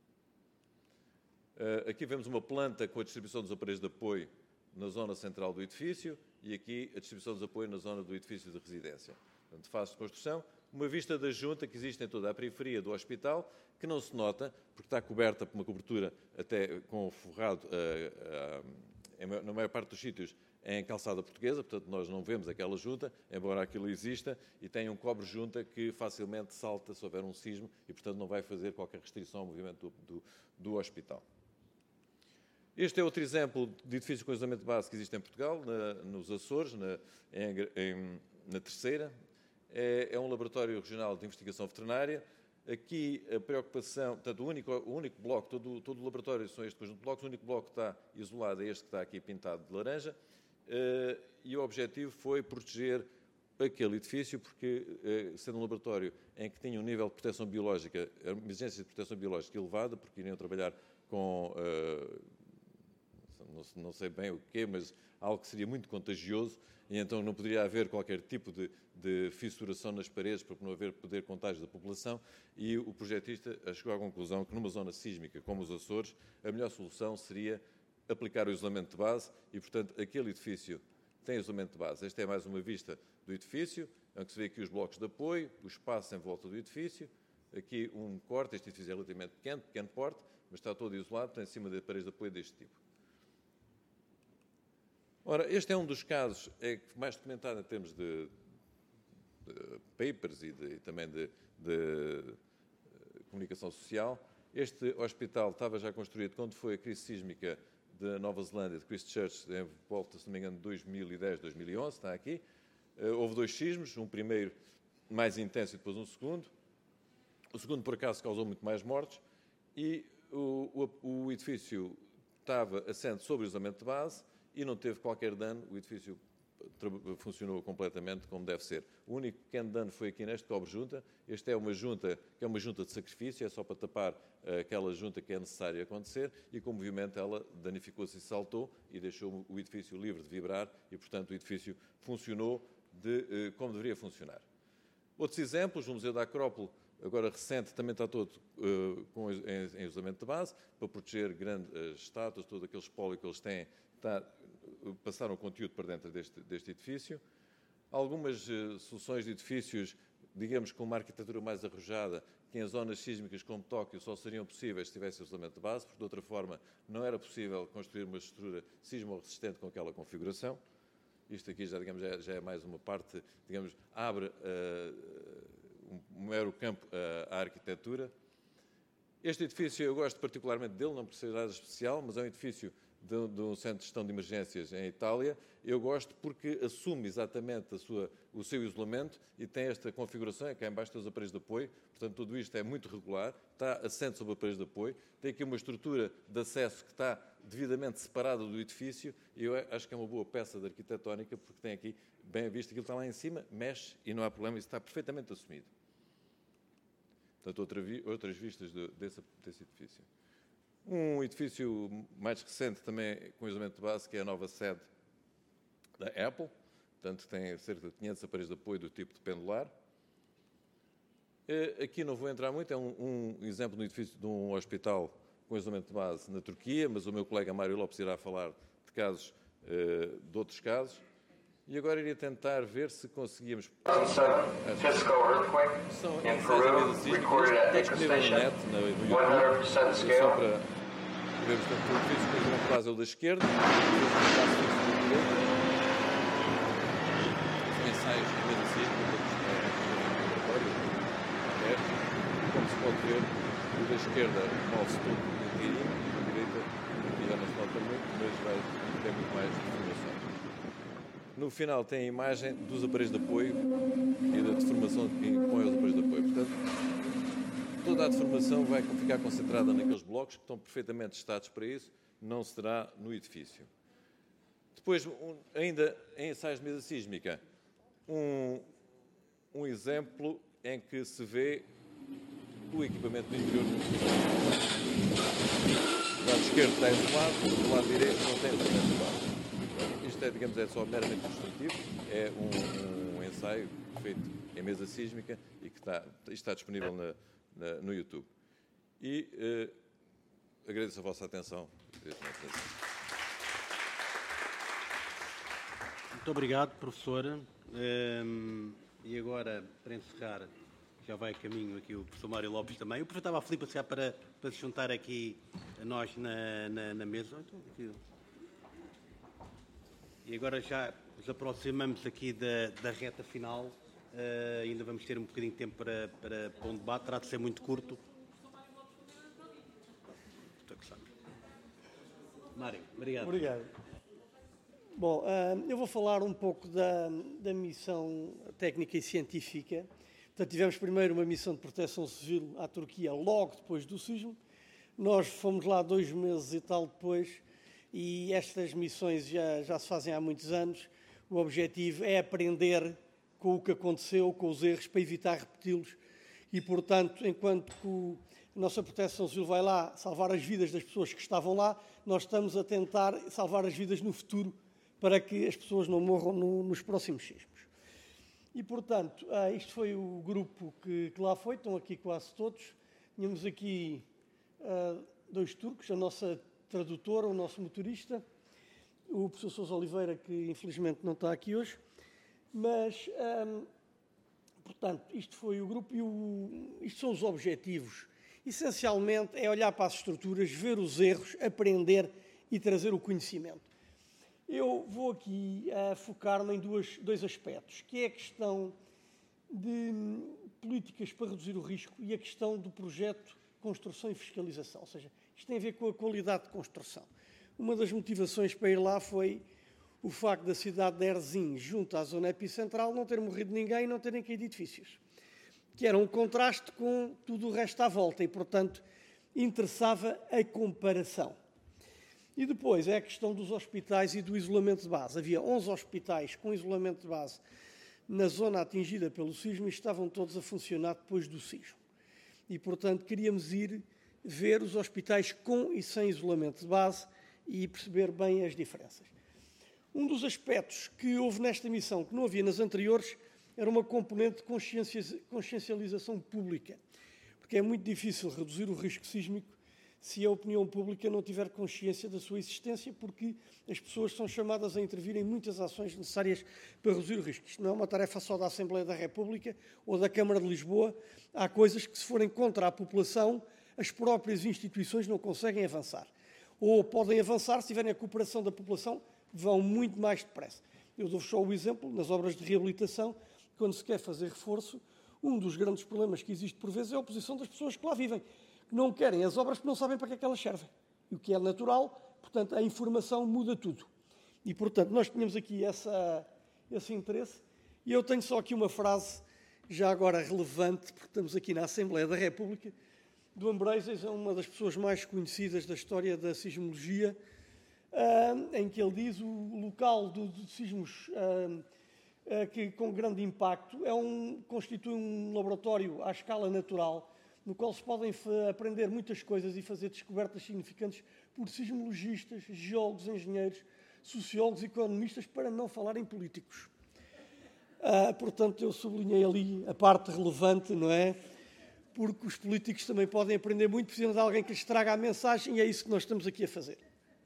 Aqui vemos uma planta com a distribuição dos aparelhos de apoio na zona central do edifício e aqui a distribuição dos apoios na zona do edifício de residência. Portanto, fase de construção, uma vista da junta que existe em toda a periferia do hospital, que não se nota, porque está coberta por uma cobertura até com forrado, na maior parte dos sítios, em calçada portuguesa, portanto nós não vemos aquela junta, embora aquilo exista, e tem um cobre-junta que facilmente salta se houver um sismo e, portanto, não vai fazer qualquer restrição ao movimento do hospital. Este é outro exemplo de edifício com isolamento de base que existe em Portugal, nos Açores, na Terceira. É um laboratório regional de investigação veterinária. Aqui a preocupação, portanto, o único bloco, todo o laboratório são este conjunto de blocos, o único bloco que está isolado é este que está aqui pintado de laranja, e o objetivo foi proteger aquele edifício, porque, sendo um laboratório em que tinha um nível de proteção biológica, a exigência de proteção biológica elevada, porque iriam trabalhar com, não sei bem o quê, mas algo que seria muito contagioso, e então não poderia haver qualquer tipo de fissuração nas paredes para não haver poder contágio da população, e o projetista chegou à conclusão que numa zona sísmica como os Açores, a melhor solução seria aplicar o isolamento de base e, portanto, aquele edifício tem isolamento de base. Esta é mais uma vista do edifício, onde se vê aqui os blocos de apoio, o espaço em volta do edifício, aqui um corte, este edifício é relativamente pequeno porte, mas está todo isolado, está em cima de paredes de apoio deste tipo. Ora, este é um dos casos mais documentado em termos de papers e também de comunicação social. Este hospital estava já construído quando foi a crise sísmica da Nova Zelândia, de Christchurch, em volta, se não me engano, de 2010, 2011, está aqui. Houve 2 sismos, um primeiro mais intenso e depois um segundo. O segundo, por acaso, causou muito mais mortes e o edifício estava assente sobre o isolamento de base e não teve qualquer dano, o edifício funcionou completamente como deve ser. O único pequeno dano foi aqui neste cobre-junta. Esta é uma junta que é uma junta de sacrifício, é só para tapar aquela junta que é necessário acontecer, e com o movimento ela danificou-se e saltou e deixou o edifício livre de vibrar e, portanto, o edifício funcionou como deveria funcionar. Outros exemplos, o Museu da Acrópole, agora recente, também está todo em isolamento de base, para proteger grandes estátuas, todo aquele espólio que eles têm, passaram o conteúdo para dentro deste edifício. algumas soluções de edifícios, digamos, com uma arquitetura mais arrojada, que em zonas sísmicas como Tóquio só seriam possíveis se tivesse o isolamento de base, porque de outra forma não era possível construir uma estrutura sismo-resistente com aquela configuração. Isto aqui já, digamos, já é mais uma parte, digamos, abre um mero campo à arquitetura. Este edifício eu gosto particularmente dele, não por ser nada especial, mas é um edifício de um centro de gestão de emergências em Itália. Eu gosto porque assume exatamente o seu isolamento e tem esta configuração, cá em baixo tem os aparelhos de apoio, portanto tudo isto é muito regular, está assente sobre aparelhos de apoio, tem aqui uma estrutura de acesso que está devidamente separada do edifício e eu acho que é uma boa peça de arquitetónica porque tem aqui, bem visto, aquilo está lá em cima, mexe e não há problema, isso está perfeitamente assumido. Portanto, outras vistas desse edifício. Um edifício mais recente também com isolamento de base, que é a nova sede da Apple, portanto tem cerca de 500 aparelhos de apoio do tipo de pendular. Aqui não vou entrar muito, é um exemplo de um edifício de um hospital com isolamento de base na Turquia, mas o meu colega Mário Lopes irá falar de casos, de outros casos. E agora iria tentar ver se conseguíamos... São ensaios está disponível na net, no YouTube, só para vermos tanto o edifício com isolamento de base é o da esquerda, são ensaios em mesa sísmica, como se pode ver, o da esquerda move-se tudo um bocadinho, a direita aqui já não se nota muito, mas vai ter muito mais informação. No final tem a imagem dos aparelhos de apoio e da deformação de quem põe os aparelhos de apoio. Portanto, toda a deformação vai ficar concentrada naqueles blocos que estão perfeitamente testados para isso, não será no edifício. Depois, ainda em ensaios de mesa sísmica, um exemplo em que se vê o equipamento do interior do edifício. Do lado esquerdo está isolado, do lado direito não tem isolamento de base. Isto é, digamos, é só meramente ilustrativo, é um ensaio feito em mesa sísmica e que está disponível no YouTube. E agradeço a vossa atenção. Muito obrigado, professora. E agora, para encerrar, já vai a caminho aqui o professor Mário Lopes também. Eu aproveitava a Filipe para se juntar aqui a nós na mesa. Então, aqui. E agora já nos aproximamos aqui da reta final. Ainda vamos ter um bocadinho de tempo para um debate. Terá de ser muito curto. Mário, obrigado. Obrigado. Bom, eu vou falar um pouco da missão técnica e científica. Portanto, tivemos primeiro uma missão de proteção civil à Turquia logo depois do sismo. Nós fomos lá 2 meses e tal depois. E estas missões já se fazem há muitos anos. O objetivo é aprender com o que aconteceu, com os erros, para evitar repeti-los. E, portanto, enquanto a nossa proteção civil vai lá salvar as vidas das pessoas que estavam lá, nós estamos a tentar salvar as vidas no futuro para que as pessoas não morram nos próximos sismos. E, portanto, isto foi o grupo que lá foi. Estão aqui quase todos. Tínhamos aqui 2 turcos, a nossa tradutora, o nosso motorista, o professor Sousa Oliveira, que infelizmente não está aqui hoje, mas, portanto, isto foi o grupo e isto são os objetivos. Essencialmente é olhar para as estruturas, ver os erros, aprender e trazer o conhecimento. Eu vou aqui focar-me em dois aspectos, que é a questão de políticas para reduzir o risco e a questão do projeto construção e fiscalização, ou seja, isto tem a ver com a qualidade de construção. Uma das motivações para ir lá foi o facto da cidade de Erzin, junto à zona epicentral, não ter morrido ninguém e não terem caído edifícios, que era um contraste com tudo o resto à volta e, portanto, interessava a comparação. E depois é a questão dos hospitais e do isolamento de base. Havia 11 hospitais com isolamento de base na zona atingida pelo sismo e estavam todos a funcionar depois do sismo. E, portanto, queríamos ir ver os hospitais com e sem isolamento de base e perceber bem as diferenças. Um dos aspectos que houve nesta missão, que não havia nas anteriores, era uma componente de consciencialização pública, porque é muito difícil reduzir o risco sísmico se a opinião pública não tiver consciência da sua existência, porque as pessoas são chamadas a intervir em muitas ações necessárias para reduzir o risco. Isto não é uma tarefa só da Assembleia da República ou da Câmara de Lisboa. Há coisas que, se forem contra a população, as próprias instituições não conseguem avançar. Ou podem avançar, se tiverem a cooperação da população, vão muito mais depressa. Eu dou-vos só o exemplo, nas obras de reabilitação, quando se quer fazer reforço, um dos grandes problemas que existe por vezes é a oposição das pessoas que lá vivem, que não querem as obras porque não sabem para que é que elas servem. E o que é natural, portanto, a informação muda tudo. E, portanto, nós tínhamos aqui esse interesse. E eu tenho só aqui uma frase, já agora relevante, porque estamos aqui na Assembleia da República, do Ambroises, é uma das pessoas mais conhecidas da história da sismologia, em que ele diz o local de sismos que com grande impacto constitui um laboratório à escala natural, no qual se podem aprender muitas coisas e fazer descobertas significantes por sismologistas, geólogos, engenheiros, sociólogos e economistas, para não falar em políticos. Portanto, eu sublinhei ali a parte relevante, não é? Porque os políticos também podem aprender muito, precisam de alguém que lhes traga a mensagem, e é isso que nós estamos aqui a fazer.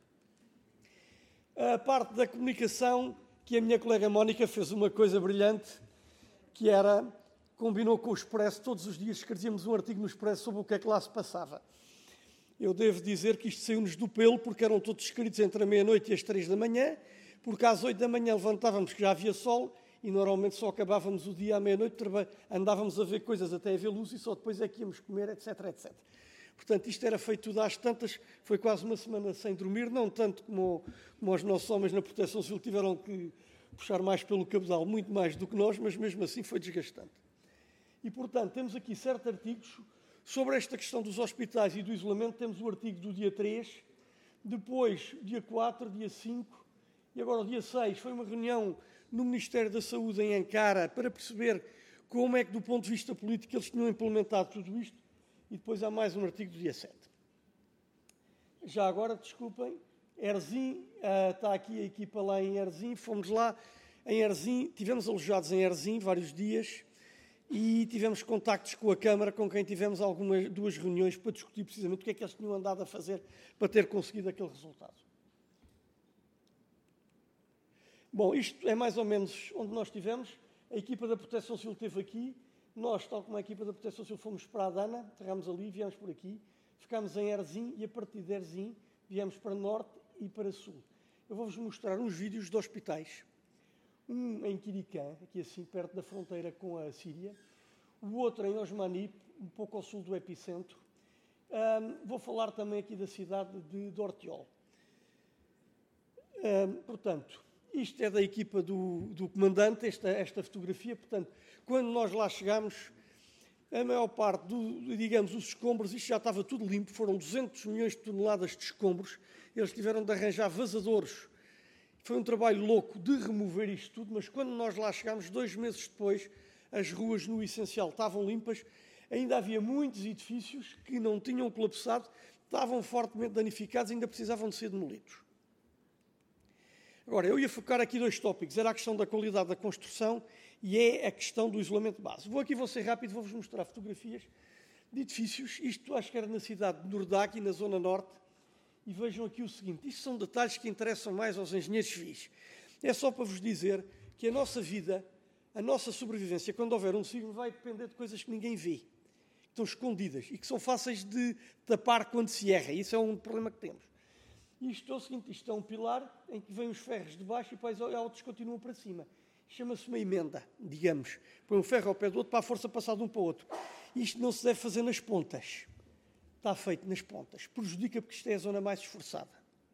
A parte da comunicação, que a minha colega Mónica fez uma coisa brilhante, que era, combinou com o Expresso, todos os dias escrevíamos um artigo no Expresso sobre o que é que lá se passava. Eu devo dizer que isto saiu-nos do pelo, porque eram todos escritos entre a meia-noite e as 3 da manhã, porque às 8 da manhã levantávamos que já havia sol, e normalmente só acabávamos o dia à meia-noite, andávamos a ver coisas até haver luz e só depois é que íamos comer, etc, etc. Portanto, isto era feito tudo às tantas, foi quase uma semana sem dormir, não tanto como os nossos homens na Proteção Civil tiveram que puxar mais pelo cabedal, muito mais do que nós, mas mesmo assim foi desgastante. E, portanto, temos aqui certos artigos sobre esta questão dos hospitais e do isolamento. Temos o artigo do dia 3, depois dia 4, dia 5, e agora o dia 6 foi uma reunião no Ministério da Saúde em Ankara para perceber como é que, do ponto de vista político, eles tinham implementado tudo isto. E depois há mais um artigo do dia 7. Já agora, desculpem, Erzin, está aqui a equipa lá em Erzin, fomos lá em Erzin, tivemos alojados em Erzin vários dias e tivemos contactos com a Câmara, com quem tivemos duas reuniões para discutir precisamente o que é que eles tinham andado a fazer para ter conseguido aquele resultado. Bom, isto é mais ou menos onde nós estivemos. A equipa da Proteção Civil esteve aqui. Nós, tal como a equipa da Proteção Civil, fomos para a Dana, aterramos ali, viemos por aqui, ficámos em Erzin e a partir de Erzin viemos para norte e para sul. Eu vou-vos mostrar uns vídeos de hospitais. Um em Kirikã, aqui assim, perto da fronteira com a Síria. O outro em Osmanip, um pouco ao sul do epicentro. Vou falar também aqui da cidade de Ortiol. Portanto, isto é da equipa do comandante, esta fotografia. Portanto, quando nós lá chegámos, a maior parte, digamos, os escombros, isto já estava tudo limpo, foram 200 milhões de toneladas de escombros, eles tiveram de arranjar vazadores. Foi um trabalho louco de remover isto tudo, mas quando nós lá chegámos, 2 meses depois, as ruas no essencial estavam limpas, ainda havia muitos edifícios que não tinham colapsado, estavam fortemente danificados e ainda precisavam de ser demolidos. Agora, eu ia focar aqui 2 tópicos, era a questão da qualidade da construção e é a questão do isolamento de base. Vou ser rápido, vou-vos mostrar fotografias de edifícios, isto acho que era na cidade de Nurdaki, na zona norte, e vejam aqui o seguinte, isto são detalhes que interessam mais aos engenheiros civis. É só para vos dizer que a nossa vida, a nossa sobrevivência, quando houver um sismo, vai depender de coisas que ninguém vê, que estão escondidas e que são fáceis de tapar quando se erra. Isso é um problema que temos. Isto é o seguinte, isto é um pilar em que vêm os ferros de baixo e depois outros continuam para cima. Chama-se uma emenda, digamos. Põe um ferro ao pé do outro para a força passar de um para o outro. Isto não se deve fazer nas pontas. Está feito nas pontas. Prejudica porque isto é a zona mais esforçada.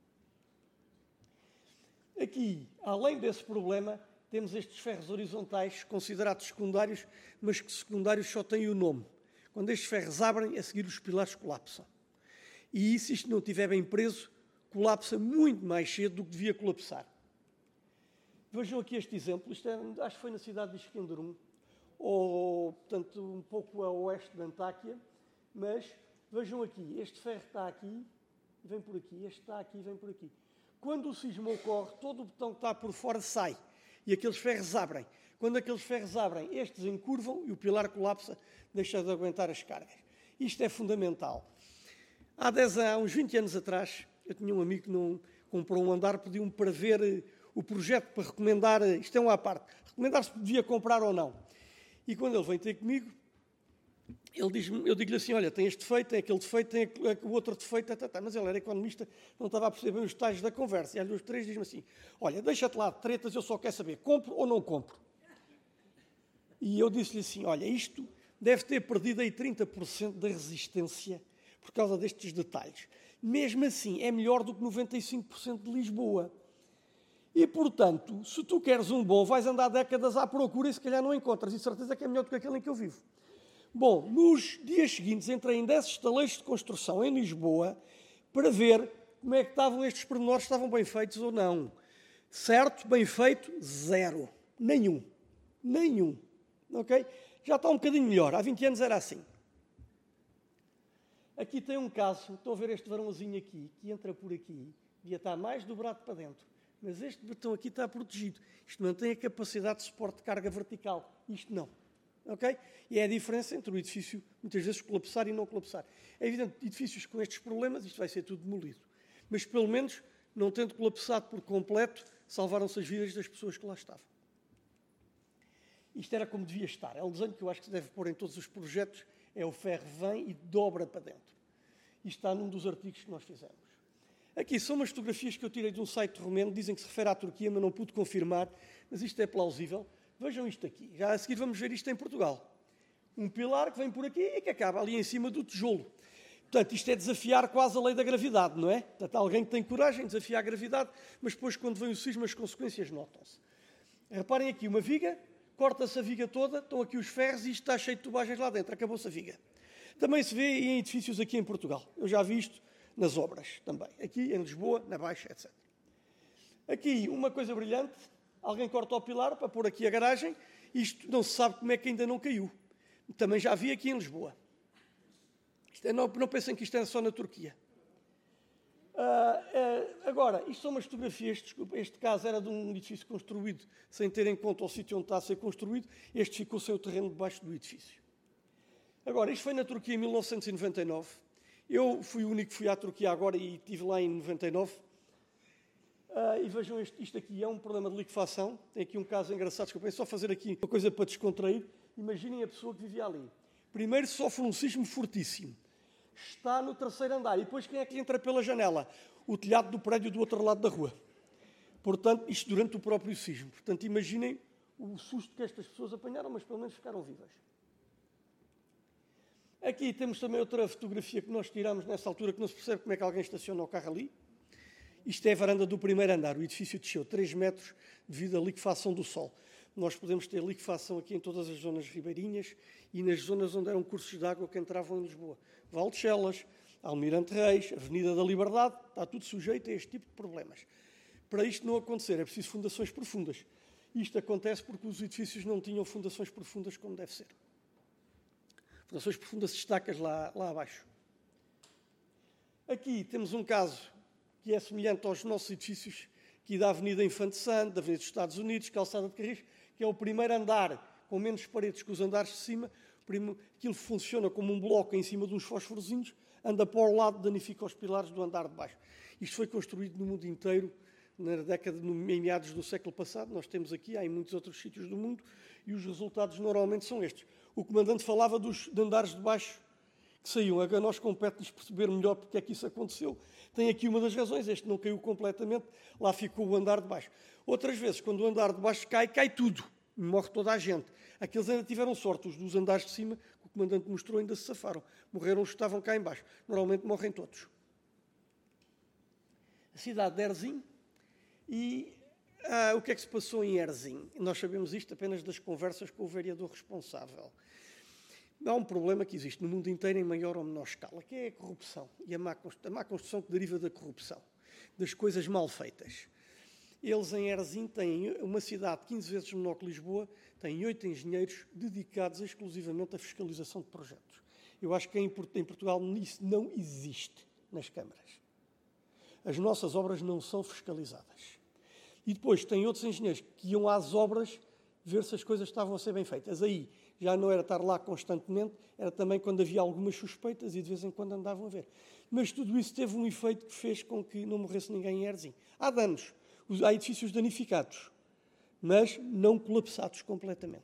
Aqui, além desse problema, temos estes ferros horizontais, considerados secundários, mas que secundários só têm o nome. Quando estes ferros abrem, a seguir os pilares colapsam. E se isto não estiver bem preso, colapsa muito mais cedo do que devia colapsar. Vejam aqui este exemplo. Isto acho que foi na cidade de Iskenderun, ou, portanto, um pouco a oeste de Antáquia, mas vejam aqui, este ferro está aqui e vem por aqui, este está aqui e vem por aqui. Quando o sismo ocorre, todo o betão que está por fora sai e aqueles ferros abrem. Quando aqueles ferros abrem, estes encurvam e o pilar colapsa, deixa de aguentar as cargas. Isto é fundamental. Há uns 20 anos atrás, eu tinha um amigo que não comprou um andar, pediu-me para ver o projeto, para recomendar, isto é uma à parte, recomendar se devia comprar ou não. E quando ele vem ter comigo, eu digo-lhe assim, olha, tem este defeito, tem aquele defeito, tem o outro defeito, mas ele era economista, não estava a perceber bem os detalhes da conversa. E às 2 ou 3 diz-me assim, olha, deixa-te lá de tretas, eu só quero saber, compro ou não compro? E eu disse-lhe assim, olha, isto deve ter perdido aí 30% da resistência por causa destes detalhes. Mesmo assim, é melhor do que 95% de Lisboa. E, portanto, se tu queres um bom, vais andar décadas à procura e se calhar não encontras. E certeza que é melhor do que aquele em que eu vivo. Bom, nos dias seguintes entrei em 10 estaleiros de construção em Lisboa para ver como é que estavam estes pormenores, se estavam bem feitos ou não. Certo, bem feito, 0. Nenhum. Ok? Já está um bocadinho melhor. Há 20 anos era assim. Aqui tem um caso, estão a ver este varãozinho aqui, que entra por aqui, devia estar mais dobrado para dentro. Mas este botão aqui está protegido. Isto mantém a capacidade de suporte de carga vertical. Isto não. Ok? E é a diferença entre o edifício, muitas vezes, colapsar e não colapsar. É evidente que edifícios com estes problemas, isto vai ser tudo demolido. Mas, pelo menos, não tendo colapsado por completo, salvaram-se as vidas das pessoas que lá estavam. Isto era como devia estar. É um desenho que eu acho que se deve pôr em todos os projetos. É o ferro vem e dobra para dentro. Isto está num dos artigos que nós fizemos. Aqui são umas fotografias que eu tirei de um site romeno, dizem que se refere à Turquia, mas não pude confirmar, mas isto é plausível. Vejam isto aqui. Já a seguir vamos ver isto em Portugal. Um pilar que vem por aqui e que acaba ali em cima do tijolo. Portanto, isto é desafiar quase a lei da gravidade, não é? Portanto, alguém que tem coragem de desafiar a gravidade, mas depois, quando vem o sismo, as consequências notam-se. Reparem aqui, uma viga, corta-se a viga toda, estão aqui os ferros e isto está cheio de tubagens lá dentro, acabou-se a viga. Também se vê em edifícios aqui em Portugal. Eu já vi isto nas obras também. Aqui em Lisboa, na Baixa, etc. Aqui, uma coisa brilhante, alguém corta o pilar para pôr aqui a garagem, isto não se sabe como é que ainda não caiu. Também já vi aqui em Lisboa. Não pensem que isto é só na Turquia. Agora, isto são umas fotografias, desculpa, este caso era de um edifício construído sem ter em conta o sítio onde está a ser construído, este ficou sem o terreno debaixo do edifício. Agora, isto foi na Turquia em 1999, eu fui o único que fui à Turquia agora e estive lá em 99, e vejam isto aqui, é um problema de liquefação, tem aqui um caso engraçado, desculpem, só fazer aqui uma coisa para descontrair, imaginem a pessoa que vivia ali. Primeiro sofre um sismo fortíssimo, está no 3º andar. E depois quem é que lhe entra pela janela? O telhado do prédio do outro lado da rua. Portanto, isto durante o próprio sismo. Portanto, imaginem o susto que estas pessoas apanharam, mas pelo menos ficaram vivas. Aqui temos também outra fotografia que nós tiramos nessa altura, que não se percebe como é que alguém estaciona o carro ali. Isto é a varanda do 1º andar. O edifício desceu 3 metros devido à liquefação do sol. Nós podemos ter liquefação aqui em todas as zonas ribeirinhas e nas zonas onde eram cursos de água que entravam em Lisboa. Val de Chelas, Almirante Reis, Avenida da Liberdade, está tudo sujeito a este tipo de problemas. Para isto não acontecer, é preciso fundações profundas. Isto acontece porque os edifícios não tinham fundações profundas como deve ser. Fundações profundas destacas lá abaixo. Aqui temos um caso que é semelhante aos nossos edifícios, aqui da Avenida Infante Santo, da Avenida dos Estados Unidos, Calçada de Carris, que é o 1º andar, com menos paredes que os andares de cima. Aquilo funciona como um bloco em cima de uns fosforozinhos, anda para o lado, danifica os pilares do andar de baixo. Isto foi construído no mundo inteiro, em meados do século passado. Nós temos aqui, há em muitos outros sítios do mundo, e os resultados normalmente são estes. O comandante falava de andares de baixo que saíam. A nós compete-nos perceber melhor porque é que isso aconteceu. Tem aqui uma das razões, este não caiu completamente, lá ficou o andar de baixo. Outras vezes, quando o andar de baixo cai, cai tudo, morre toda a gente. Aqueles ainda tiveram sorte, os dos andares de cima, que o comandante mostrou, ainda se safaram. Morreram os que estavam cá em baixo. Normalmente morrem todos. A cidade de Erzin. E o que é que se passou em Erzin? Nós sabemos isto apenas das conversas com o vereador responsável. Há um problema que existe no mundo inteiro em maior ou menor escala, que é a corrupção e a má construção que deriva da corrupção, das coisas mal feitas. Eles em Erzin têm uma cidade 15 vezes menor que Lisboa, têm 8 engenheiros dedicados exclusivamente à fiscalização de projetos. Eu acho que em Portugal isso não existe nas câmaras. As nossas obras não são fiscalizadas. E depois tem outros engenheiros que iam às obras ver se as coisas estavam a ser bem feitas. Aí Já não era estar lá constantemente, era também quando havia algumas suspeitas e de vez em quando andavam a ver. Mas tudo isso teve um efeito que fez com que não morresse ninguém em Herzim. Há danos, há edifícios danificados, mas não colapsados completamente.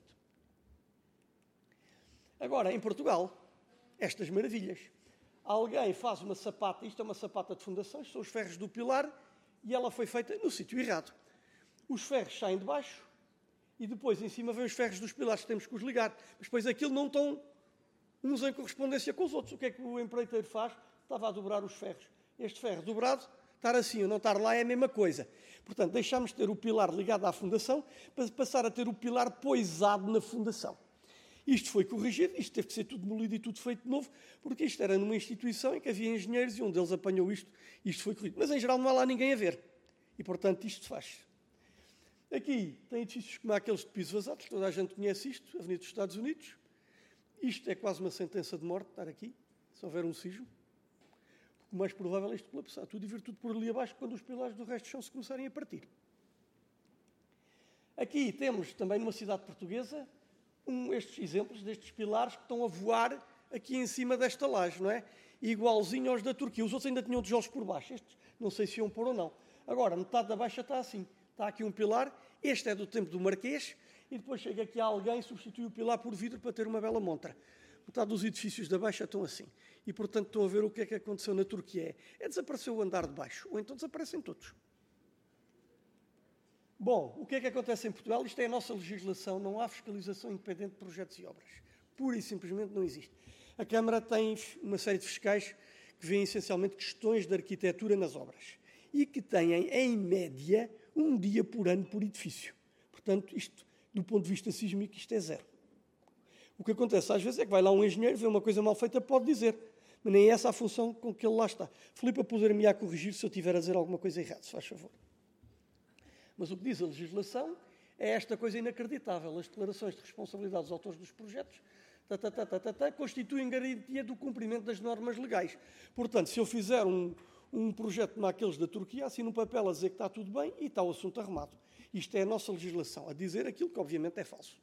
Agora, em Portugal, estas maravilhas. Alguém faz uma sapata, isto é uma sapata de fundações, são os ferros do pilar, e ela foi feita no sítio errado. Os ferros saem de baixo e depois em cima vêm os ferros dos pilares, temos que os ligar. Mas depois aquilo não estão uns em correspondência com os outros. O que é que o empreiteiro faz? Estava a dobrar os ferros. Este ferro dobrado, estar assim ou não estar lá é a mesma coisa. Portanto, deixámos de ter o pilar ligado à fundação para passar a ter o pilar poisado na fundação. Isto foi corrigido, isto teve que ser tudo demolido e tudo feito de novo, porque isto era numa instituição em que havia engenheiros e um deles apanhou isto foi corrigido. Mas, em geral, não há lá ninguém a ver. E, portanto, isto faz. Aqui tem edifícios como aqueles de piso vazado, toda a gente conhece isto, Avenida dos Estados Unidos. Isto é quase uma sentença de morte, estar aqui, se houver um sismo. O mais provável é isto colapsar tudo e vir tudo por ali abaixo quando os pilares do resto do chão se começarem a partir. Aqui temos, também numa cidade portuguesa, estes exemplos destes pilares que estão a voar aqui em cima desta laje, não é? Igualzinho aos da Turquia. Os outros ainda tinham tijolos por baixo. Estes não sei se iam pôr ou não. Agora, metade da baixa está assim. Está aqui um pilar. Este é do tempo do Marquês. E depois chega aqui alguém e substitui o pilar por vidro para ter uma bela montra. Metade dos edifícios da baixa estão assim. E, portanto, estão a ver o que é que aconteceu na Turquia. Desapareceu o andar de baixo. Ou então desaparecem todos. Bom, o que é que acontece em Portugal? Isto é a nossa legislação, não há fiscalização independente de projetos e obras. Pura e simplesmente não existe. A Câmara tem uma série de fiscais que veem essencialmente questões de arquitetura nas obras e que têm, em média, um dia por ano por edifício. Portanto, isto, do ponto de vista sísmico, isto é zero. O que acontece às vezes é que vai lá um engenheiro, vê uma coisa mal feita, pode dizer, mas nem essa a função com que ele lá está. Filipe, poder-me a corrigir se eu estiver a dizer alguma coisa errada, se faz favor. Mas o que diz a legislação é esta coisa inacreditável. As declarações de responsabilidade dos autores dos projetos constituem garantia do cumprimento das normas legais. Portanto, se eu fizer um projeto como aqueles da Turquia, assino um papel a dizer que está tudo bem e está o assunto arrumado. Isto é a nossa legislação, a dizer aquilo que obviamente é falso.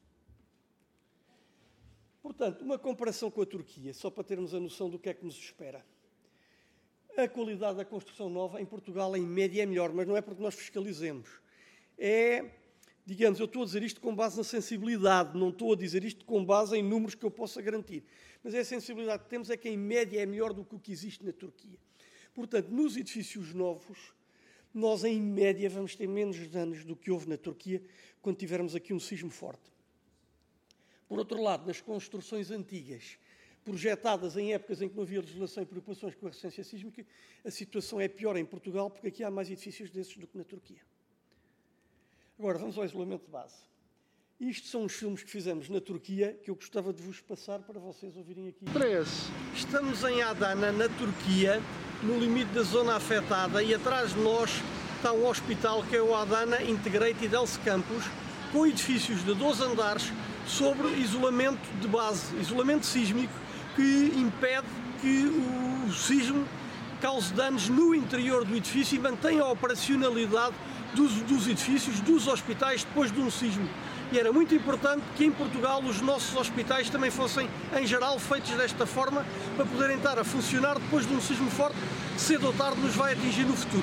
Portanto, uma comparação com a Turquia, só para termos a noção do que é que nos espera. A qualidade da construção nova em Portugal, em média, é melhor, mas não é porque nós fiscalizemos. Digamos, eu estou a dizer isto com base na sensibilidade, não estou a dizer isto com base em números que eu possa garantir. Mas a sensibilidade que temos é que, em média, é melhor do que o que existe na Turquia. Portanto, nos edifícios novos, nós, em média, vamos ter menos danos do que houve na Turquia quando tivermos aqui um sismo forte. Por outro lado, nas construções antigas, projetadas em épocas em que não havia legislação e preocupações com a resistência sísmica, a situação é pior em Portugal, porque aqui há mais edifícios desses do que na Turquia. Agora, vamos ao isolamento de base. Isto são os filmes que fizemos na Turquia, que eu gostava de vos passar para vocês ouvirem aqui. 3. Estamos em Adana, na Turquia, no limite da zona afetada, e atrás de nós está um hospital que é o Adana Integrated Health Campus, com edifícios de 12 andares, sobre isolamento de base, isolamento sísmico, que impede que o sismo cause danos no interior do edifício e mantenha a operacionalidade dos edifícios, dos hospitais, depois de um sismo. E era muito importante que em Portugal os nossos hospitais também fossem, em geral, feitos desta forma, para poderem estar a funcionar depois de um sismo forte, que cedo ou tarde nos vai atingir no futuro.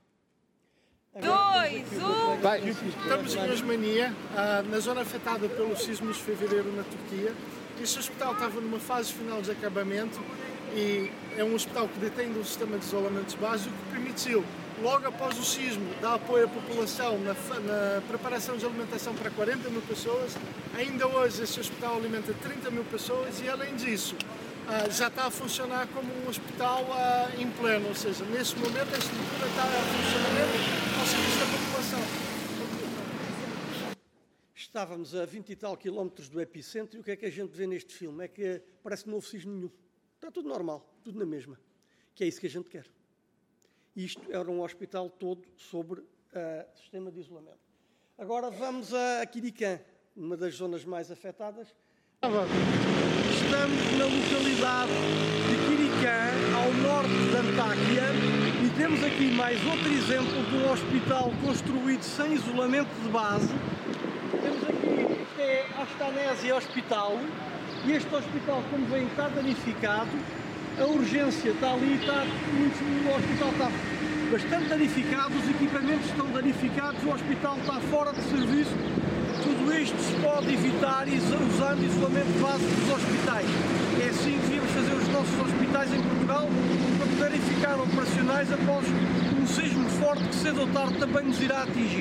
2, 1... Bem, estamos em Osmania, na zona afetada pelos sismos de fevereiro na Turquia. Este hospital estava numa fase final de acabamento e é um hospital que detém um sistema de isolamento básico que permitiu, logo após o sismo, dar apoio à população na preparação de alimentação para 40 mil pessoas. Ainda hoje este hospital alimenta 30 mil pessoas e, além disso, já está a funcionar como um hospital em pleno, ou seja, neste momento a estrutura está a funcionamento ao serviço da população. Estávamos a 20 e tal quilómetros do epicentro e o que é que a gente vê neste filme? É que parece que não houve sismo nenhum. Está tudo normal, tudo na mesma. Que é isso que a gente quer. Isto era um hospital todo sobre sistema de isolamento. Agora vamos a Quiricã, uma das zonas mais afetadas. Estamos na localidade de Quiricã, ao norte de Antáquia, e temos aqui mais outro exemplo de um hospital construído sem isolamento de base, temos aqui, isto é a Astanésia Hospital, e este hospital, como vem, está danificado, a urgência está ali, o hospital está bastante danificado, os equipamentos estão danificados, o hospital está fora de serviço. Tudo isto se pode evitar usando isolamento básico dos hospitais. É assim que devíamos fazer os nossos hospitais em Portugal para poderem ficar operacionais após um sismo forte que cedo ou tarde também nos irá atingir.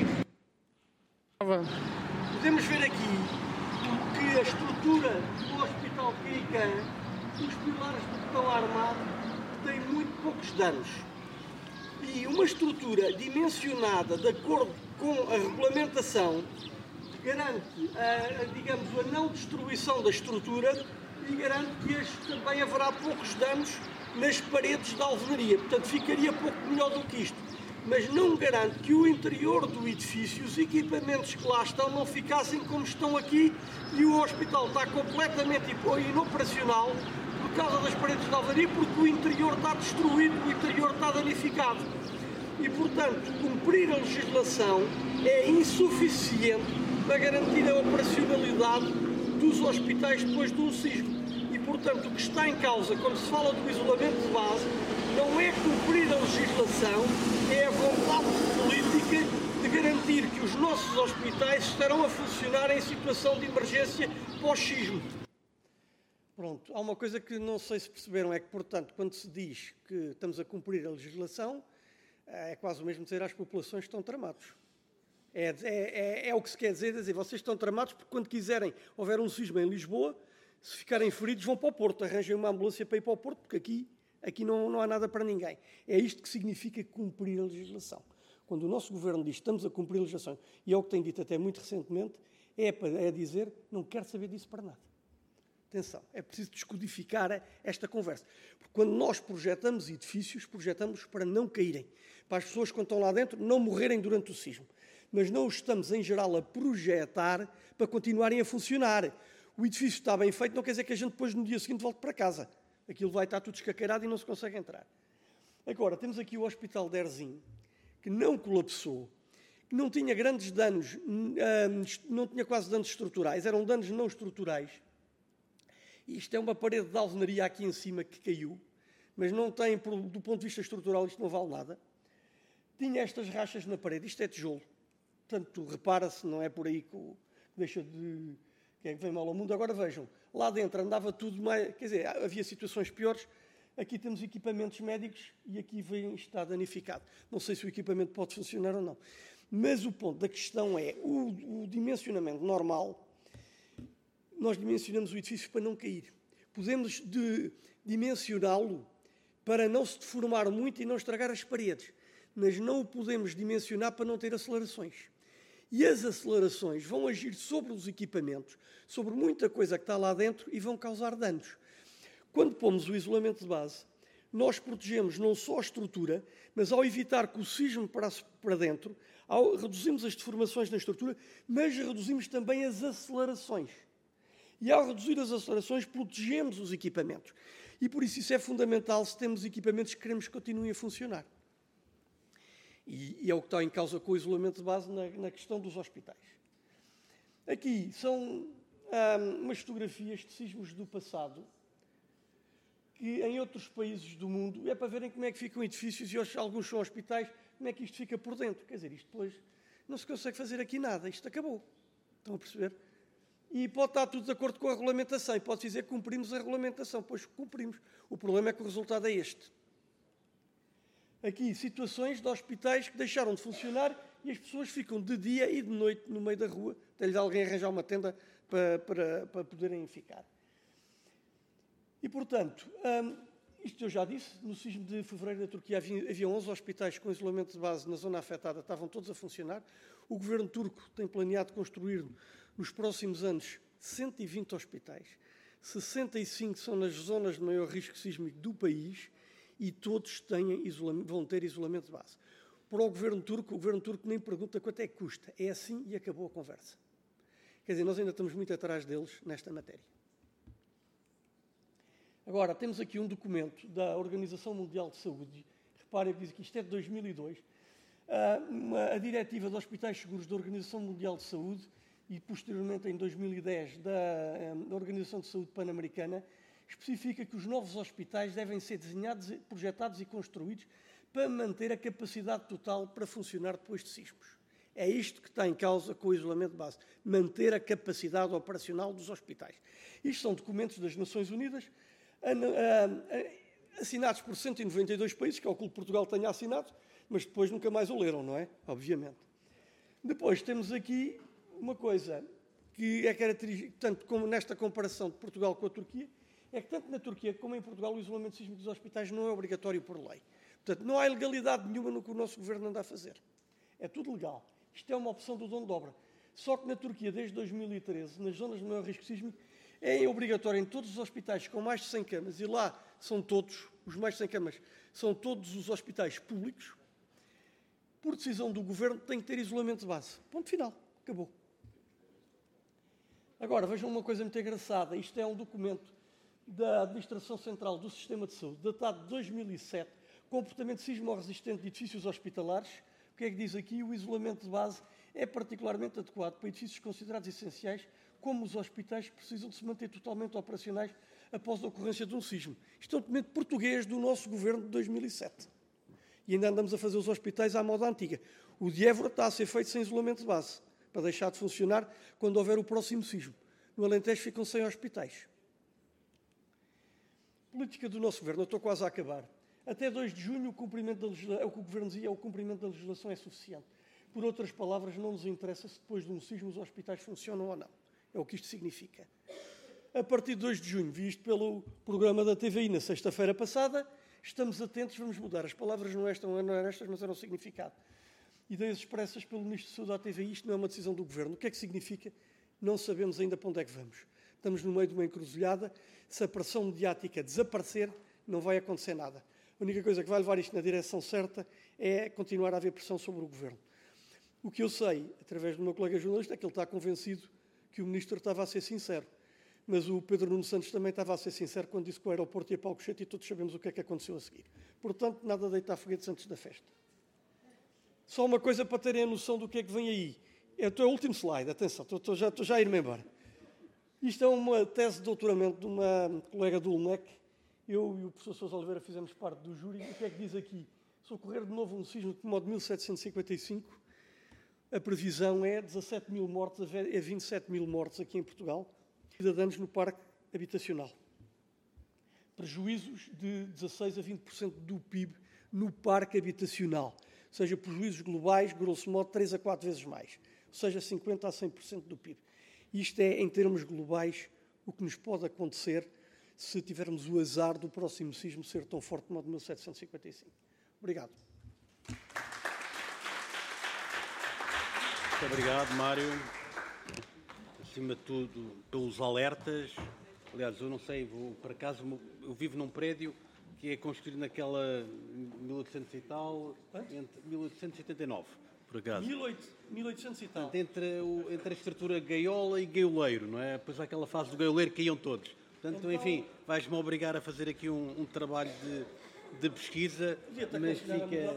Podemos ver aqui que a estrutura do Hospital de Quiricã, os pilares do betão armado, têm muito poucos danos. E uma estrutura dimensionada de acordo com a regulamentação garante, digamos, a não destruição da estrutura e garante que também haverá poucos danos nas paredes da alvenaria. Portanto, ficaria pouco melhor do que isto. Mas não garante que o interior do edifício, os equipamentos que lá estão, não ficassem como estão aqui e o hospital está completamente inoperacional por causa das paredes da alvenaria, porque o interior está destruído, o interior está danificado. E, portanto, cumprir a legislação é insuficiente para garantir a operacionalidade dos hospitais depois de um sismo. E, portanto, o que está em causa, quando se fala do isolamento de base, não é cumprir a legislação, é a vontade política de garantir que os nossos hospitais estarão a funcionar em situação de emergência pós-sismo. Pronto, há uma coisa que não sei se perceberam, é que, portanto, quando se diz que estamos a cumprir a legislação, é quase o mesmo dizer às populações que estão tramados. É o que se quer dizer, vocês estão tramados porque quando quiserem, houver um sismo em Lisboa, se ficarem feridos vão para o Porto, arranjem uma ambulância para ir para o Porto, porque aqui não há nada para ninguém. É isto que significa cumprir a legislação. Quando o nosso governo diz que estamos a cumprir a legislação, e é o que tem dito até muito recentemente, é dizer não quero saber disso para nada. Atenção, é preciso descodificar esta conversa. Porque quando nós projetamos edifícios, projetamos para não caírem, para as pessoas que estão lá dentro não morrerem durante o sismo. Mas não os estamos, em geral, a projetar para continuarem a funcionar. O edifício está bem feito, não quer dizer que a gente depois, no dia seguinte, volte para casa. Aquilo vai estar tudo escaqueirado e não se consegue entrar. Agora, temos aqui o Hospital de Erzim, que não colapsou, que não tinha grandes danos, não tinha quase danos estruturais, eram danos não estruturais. Isto é uma parede de alvenaria aqui em cima que caiu, mas não tem, do ponto de vista estrutural, isto não vale nada. Tinha estas rachas na parede, isto é tijolo. Portanto, repara-se, não é por aí que deixa de... Quem é que vem mal ao mundo? Agora vejam, lá dentro andava tudo mais... Quer dizer, havia situações piores. Aqui temos equipamentos médicos e aqui está danificado. Não sei se o equipamento pode funcionar ou não. Mas o ponto da questão é o dimensionamento normal. Nós dimensionamos o edifício para não cair. Podemos dimensioná-lo para não se deformar muito e não estragar as paredes. Mas não o podemos dimensionar para não ter acelerações. E as acelerações vão agir sobre os equipamentos, sobre muita coisa que está lá dentro e vão causar danos. Quando pomos o isolamento de base, nós protegemos não só a estrutura, mas ao evitar que o sismo passe para dentro, reduzimos as deformações na estrutura, mas reduzimos também as acelerações. E ao reduzir as acelerações, protegemos os equipamentos. E por isso é fundamental se temos equipamentos que queremos que continuem a funcionar. E é o que está em causa com o isolamento de base na questão dos hospitais. Aqui são umas fotografias de sismos do passado, que em outros países do mundo é para verem como é que ficam edifícios e alguns são hospitais, como é que isto fica por dentro. Quer dizer, isto depois não se consegue fazer aqui nada, isto acabou. Estão a perceber? E pode estar tudo de acordo com a regulamentação, e pode dizer que cumprimos a regulamentação, pois cumprimos. O problema é que o resultado é este. Aqui, situações de hospitais que deixaram de funcionar e as pessoas ficam de dia e de noite no meio da rua, até lhes alguém arranjar uma tenda para poderem ficar. E, portanto, isto eu já disse, no sismo de fevereiro da Turquia havia 11 hospitais com isolamento de base na zona afetada, estavam todos a funcionar. O governo turco tem planeado construir nos próximos anos 120 hospitais, 65 são nas zonas de maior risco sísmico do país e todos vão ter isolamento de base. Para o governo turco nem pergunta quanto é que custa. É assim e acabou a conversa. Quer dizer, nós ainda estamos muito atrás deles nesta matéria. Agora, temos aqui um documento da Organização Mundial de Saúde. Reparem que diz que isto é de 2002. A Diretiva de Hospitais Seguros da Organização Mundial de Saúde e posteriormente em 2010 da Organização de Saúde Pan-Americana, especifica que os novos hospitais devem ser desenhados, projetados e construídos para manter a capacidade total para funcionar depois de sismos. É isto que está em causa com o isolamento de base, manter a capacidade operacional dos hospitais. Isto são documentos das Nações Unidas, assinados por 192 países, calculo que Portugal tenha assinado, mas depois nunca mais o leram, não é? Obviamente. Depois temos aqui uma coisa que é característica, tanto como nesta comparação de Portugal com a Turquia, é que tanto na Turquia como em Portugal o isolamento sísmico dos hospitais não é obrigatório por lei. Portanto, não há ilegalidade nenhuma no que o nosso governo anda a fazer. É tudo legal. Isto é uma opção do dono de obra. Só que na Turquia, desde 2013, nas zonas de maior risco sísmico, é obrigatório em todos os hospitais com mais de 100 camas, e lá são todos, os mais de 100 camas, são todos os hospitais públicos, por decisão do governo, tem que ter isolamento de base. Ponto final. Acabou. Agora, vejam uma coisa muito engraçada. Isto é um documento da Administração Central do Sistema de Saúde, datado de 2007, comportamento sismo-resistente de edifícios hospitalares. O que é que diz aqui? O isolamento de base é particularmente adequado para edifícios considerados essenciais, como os hospitais que precisam de se manter totalmente operacionais após a ocorrência de um sismo. Isto é um documento português do nosso governo de 2007. E ainda andamos a fazer os hospitais à moda antiga. O de Évora está a ser feito sem isolamento de base, para deixar de funcionar quando houver o próximo sismo. No Alentejo ficam sem hospitais. Política do nosso governo, eu estou quase a acabar. Até 2 de junho, o cumprimento da legislação, é o que o governo dizia, o cumprimento da legislação é suficiente. Por outras palavras, não nos interessa se depois de um sismo os hospitais funcionam ou não. É o que isto significa. A partir de 2 de junho, visto pelo programa da TVI na sexta-feira passada, estamos atentos, vamos mudar. As palavras não eram estas, mas eram o significado. Ideias expressas pelo Ministro da Saúde à TVI, isto não é uma decisão do governo. O que é que significa? Não sabemos ainda para onde é que vamos. Estamos no meio de uma encruzilhada. Se a pressão mediática desaparecer, não vai acontecer nada. A única coisa que vai levar isto na direção certa é continuar a haver pressão sobre o governo. O que eu sei, através do meu colega jornalista, é que ele está convencido que o Ministro estava a ser sincero. Mas o Pedro Nuno Santos também estava a ser sincero quando disse que o aeroporto ia para o Alcochete e todos sabemos o que é que aconteceu a seguir. Portanto, nada de deitar foguetes antes da festa. Só uma coisa para terem a noção do que é que vem aí. É o último slide, atenção, estou já a ir-me embora. Isto é uma tese de doutoramento de uma colega do ULMEC. Eu e o professor Sousa Oliveira fizemos parte do júri. O que é que diz aqui? Se ocorrer de novo um sismo como o de 1755, a previsão é 17 mil mortes a 27 mil mortes aqui em Portugal, cidadãos no parque habitacional. Prejuízos de 16 a 20% do PIB no parque habitacional. Ou seja, prejuízos globais, grosso modo, 3 a 4 vezes mais. Ou seja, 50% a 100% do PIB. Isto é, em termos globais, o que nos pode acontecer se tivermos o azar do próximo sismo ser tão forte como o de 1755. Obrigado. Muito obrigado, Mário. Acima de tudo, pelos alertas. Aliás, eu não sei, por acaso, eu vivo num prédio que é construído naquela 1800 e tal, entre 1879, por acaso. 1800 e tal. Entre a estrutura gaiola e gaioleiro, não é? Depois aquela fase do gaioleiro que iam todos. Portanto, então, enfim, vais-me obrigar a fazer aqui um trabalho de pesquisa, mas fica...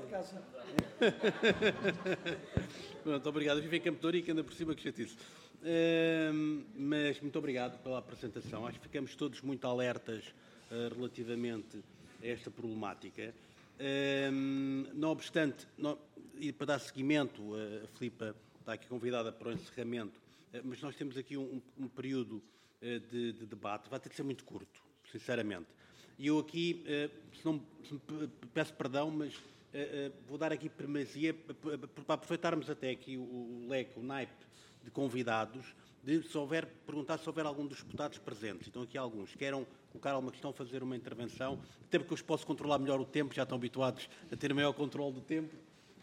Pronto, obrigado. Eu vivo em Campo de Ourique, anda por cima, que chatice. Mas muito obrigado pela apresentação. Acho que ficamos todos muito alertas relativamente a esta problemática. Não obstante, e para dar seguimento, a Filipa está aqui convidada para o encerramento, mas nós temos aqui um período de debate, vai ter de ser muito curto, sinceramente. E eu aqui, peço perdão, mas vou dar aqui primazia para aproveitarmos até aqui o leque, o naipe de convidados, de perguntar se houver algum dos deputados presentes. Então aqui alguns queiram colocar alguma questão, fazer uma intervenção, até porque eu os posso controlar melhor o tempo, já estão habituados a ter maior controle do tempo,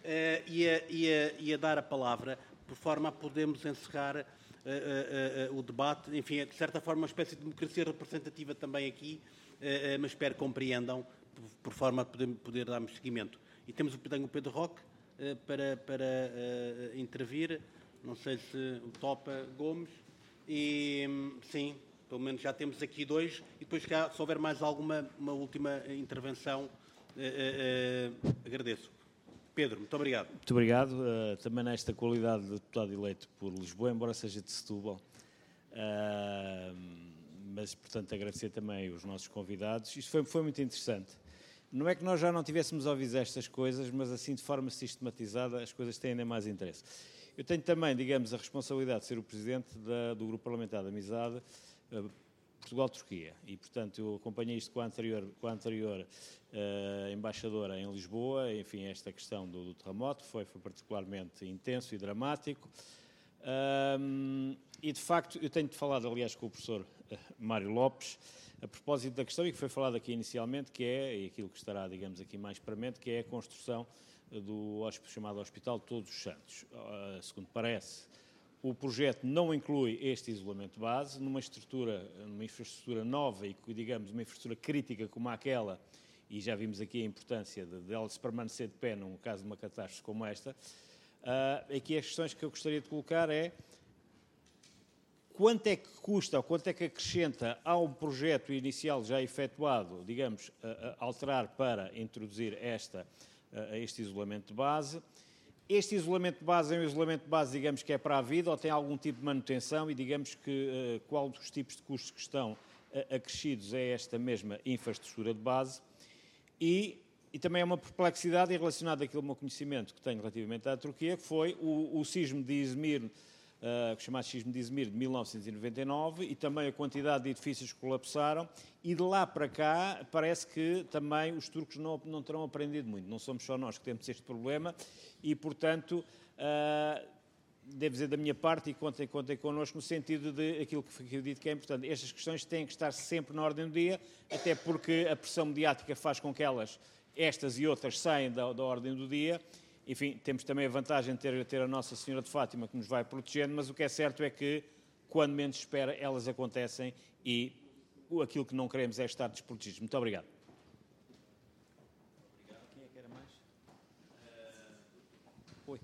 e a dar a palavra, por forma a podermos encerrar o debate. Enfim, é de certa forma uma espécie de democracia representativa também aqui, mas espero que compreendam, por forma a poder darmos seguimento. E tenho o Pedro Roque para intervir, não sei se o Topa Gomes, e sim, pelo menos já temos aqui dois, e depois se houver mais uma última intervenção, agradeço. Pedro, muito obrigado. Muito obrigado. Também nesta qualidade de deputado eleito por Lisboa, embora seja de Setúbal. Mas, portanto, agradecer também os nossos convidados. Isto foi muito interessante. Não é que nós já não tivéssemos ouvido estas coisas, mas assim, de forma sistematizada, as coisas têm ainda mais interesse. Eu tenho também, digamos, a responsabilidade de ser o presidente do Grupo Parlamentar da Amizade Portugal-Turquia. E, portanto, eu acompanhei isto com a anterior embaixadora em Lisboa. Enfim, esta questão do terremoto foi particularmente intenso e dramático. E, de facto, eu tenho falado, aliás, com o professor Mário Lopes, a propósito da questão, e que foi falado aqui inicialmente, que é, e aquilo que estará, digamos, aqui mais premente, que é a construção do chamado Hospital Todos os Santos. Segundo parece, o projeto não inclui este isolamento base, numa infraestrutura nova e, digamos, uma infraestrutura crítica como aquela, e já vimos aqui a importância dela se permanecer de pé num caso de uma catástrofe como esta. Aqui as questões que eu gostaria de colocar é quanto é que custa ou quanto é que acrescenta ao projeto inicial já efetuado, digamos, alterar para introduzir este isolamento de base. Este isolamento de base é um isolamento de base, digamos, que é para a vida ou tem algum tipo de manutenção e, digamos, que qual dos tipos de custos que estão acrescidos a esta mesma infraestrutura de base. E também é uma perplexidade relacionada àquele meu conhecimento que tenho relativamente à Turquia, que foi o sismo de Izmir, chamado sismo de Izmir, de 1999, e também a quantidade de edifícios que colapsaram, e de lá para cá parece que também os turcos não terão aprendido muito. Não somos só nós que temos este problema e, portanto, devo dizer da minha parte, e contem connosco no sentido de aquilo que foi dito que é importante. Estas questões têm que estar sempre na ordem do dia, até porque a pressão mediática faz com que estas e outras saiam da ordem do dia. Enfim, temos também a vantagem de ter a Nossa Senhora de Fátima que nos vai protegendo, mas o que é certo é que, quando menos espera, elas acontecem e aquilo que não queremos é estar desprotegidos. Muito obrigado. Quem é que era mais? Oi.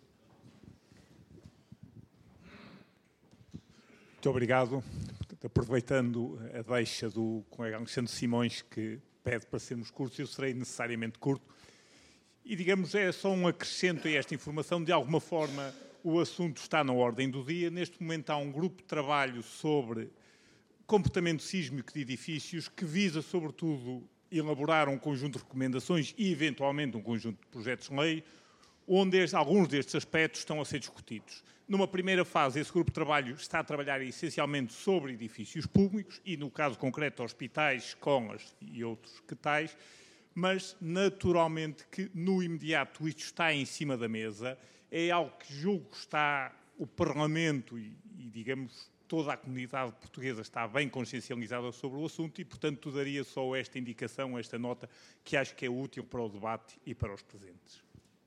Muito obrigado. Aproveitando a deixa do colega Alexandre Simões, que pede para sermos curtos, eu serei necessariamente curto. E, digamos, é só um acrescento a esta informação. De alguma forma, o assunto está na ordem do dia. Neste momento há um grupo de trabalho sobre comportamento sísmico de edifícios que visa, sobretudo, elaborar um conjunto de recomendações e, eventualmente, um conjunto de projetos de lei, onde alguns destes aspectos estão a ser discutidos. Numa primeira fase, esse grupo de trabalho está a trabalhar essencialmente sobre edifícios públicos e, no caso concreto, hospitais, escolas e outros que tais, mas, naturalmente, que no imediato isto está em cima da mesa, é algo que julgo que está o Parlamento e, digamos, toda a comunidade portuguesa está bem consciencializada sobre o assunto e, portanto, daria só esta indicação, esta nota, que acho que é útil para o debate e para os presentes.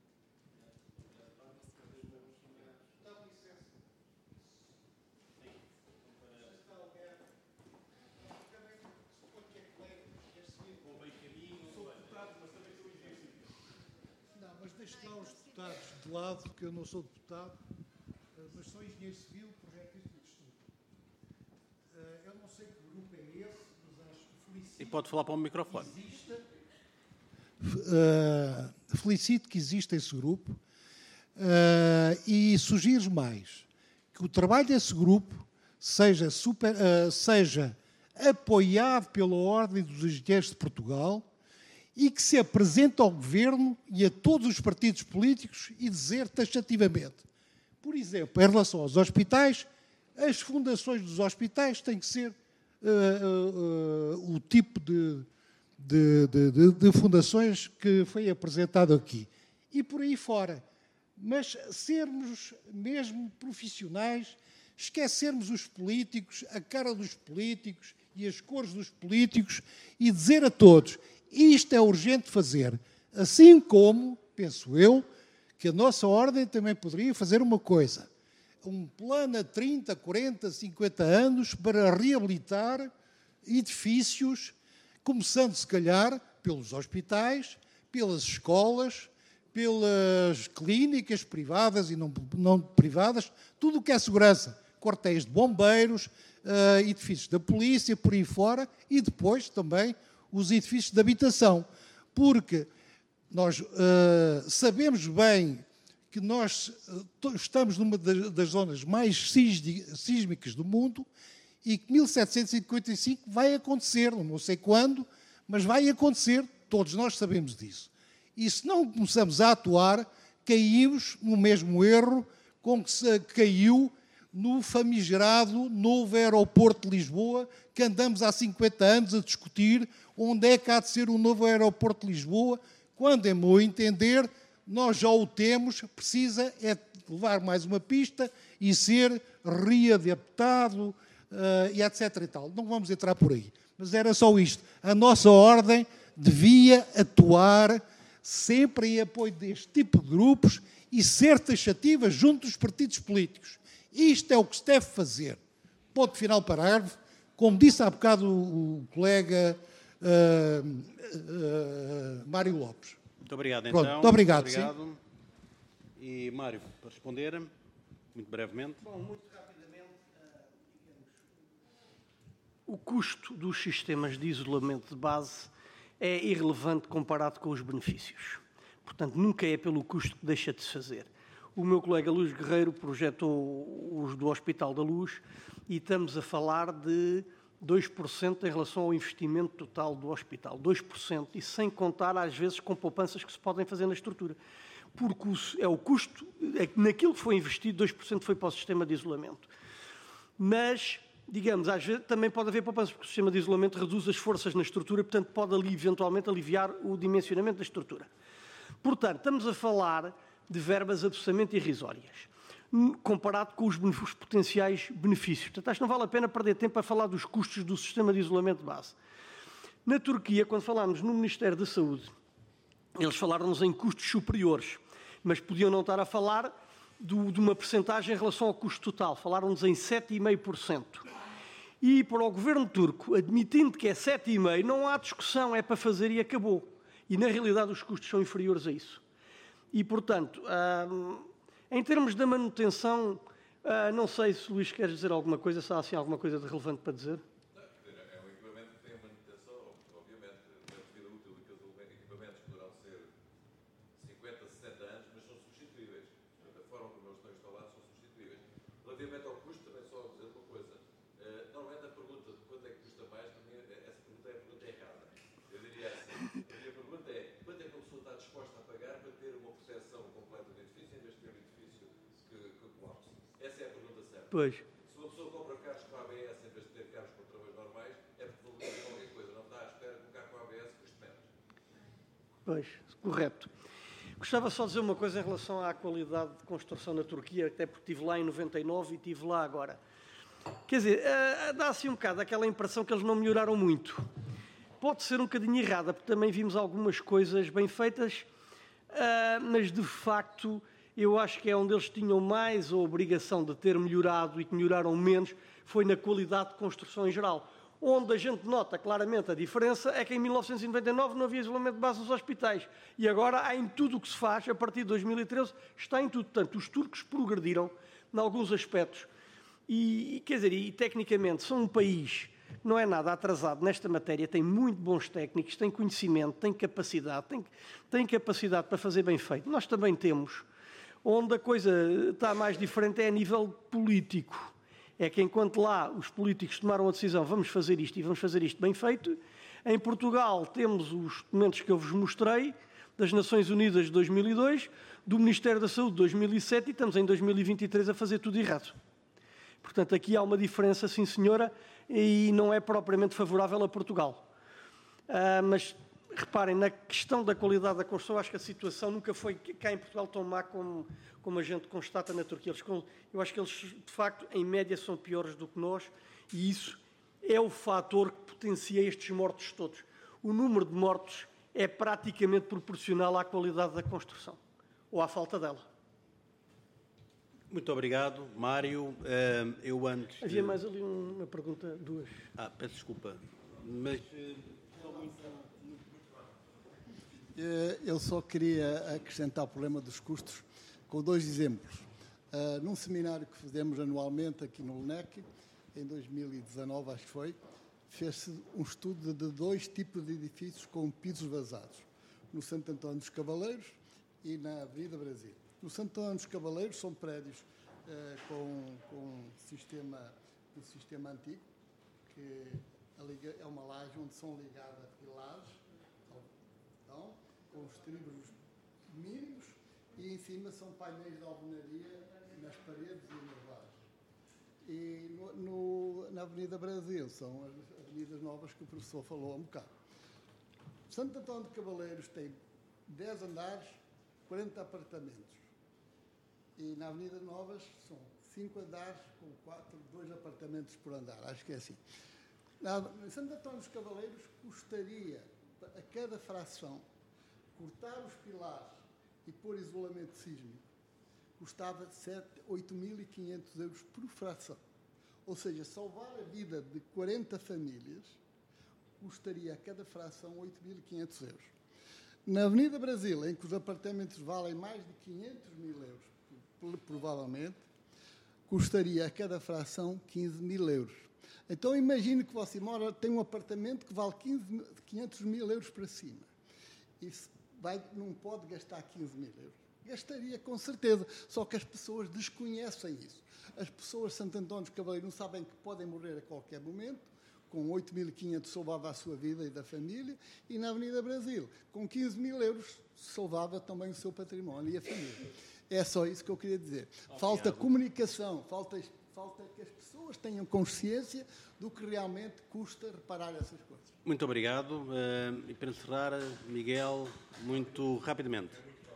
Deixe lá os deputados de lado, porque eu não sou deputado, mas sou engenheiro civil, projetista de estudo. Eu não sei que grupo é esse, mas acho que felicito... E pode falar para o microfone. Felicito que exista esse grupo e sugiro mais que o trabalho desse grupo seja apoiado pela Ordem dos Engenheiros de Portugal e que se apresente ao Governo e a todos os partidos políticos e dizer taxativamente. Por exemplo, em relação aos hospitais, as fundações dos hospitais têm que ser o tipo de fundações que foi apresentado aqui. E por aí fora. Mas sermos mesmo profissionais, esquecermos os políticos, a cara dos políticos e as cores dos políticos e dizer a todos: isto é urgente fazer. Assim como, penso eu, que a nossa Ordem também poderia fazer uma coisa. Um plano a 30, 40, 50 anos para reabilitar edifícios, começando, se calhar, pelos hospitais, pelas escolas, pelas clínicas privadas e não privadas, tudo o que é segurança, quartéis de bombeiros, edifícios da polícia, por aí fora, e depois também os edifícios de habitação. Porque Nós sabemos bem que nós estamos numa das zonas mais sísmicas do mundo e que 1755 vai acontecer, não sei quando, mas vai acontecer, todos nós sabemos disso. E se não começamos a atuar, caímos no mesmo erro com que se caiu no famigerado novo aeroporto de Lisboa, que andamos há 50 anos a discutir onde é que há de ser o novo aeroporto de Lisboa, quando, em meu entender, nós já o temos, precisa é levar mais uma pista e ser readaptado, e etc. e tal. Não vamos entrar por aí. Mas era só isto. A nossa ordem devia atuar sempre em apoio deste tipo de grupos e ser taxativa junto dos partidos políticos. Isto é o que se deve fazer. Ponto final, parágrafo. Como disse há bocado o colega Mário Lopes. Muito obrigado, Pronto, então. muito obrigado. Muito obrigado. E, Mário, para responder, muito brevemente. Bom, muito rapidamente, o custo dos sistemas de isolamento de base é irrelevante comparado com os benefícios. Portanto, nunca é pelo custo que deixa de se fazer. O meu colega Luís Guerreiro projetou os do Hospital da Luz e estamos a falar de 2% em relação ao investimento total do hospital. 2%, e sem contar, às vezes, com poupanças que se podem fazer na estrutura. Porque é o custo, naquilo que foi investido, 2% foi para o sistema de isolamento. Mas, digamos, às vezes também pode haver poupanças, porque o sistema de isolamento reduz as forças na estrutura, portanto, pode ali, eventualmente, aliviar o dimensionamento da estrutura. Portanto, estamos a falar de verbas absolutamente irrisórias, comparado com os potenciais benefícios. Portanto, acho que não vale a pena perder tempo a falar dos custos do sistema de isolamento de base. Na Turquia, quando falámos no Ministério da Saúde, eles falaram-nos em custos superiores, mas podiam não estar a falar de uma percentagem em relação ao custo total. Falaram-nos em 7,5%. E para o governo turco, admitindo que é 7,5%, não há discussão, é para fazer e acabou. E, na realidade, os custos são inferiores a isso. E, portanto, em termos da manutenção, não sei se o Luís quer dizer alguma coisa, se há assim alguma coisa de relevante para dizer. É um equipamento que tem a manutenção, obviamente, a vida útil daqueles equipamentos poderão ser 50, 60 anos, mas são substituíveis. Da forma como eles estão instalados, são substituíveis. Relativamente ao custo, também só dizer uma coisa. Normalmente a pergunta de quanto é que custa mais, também, essa pergunta é a pergunta errada. Eu diria assim, a pergunta é quanto é que a pessoa está disposta a pagar para ter uma proteção completa do edifício, em vez de ter um edifício que colapse. Essa é a pergunta certa. Pois. Se uma pessoa compra carros com ABS em vez de ter carros com travões normais, é porque valoriza qualquer coisa. Não está à espera que um carro com ABS custe menos. Pois, correto. Gostava só de dizer uma coisa em relação à qualidade de construção na Turquia, até porque estive lá em 99 e estive lá agora. Quer dizer, dá-se um bocado aquela impressão que eles não melhoraram muito. Pode ser um bocadinho errada, porque também vimos algumas coisas bem feitas, mas de facto eu acho que é onde eles tinham mais a obrigação de ter melhorado e que melhoraram menos, foi na qualidade de construção em geral. Onde a gente nota claramente a diferença é que em 1999 não havia isolamento de base nos hospitais. E agora há em tudo o que se faz, a partir de 2013, está em tudo. Portanto, os turcos progrediram em alguns aspectos. E quer dizer, e tecnicamente são um país que não é nada atrasado nesta matéria, tem muito bons técnicos, tem conhecimento, tem capacidade para fazer bem feito. Nós também temos. Onde a coisa está mais diferente é a nível político. É que enquanto lá os políticos tomaram a decisão, vamos fazer isto e vamos fazer isto bem feito, em Portugal temos os documentos que eu vos mostrei, das Nações Unidas de 2002, do Ministério da Saúde de 2007 e estamos em 2023 a fazer tudo errado. Portanto, aqui há uma diferença, sim senhora, e não é propriamente favorável a Portugal. Mas reparem, na questão da qualidade da construção, acho que a situação nunca foi cá em Portugal tão má como a gente constata na Turquia. Eu acho que eles, de facto, em média, são piores do que nós e isso é o fator que potencia estes mortos todos. O número de mortos é praticamente proporcional à qualidade da construção ou à falta dela. Muito obrigado, Mário. Eu antes... Havia mais ali uma pergunta, duas. Peço desculpa, mas... Eu só queria acrescentar o problema dos custos com dois exemplos. Num seminário que fizemos anualmente aqui no LNEC, em 2019, acho que foi, fez-se um estudo de dois tipos de edifícios com pisos vazados. no Santo António dos Cavaleiros e na Avenida Brasil. No Santo António dos Cavaleiros são prédios com um sistema antigo, que é uma laje onde são ligadas pilares, então, com os tríbulos mínimos, e em cima são painéis de alvenaria nas paredes e nas lajes. E na Avenida Brasil são as avenidas novas que o professor falou há um bocado. Santo António de Cavaleiros tem 10 andares, 40 apartamentos. E na Avenida Novas são 5 andares com 2 apartamentos por andar. Acho que é assim. Em Santo António dos Cavaleiros custaria, a cada fração, cortar os pilares e pôr isolamento sísmico, custava 8.500 euros por fração. Ou seja, salvar a vida de 40 famílias custaria a cada fração 8.500 euros. Na Avenida Brasil, em que os apartamentos valem mais de 500.000 euros, provavelmente, custaria a cada fração 15.000 euros. Então, imagine que você tem um apartamento que vale 500.000 euros para cima. E não pode gastar 15.000 euros. Gastaria, com certeza, só que as pessoas desconhecem isso. As pessoas de Santo António dos Cavaleiros não sabem que podem morrer a qualquer momento. Com 8.500 salvava a sua vida e da família, e na Avenida Brasil, com 15.000 euros, salvava também o seu património e a família. É só isso que eu queria dizer. Falta comunicação, falta que as pessoas tenham consciência do que realmente custa reparar essas coisas. Muito obrigado. E para encerrar, Miguel, muito rapidamente.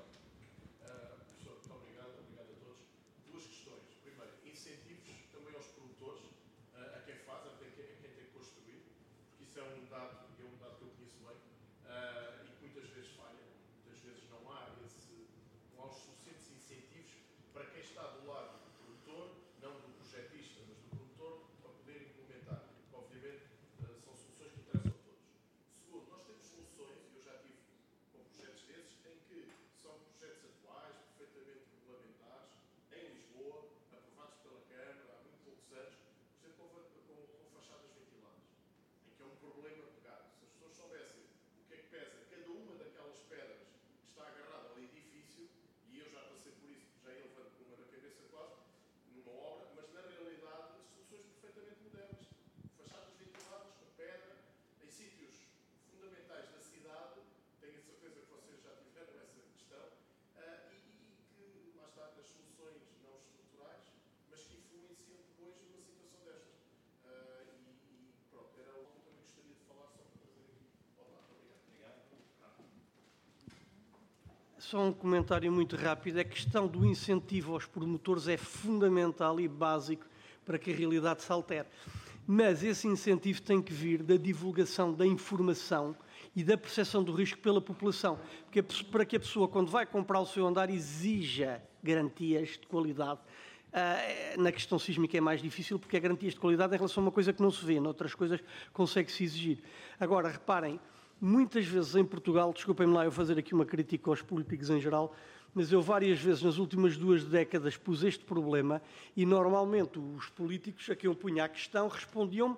Só um comentário muito rápido. A questão do incentivo aos promotores é fundamental e básico para que a realidade se altere. Mas esse incentivo tem que vir da divulgação da informação e da percepção do risco pela população. Porque para que a pessoa, quando vai comprar o seu andar, exija garantias de qualidade. Na questão sísmica é mais difícil, porque é garantias de qualidade em relação a uma coisa que não se vê. Noutras coisas consegue-se exigir. Agora, reparem, muitas vezes em Portugal, desculpem-me lá eu fazer aqui uma crítica aos políticos em geral, mas eu várias vezes nas últimas 2 décadas pus este problema e normalmente os políticos a quem eu punha a questão respondiam-me: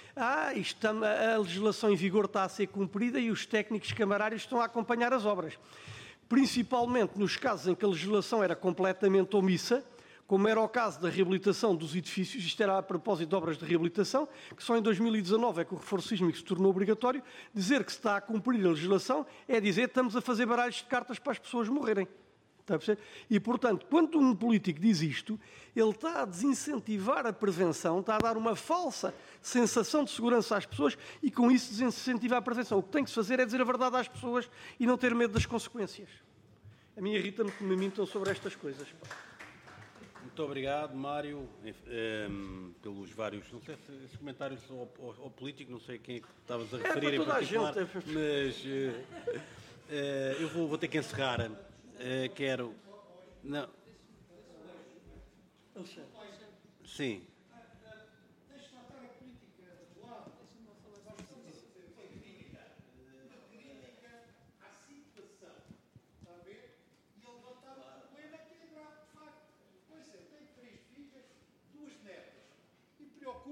a legislação em vigor está a ser cumprida e os técnicos camarários estão a acompanhar as obras. Principalmente nos casos em que a legislação era completamente omissa, como era o caso da reabilitação dos edifícios. Isto era a propósito de obras de reabilitação, que só em 2019 é que o reforço sísmico se tornou obrigatório. Dizer que se está a cumprir a legislação é dizer que estamos a fazer baralhos de cartas para as pessoas morrerem. Está a perceber? E, portanto, quando um político diz isto, ele está a desincentivar a prevenção, está a dar uma falsa sensação de segurança às pessoas e, com isso, desincentiva a prevenção. O que tem que se fazer é dizer a verdade às pessoas e não ter medo das consequências. A mim irrita-me que me mintam sobre estas coisas. Muito obrigado, Mário, pelos vários, não sei se esses comentários ao político, não sei quem é que estavas a referir em particular, mas eu vou ter que encerrar. Quero... Não. Sim.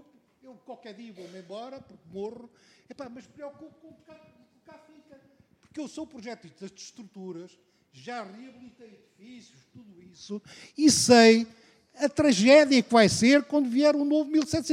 Qualquer dia vou-me embora, porque morro, mas preocupo com o que cá fica. Porque porque eu sou projetista de estruturas, já reabilitei edifícios, tudo isso, e sei a tragédia que vai ser quando vier o novo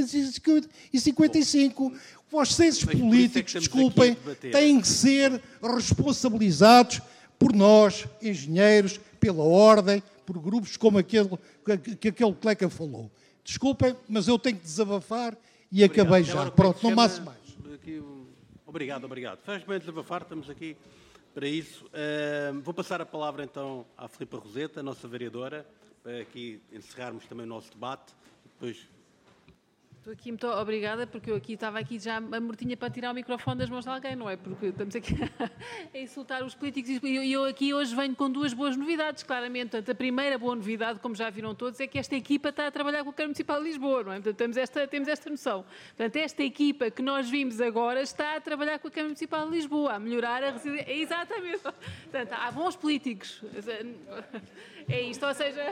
1755. Os sensos políticos, desculpem, têm que ser responsabilizados por nós, engenheiros, pela ordem, por grupos como aquele que aquele colega falou. Desculpem, mas eu tenho que desabafar e acabei já. Pronto, não maço mais. Obrigado. Faz bem desabafar, estamos aqui para isso. Vou passar a palavra então à Filipa Roseta, a nossa vereadora, para aqui encerrarmos também o nosso debate. Depois... Estou aqui muito obrigada, porque eu estava aqui já a mortinha para tirar o microfone das mãos de alguém, não é? Porque estamos aqui a insultar os políticos e eu aqui hoje venho com duas boas novidades, claramente. Portanto, a primeira boa novidade, como já viram todos, é que esta equipa está a trabalhar com a Câmara Municipal de Lisboa, não é? Portanto, temos esta noção. Portanto, esta equipa que nós vimos agora está a trabalhar com a Câmara Municipal de Lisboa, a melhorar a residência. Exatamente. Portanto, há bons políticos. É isto, ou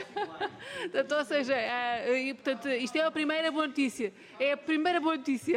seja, portanto, isto é a primeira boa notícia. É a primeira boa notícia.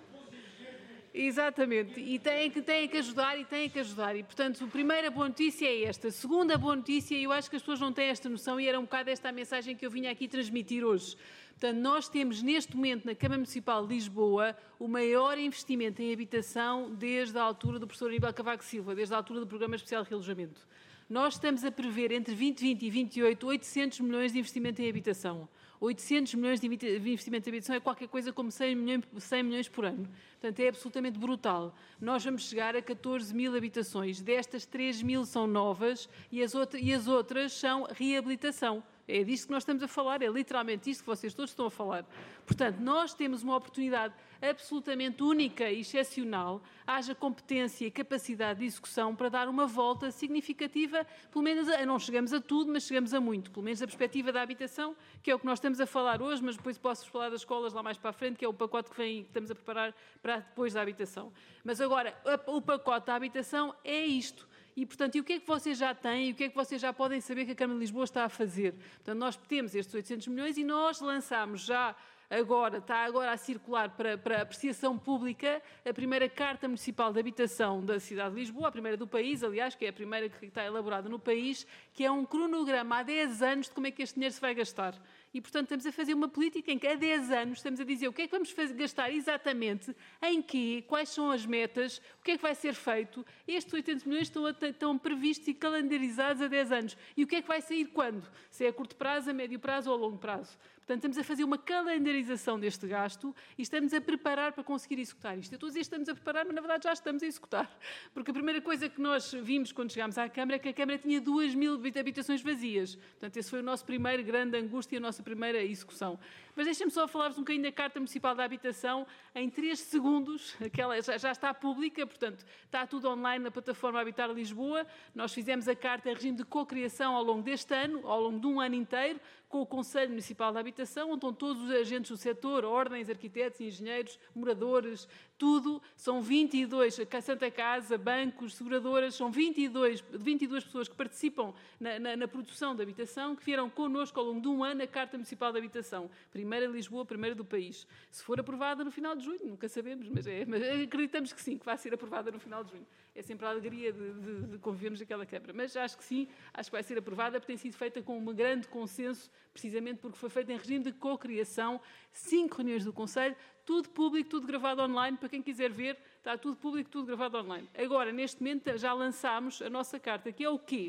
Exatamente. E têm que ajudar. E, portanto, a primeira boa notícia é esta. A segunda boa notícia, eu acho que as pessoas não têm esta noção e era um bocado esta a mensagem que eu vinha aqui transmitir hoje. Portanto, nós temos neste momento na Câmara Municipal de Lisboa o maior investimento em habitação desde a altura do professor Aníbal Cavaco Silva, desde a altura do Programa Especial de Realojamento. Nós estamos a prever entre 2020 e 2028 800 milhões de investimento em habitação. 800 milhões de investimento em habitação é qualquer coisa como 100 milhões por ano. Portanto, é absolutamente brutal. Nós vamos chegar a 14 mil habitações. Destas, 3 mil são novas e as outras são reabilitação. É disto que nós estamos a falar, é literalmente isto que vocês todos estão a falar. Portanto, nós temos uma oportunidade absolutamente única e excepcional, haja competência e capacidade de execução para dar uma volta significativa, pelo menos, não chegamos a tudo, mas chegamos a muito, pelo menos a perspectiva da habitação, que é o que nós estamos a falar hoje, mas depois posso falar das escolas lá mais para a frente, que é o pacote que estamos a preparar para depois da habitação. Mas agora, o pacote da habitação é isto. E, portanto, o que é que vocês já têm e o que é que vocês já podem saber que a Câmara de Lisboa está a fazer? Portanto, nós temos estes 800 milhões e nós lançámos já está agora a circular para apreciação pública a primeira Carta Municipal de Habitação da cidade de Lisboa, a primeira do país, aliás, que é a primeira que está elaborada no país, que é um cronograma há 10 anos de como é que este dinheiro se vai gastar. E, portanto, estamos a fazer uma política em que há 10 anos estamos a dizer o que é que vamos gastar exatamente, em quê, quais são as metas, o que é que vai ser feito. Estes 800 milhões estão previstos e calendarizados há 10 anos. E o que é que vai sair quando? Se é a curto prazo, a médio prazo ou a longo prazo. Portanto, estamos a fazer uma calendarização deste gasto e estamos a preparar para conseguir executar isto. Eu estou a dizer que estamos a preparar, mas na verdade já estamos a executar. Porque a primeira coisa que nós vimos quando chegámos à Câmara é que a Câmara tinha 2 mil habitações vazias. Portanto, esse foi o nosso primeiro grande angústia e a nossa primeira execução. Mas deixem-me só falar-vos um bocadinho da Carta Municipal da Habitação. Em 3 segundos, aquela já está pública, portanto, está tudo online na plataforma Habitar Lisboa. Nós fizemos a carta em regime de cocriação ao longo deste ano, ao longo de um ano inteiro, com o Conselho Municipal de Habitação, onde estão todos os agentes do setor, ordens, arquitetos, engenheiros, moradores, tudo. São 22, a Santa Casa, bancos, seguradoras, são 22 pessoas que participam na produção da habitação, que vieram connosco ao longo de um ano a Carta Municipal de Habitação. Primeira Lisboa, primeira do país. Se for aprovada no final de junho, nunca sabemos, mas acreditamos que sim, que vai ser aprovada no final de junho. É sempre a alegria de convivermos naquela Câmara. Mas acho que sim, acho que vai ser aprovada, porque tem sido feita com um grande consenso, precisamente porque foi feita em regime de cocriação, 5 reuniões do Conselho, tudo público, tudo gravado online, para quem quiser ver, está tudo público, tudo gravado online. Agora, neste momento, já lançámos a nossa carta, que é o quê?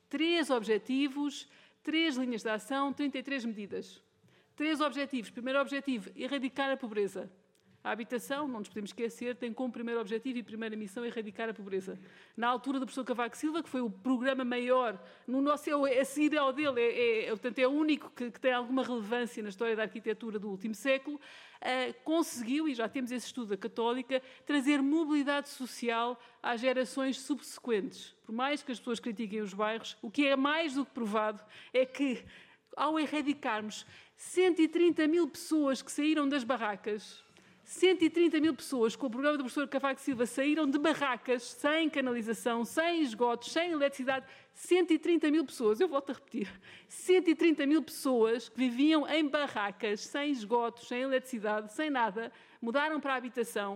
3 objetivos, 3 linhas de ação, 33 medidas. 3 objetivos. Primeiro objetivo, erradicar a pobreza. A habitação, não nos podemos esquecer, tem como primeiro objetivo e primeira missão erradicar a pobreza. Na altura do professor Cavaco Silva, que foi o programa maior, no nosso, a seguir ao dele, portanto, é o único que tem alguma relevância na história da arquitetura do último século, conseguiu, e já temos esse estudo da Católica, trazer mobilidade social às gerações subsequentes. Por mais que as pessoas critiquem os bairros, o que é mais do que provado é que, ao erradicarmos 130 mil pessoas que saíram das barracas, 130 mil pessoas com o programa do professor Cavaco Silva saíram de barracas, sem canalização, sem esgotos, sem eletricidade. 130 mil pessoas, eu volto a repetir, 130 mil pessoas que viviam em barracas, sem esgotos, sem eletricidade, sem nada, mudaram para a habitação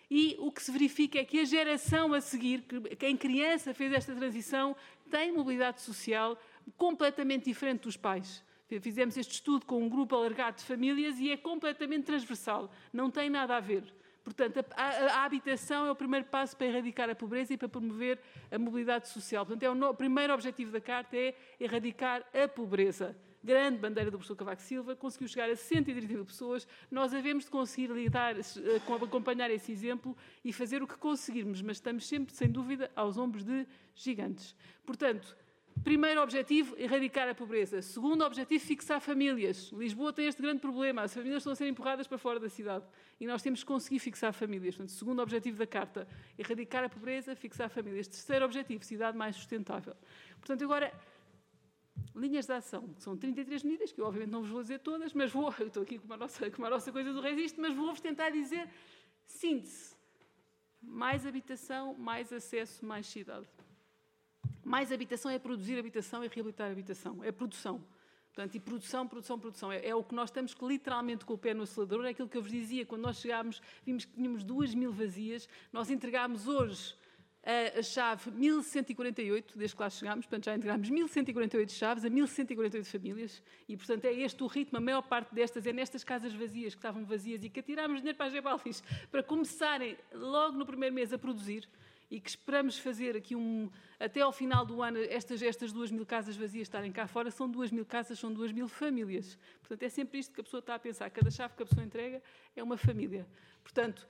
e o que se verifica é que a geração a seguir, quem criança fez esta transição, tem mobilidade social completamente diferente dos pais. Fizemos este estudo com um grupo alargado de famílias e é completamente transversal, não tem nada a ver. Portanto, a habitação é o primeiro passo para erradicar a pobreza e para promover a mobilidade social. Portanto, o primeiro objetivo da Carta é erradicar a pobreza. Grande bandeira do professor Cavaco Silva, conseguiu chegar a 130 mil pessoas. Nós havemos de conseguir acompanhar esse exemplo e fazer o que conseguirmos, mas estamos sempre, sem dúvida, aos ombros de gigantes. Portanto, primeiro objetivo, erradicar a pobreza. Segundo objetivo, fixar famílias. Lisboa tem este grande problema. As famílias estão a ser empurradas para fora da cidade. E nós temos que conseguir fixar famílias. Portanto, segundo objetivo da Carta, erradicar a pobreza, fixar famílias. Terceiro objetivo, cidade mais sustentável. Portanto, agora, linhas de ação. São 33 medidas, que eu obviamente não vos vou dizer todas, mas eu estou aqui com a nossa coisa do Resiste, mas vou-vos tentar dizer síntese. Mais habitação, mais acesso, mais cidade. Mais habitação é produzir habitação e reabilitar a habitação. É produção. Portanto, e produção. É o que nós estamos literalmente com o pé no acelerador. É aquilo que eu vos dizia, quando nós chegámos, vimos que tínhamos 2.000 vazias. Nós entregámos hoje a chave 1.148, desde que lá chegámos. Portanto, já entregámos 1.148 chaves a 1.148 famílias. E, portanto, é este o ritmo. A maior parte destas é nestas casas vazias, que estavam vazias e que atirámos dinheiro para as Gebalis para começarem logo no primeiro mês a produzir. E que esperamos fazer aqui até ao final do ano, estas 2.000 casas vazias estarem cá fora, são 2.000 casas, são 2.000 famílias. Portanto, é sempre isto que a pessoa está a pensar. Cada chave que a pessoa entrega é uma família. Portanto,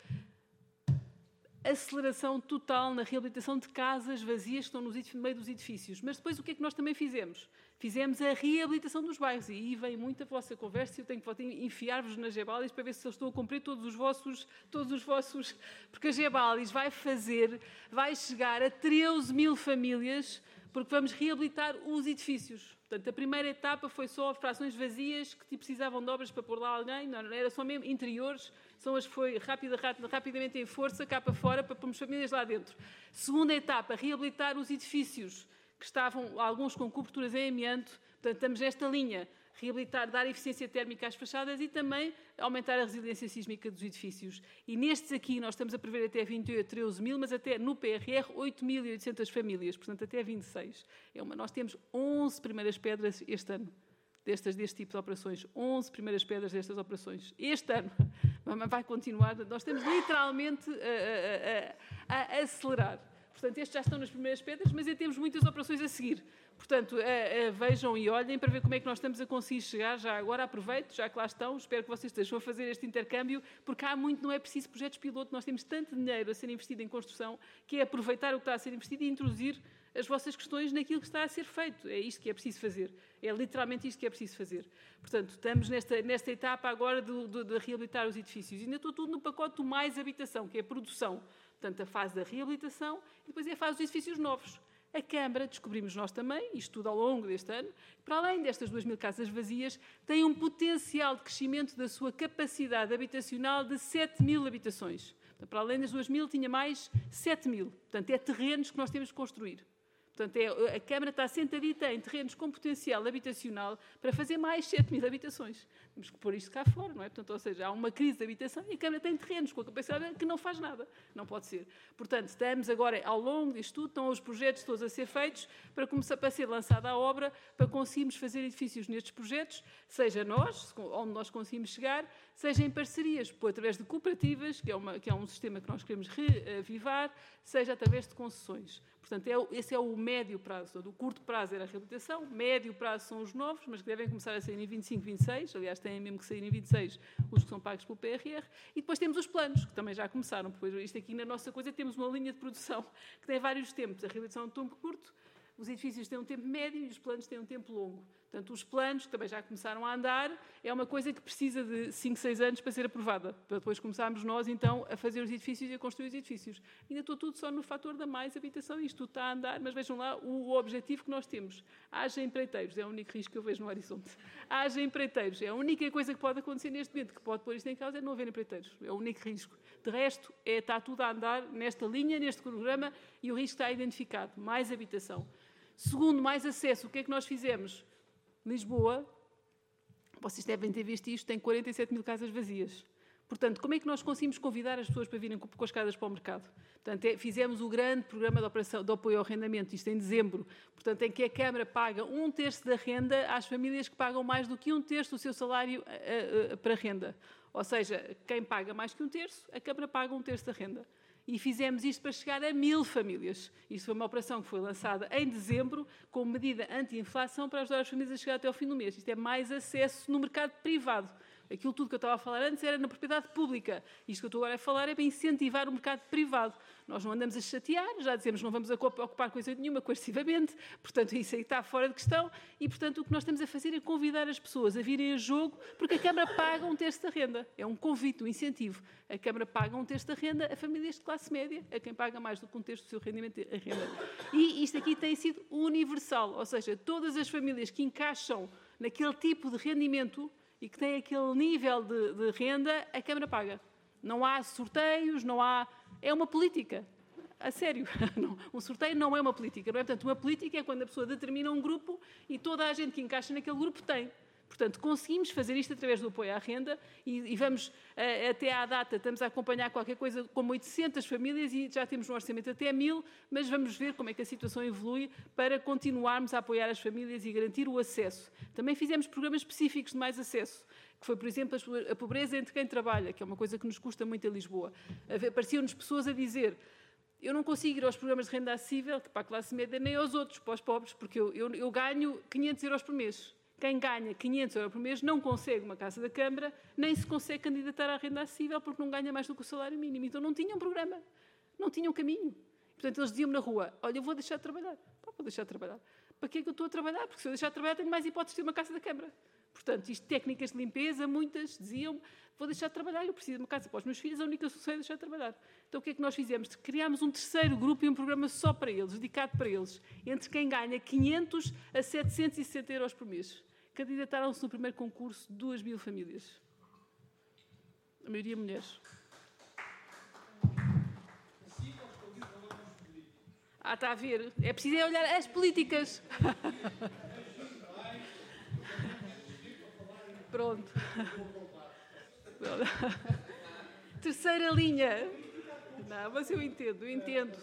aceleração total na reabilitação de casas vazias que estão no meio dos edifícios. Mas depois o que é que nós também fizemos? Fizemos a reabilitação dos bairros. E aí vem muito a vossa conversa e eu tenho que enfiar-vos nas Gebalis para ver se eu estou a cumprir todos os vossos... Porque a Gebalis vai chegar a 13.000 famílias, porque vamos reabilitar os edifícios. Portanto, a primeira etapa foi só frações vazias que precisavam de obras para pôr lá alguém, não era só mesmo interiores, são as que foi rapidamente em força, cá para fora, para pormos famílias lá dentro. Segunda etapa, reabilitar os edifícios, que estavam alguns com coberturas em amianto. Portanto, estamos nesta linha, reabilitar, dar eficiência térmica às fachadas e também aumentar a resiliência sísmica dos edifícios. E nestes aqui nós estamos a prever até 28, 13.000, mas até no PRR 8.800 famílias, portanto até 26. Nós temos 11 primeiras pedras este ano, deste tipo de operações. 11 primeiras pedras destas operações. Este ano. Vai continuar. Nós estamos literalmente a acelerar. Portanto, estes já estão nas primeiras pedras, mas ainda temos muitas operações a seguir. Portanto, vejam e olhem para ver como é que nós estamos a conseguir chegar. Já agora aproveito, já que lá estão, espero que vocês estejam a fazer este intercâmbio, porque não é preciso projetos piloto, nós temos tanto dinheiro a ser investido em construção, que é aproveitar o que está a ser investido e introduzir as vossas questões naquilo que está a ser feito. É isto que é preciso fazer. É literalmente isto que é preciso fazer. Portanto, estamos nesta etapa agora de reabilitar os edifícios. E ainda estou tudo no pacote do mais habitação, que é a produção. Portanto, a fase da reabilitação e depois é a fase dos edifícios novos. A Câmara, descobrimos nós também, isto tudo ao longo deste ano, para além destas 2.000 casas vazias, tem um potencial de crescimento da sua capacidade habitacional de 7.000 habitações. Portanto, para além das 2.000, tinha mais 7.000. Portanto, é terrenos que nós temos que construir. Portanto, a Câmara está sentadita em terrenos com potencial habitacional para fazer mais 7.000 habitações. Temos que pôr isto cá fora, não é? Portanto, ou seja, há uma crise de habitação e a Câmara tem terrenos com a capacidade que não faz nada. Não pode ser. Portanto, estamos agora, ao longo disto tudo, estão os projetos todos a ser feitos para ser lançada a obra, para conseguirmos fazer edifícios nestes projetos, seja nós, onde nós conseguimos chegar, seja em parcerias, através de cooperativas, que é um sistema que nós queremos reavivar, seja através de concessões. Portanto, esse é o médio prazo. O curto prazo era a reabilitação, médio prazo são os novos, mas que devem começar a sair em 25, 26, aliás, têm mesmo que sair em 26 os que são pagos pelo PRR, e depois temos os planos, que também já começaram, pois isto aqui na nossa coisa temos uma linha de produção que tem vários tempos. A reabilitação é um tempo curto, os edifícios têm um tempo médio e os planos têm um tempo longo. Portanto, os planos, que também já começaram a andar, é uma coisa que precisa de 5, 6 anos para ser aprovada, para depois começarmos nós, então, a fazer os edifícios e a construir os edifícios. Ainda estou tudo só no fator da mais habitação, isto tudo está a andar, mas vejam lá o objetivo que nós temos. Haja empreiteiros, é o único risco que eu vejo no horizonte. Haja empreiteiros, é a única coisa que pode acontecer neste momento, que pode pôr isto em causa, é não haver empreiteiros. É o único risco. De resto, está tudo a andar nesta linha, neste programa, e o risco está identificado. Mais habitação. Segundo, mais acesso. O que é que nós fizemos? Lisboa, vocês devem ter visto isto, tem 47.000 casas vazias. Portanto, como é que nós conseguimos convidar as pessoas para virem com as casas para o mercado? Portanto, fizemos o grande programa de apoio ao arrendamento, isto em dezembro, portanto, em que a Câmara paga 1/3 da renda às famílias que pagam mais do que 1/3 do seu salário para renda. Ou seja, quem paga mais que 1/3, a Câmara paga 1/3 da renda. E fizemos isto para chegar a 1000 famílias. Isto foi uma operação que foi lançada em dezembro, com medida anti-inflação para ajudar as famílias a chegar até ao fim do mês. Isto é mais acesso no mercado privado. Aquilo tudo que eu estava a falar antes era na propriedade pública. Isto que eu estou agora a falar é para incentivar o mercado privado. Nós não andamos a chatear, já dizemos que não vamos ocupar coisa nenhuma coercivamente, portanto isso aí está fora de questão e, portanto, o que nós estamos a fazer é convidar as pessoas a virem a jogo, porque a Câmara paga 1/3 da renda. É um convite, um incentivo. A Câmara paga 1/3 da renda a famílias de classe média, a quem paga mais do que 1/3 do seu rendimento a renda. E isto aqui tem sido universal, ou seja, todas as famílias que encaixam naquele tipo de rendimento e que têm aquele nível de renda, a Câmara paga. Não há sorteios, não há... É uma política. A sério. Um sorteio não é uma política. Não é? Portanto, uma política é quando a pessoa determina um grupo e toda a gente que encaixa naquele grupo tem. Portanto, conseguimos fazer isto através do apoio à renda e vamos, até à data, estamos a acompanhar qualquer coisa como 800 famílias e já temos um orçamento até 1000, mas vamos ver como é que a situação evolui para continuarmos a apoiar as famílias e garantir o acesso. Também fizemos programas específicos de mais acesso, que foi, por exemplo, a pobreza entre quem trabalha, que é uma coisa que nos custa muito em Lisboa. Apareciam-nos pessoas a dizer: eu não consigo ir aos programas de renda acessível, para a classe média, nem aos outros, para os pobres, porque eu ganho 500 euros por mês. Quem ganha 500 euros por mês não consegue uma casa da Câmara, nem se consegue candidatar à renda acessível porque não ganha mais do que o salário mínimo. Então não tinham programa, não tinham caminho. Portanto, eles diziam-me na rua: olha, eu vou deixar de trabalhar. Pá, vou deixar de trabalhar. Para que é que eu estou a trabalhar? Porque se eu deixar de trabalhar tenho mais hipóteses de ter uma casa da Câmara. Portanto, isto, técnicas de limpeza, muitas diziam: vou deixar de trabalhar, eu preciso de uma casa para os meus filhos, a única solução é deixar de trabalhar. Então o que é que nós fizemos? Criámos um terceiro grupo e um programa só para eles, dedicado para eles, entre quem ganha 500 a 760 euros por mês. Candidataram-se no primeiro concurso 2000 famílias. A maioria mulheres. Está a ver. É preciso olhar as políticas. Pronto. Terceira linha. Não, mas eu entendo.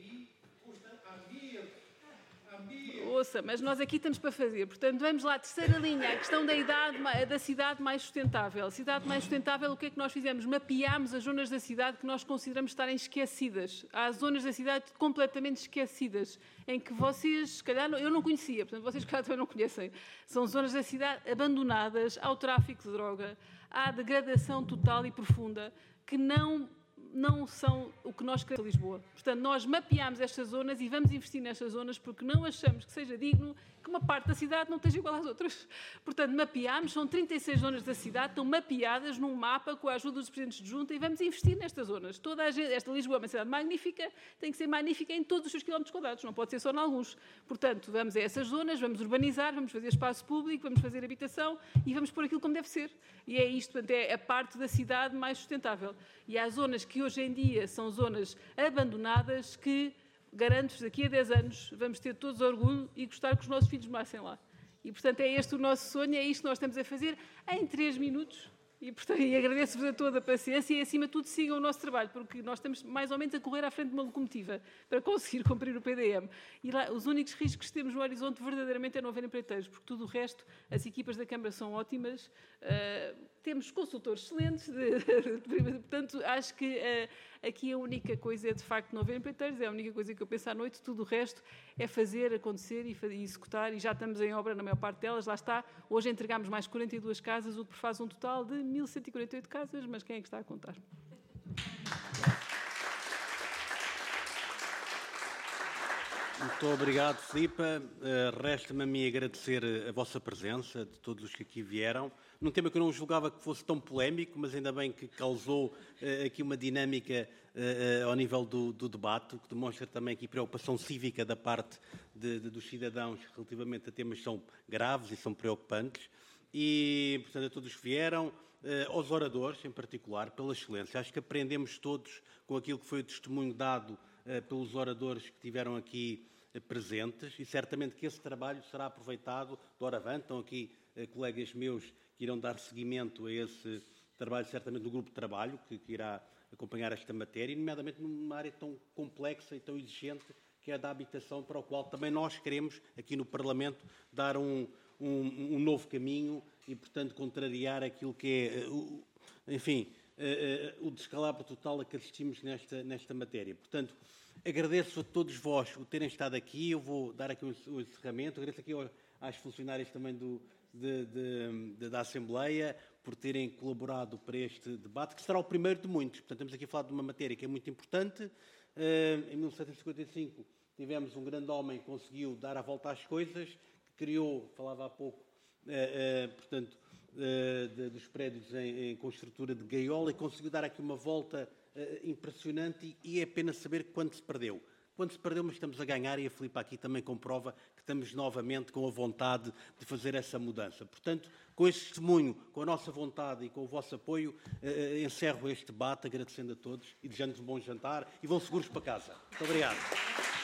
Ouça, mas nós aqui estamos para fazer. Portanto, vamos lá, terceira linha, a questão da cidade mais sustentável. Cidade mais sustentável, o que é que nós fizemos? Mapeámos as zonas da cidade que nós consideramos estarem esquecidas. Há zonas da cidade completamente esquecidas, em que vocês, se calhar, eu não conhecia, portanto, vocês, se calhar, também não conhecem. São zonas da cidade abandonadas ao tráfico de droga, à degradação total e profunda, que não são o que nós queremos em Lisboa. Portanto, nós mapeámos estas zonas e vamos investir nestas zonas porque não achamos que seja digno que uma parte da cidade não esteja igual às outras. Portanto, mapeámos, são 36 zonas da cidade, estão mapeadas num mapa com a ajuda dos presidentes de junta e vamos investir nestas zonas. Toda a gente, esta Lisboa é uma cidade magnífica, tem que ser magnífica em todos os seus quilómetros quadrados, não pode ser só em alguns. Portanto, vamos a essas zonas, vamos urbanizar, vamos fazer espaço público, vamos fazer habitação e vamos pôr aquilo como deve ser. E é isto, portanto, é a parte da cidade mais sustentável. E há zonas que hoje em dia são zonas abandonadas que, garanto-vos, daqui a 10 anos vamos ter todos orgulho e gostar que os nossos filhos morassem lá. E, portanto, é este o nosso sonho, é isto que nós estamos a fazer em 3 minutos. E, portanto, agradeço-vos a toda a paciência e, acima de tudo, sigam o nosso trabalho, porque nós estamos mais ou menos a correr à frente de uma locomotiva para conseguir cumprir o PDM. E lá, os únicos riscos que temos no horizonte verdadeiramente é não haver empreiteiros, porque tudo o resto, as equipas da Câmara são ótimas, temos consultores excelentes, portanto, acho que aqui a única coisa é, de facto, não haver empreiteiros, é a única coisa que eu penso à noite, tudo o resto é fazer acontecer e executar, e já estamos em obra na maior parte delas, lá está. Hoje entregámos mais 42 casas, o que faz um total de 1148 casas, mas quem é que está a contar? Muito obrigado, Filipa. Resta-me a mim agradecer a vossa presença, de todos os que aqui vieram, num tema que eu não julgava que fosse tão polémico, mas ainda bem que causou aqui uma dinâmica ao nível do debate, que demonstra também aqui preocupação cívica da parte dos cidadãos relativamente a temas que são graves e são preocupantes. E, portanto, a todos que vieram, aos oradores em particular, pela excelência. Acho que aprendemos todos com aquilo que foi o testemunho dado pelos oradores que estiveram aqui presentes e certamente que esse trabalho será aproveitado de hora avante. Estão aqui colegas meus que irão dar seguimento a trabalho certamente do grupo de trabalho que irá acompanhar esta matéria, nomeadamente numa área tão complexa e tão exigente que é a da habitação, para o qual também nós queremos, aqui no Parlamento, dar um novo caminho e, portanto, contrariar aquilo que é, o descalabro total a que assistimos nesta matéria. Portanto, agradeço a todos vós o terem estado aqui. Eu vou dar aqui o encerramento. Agradeço aqui às funcionárias também da Assembleia por terem colaborado para este debate, que será o primeiro de muitos. Portanto, estamos aqui a falar de uma matéria que é muito importante. Em 1755 tivemos um grande homem que conseguiu dar a volta às coisas, que criou, falava há pouco, portanto, dos prédios com estrutura de gaiola, e conseguiu dar aqui uma volta impressionante, e é pena saber quanto se perdeu. Quando se perdeu, mas estamos a ganhar, e a Filipa aqui também comprova que estamos novamente com a vontade de fazer essa mudança. Portanto, com este testemunho, com a nossa vontade e com o vosso apoio, encerro este debate, agradecendo a todos e desejando-vos um bom jantar, e vão seguros para casa. Muito obrigado.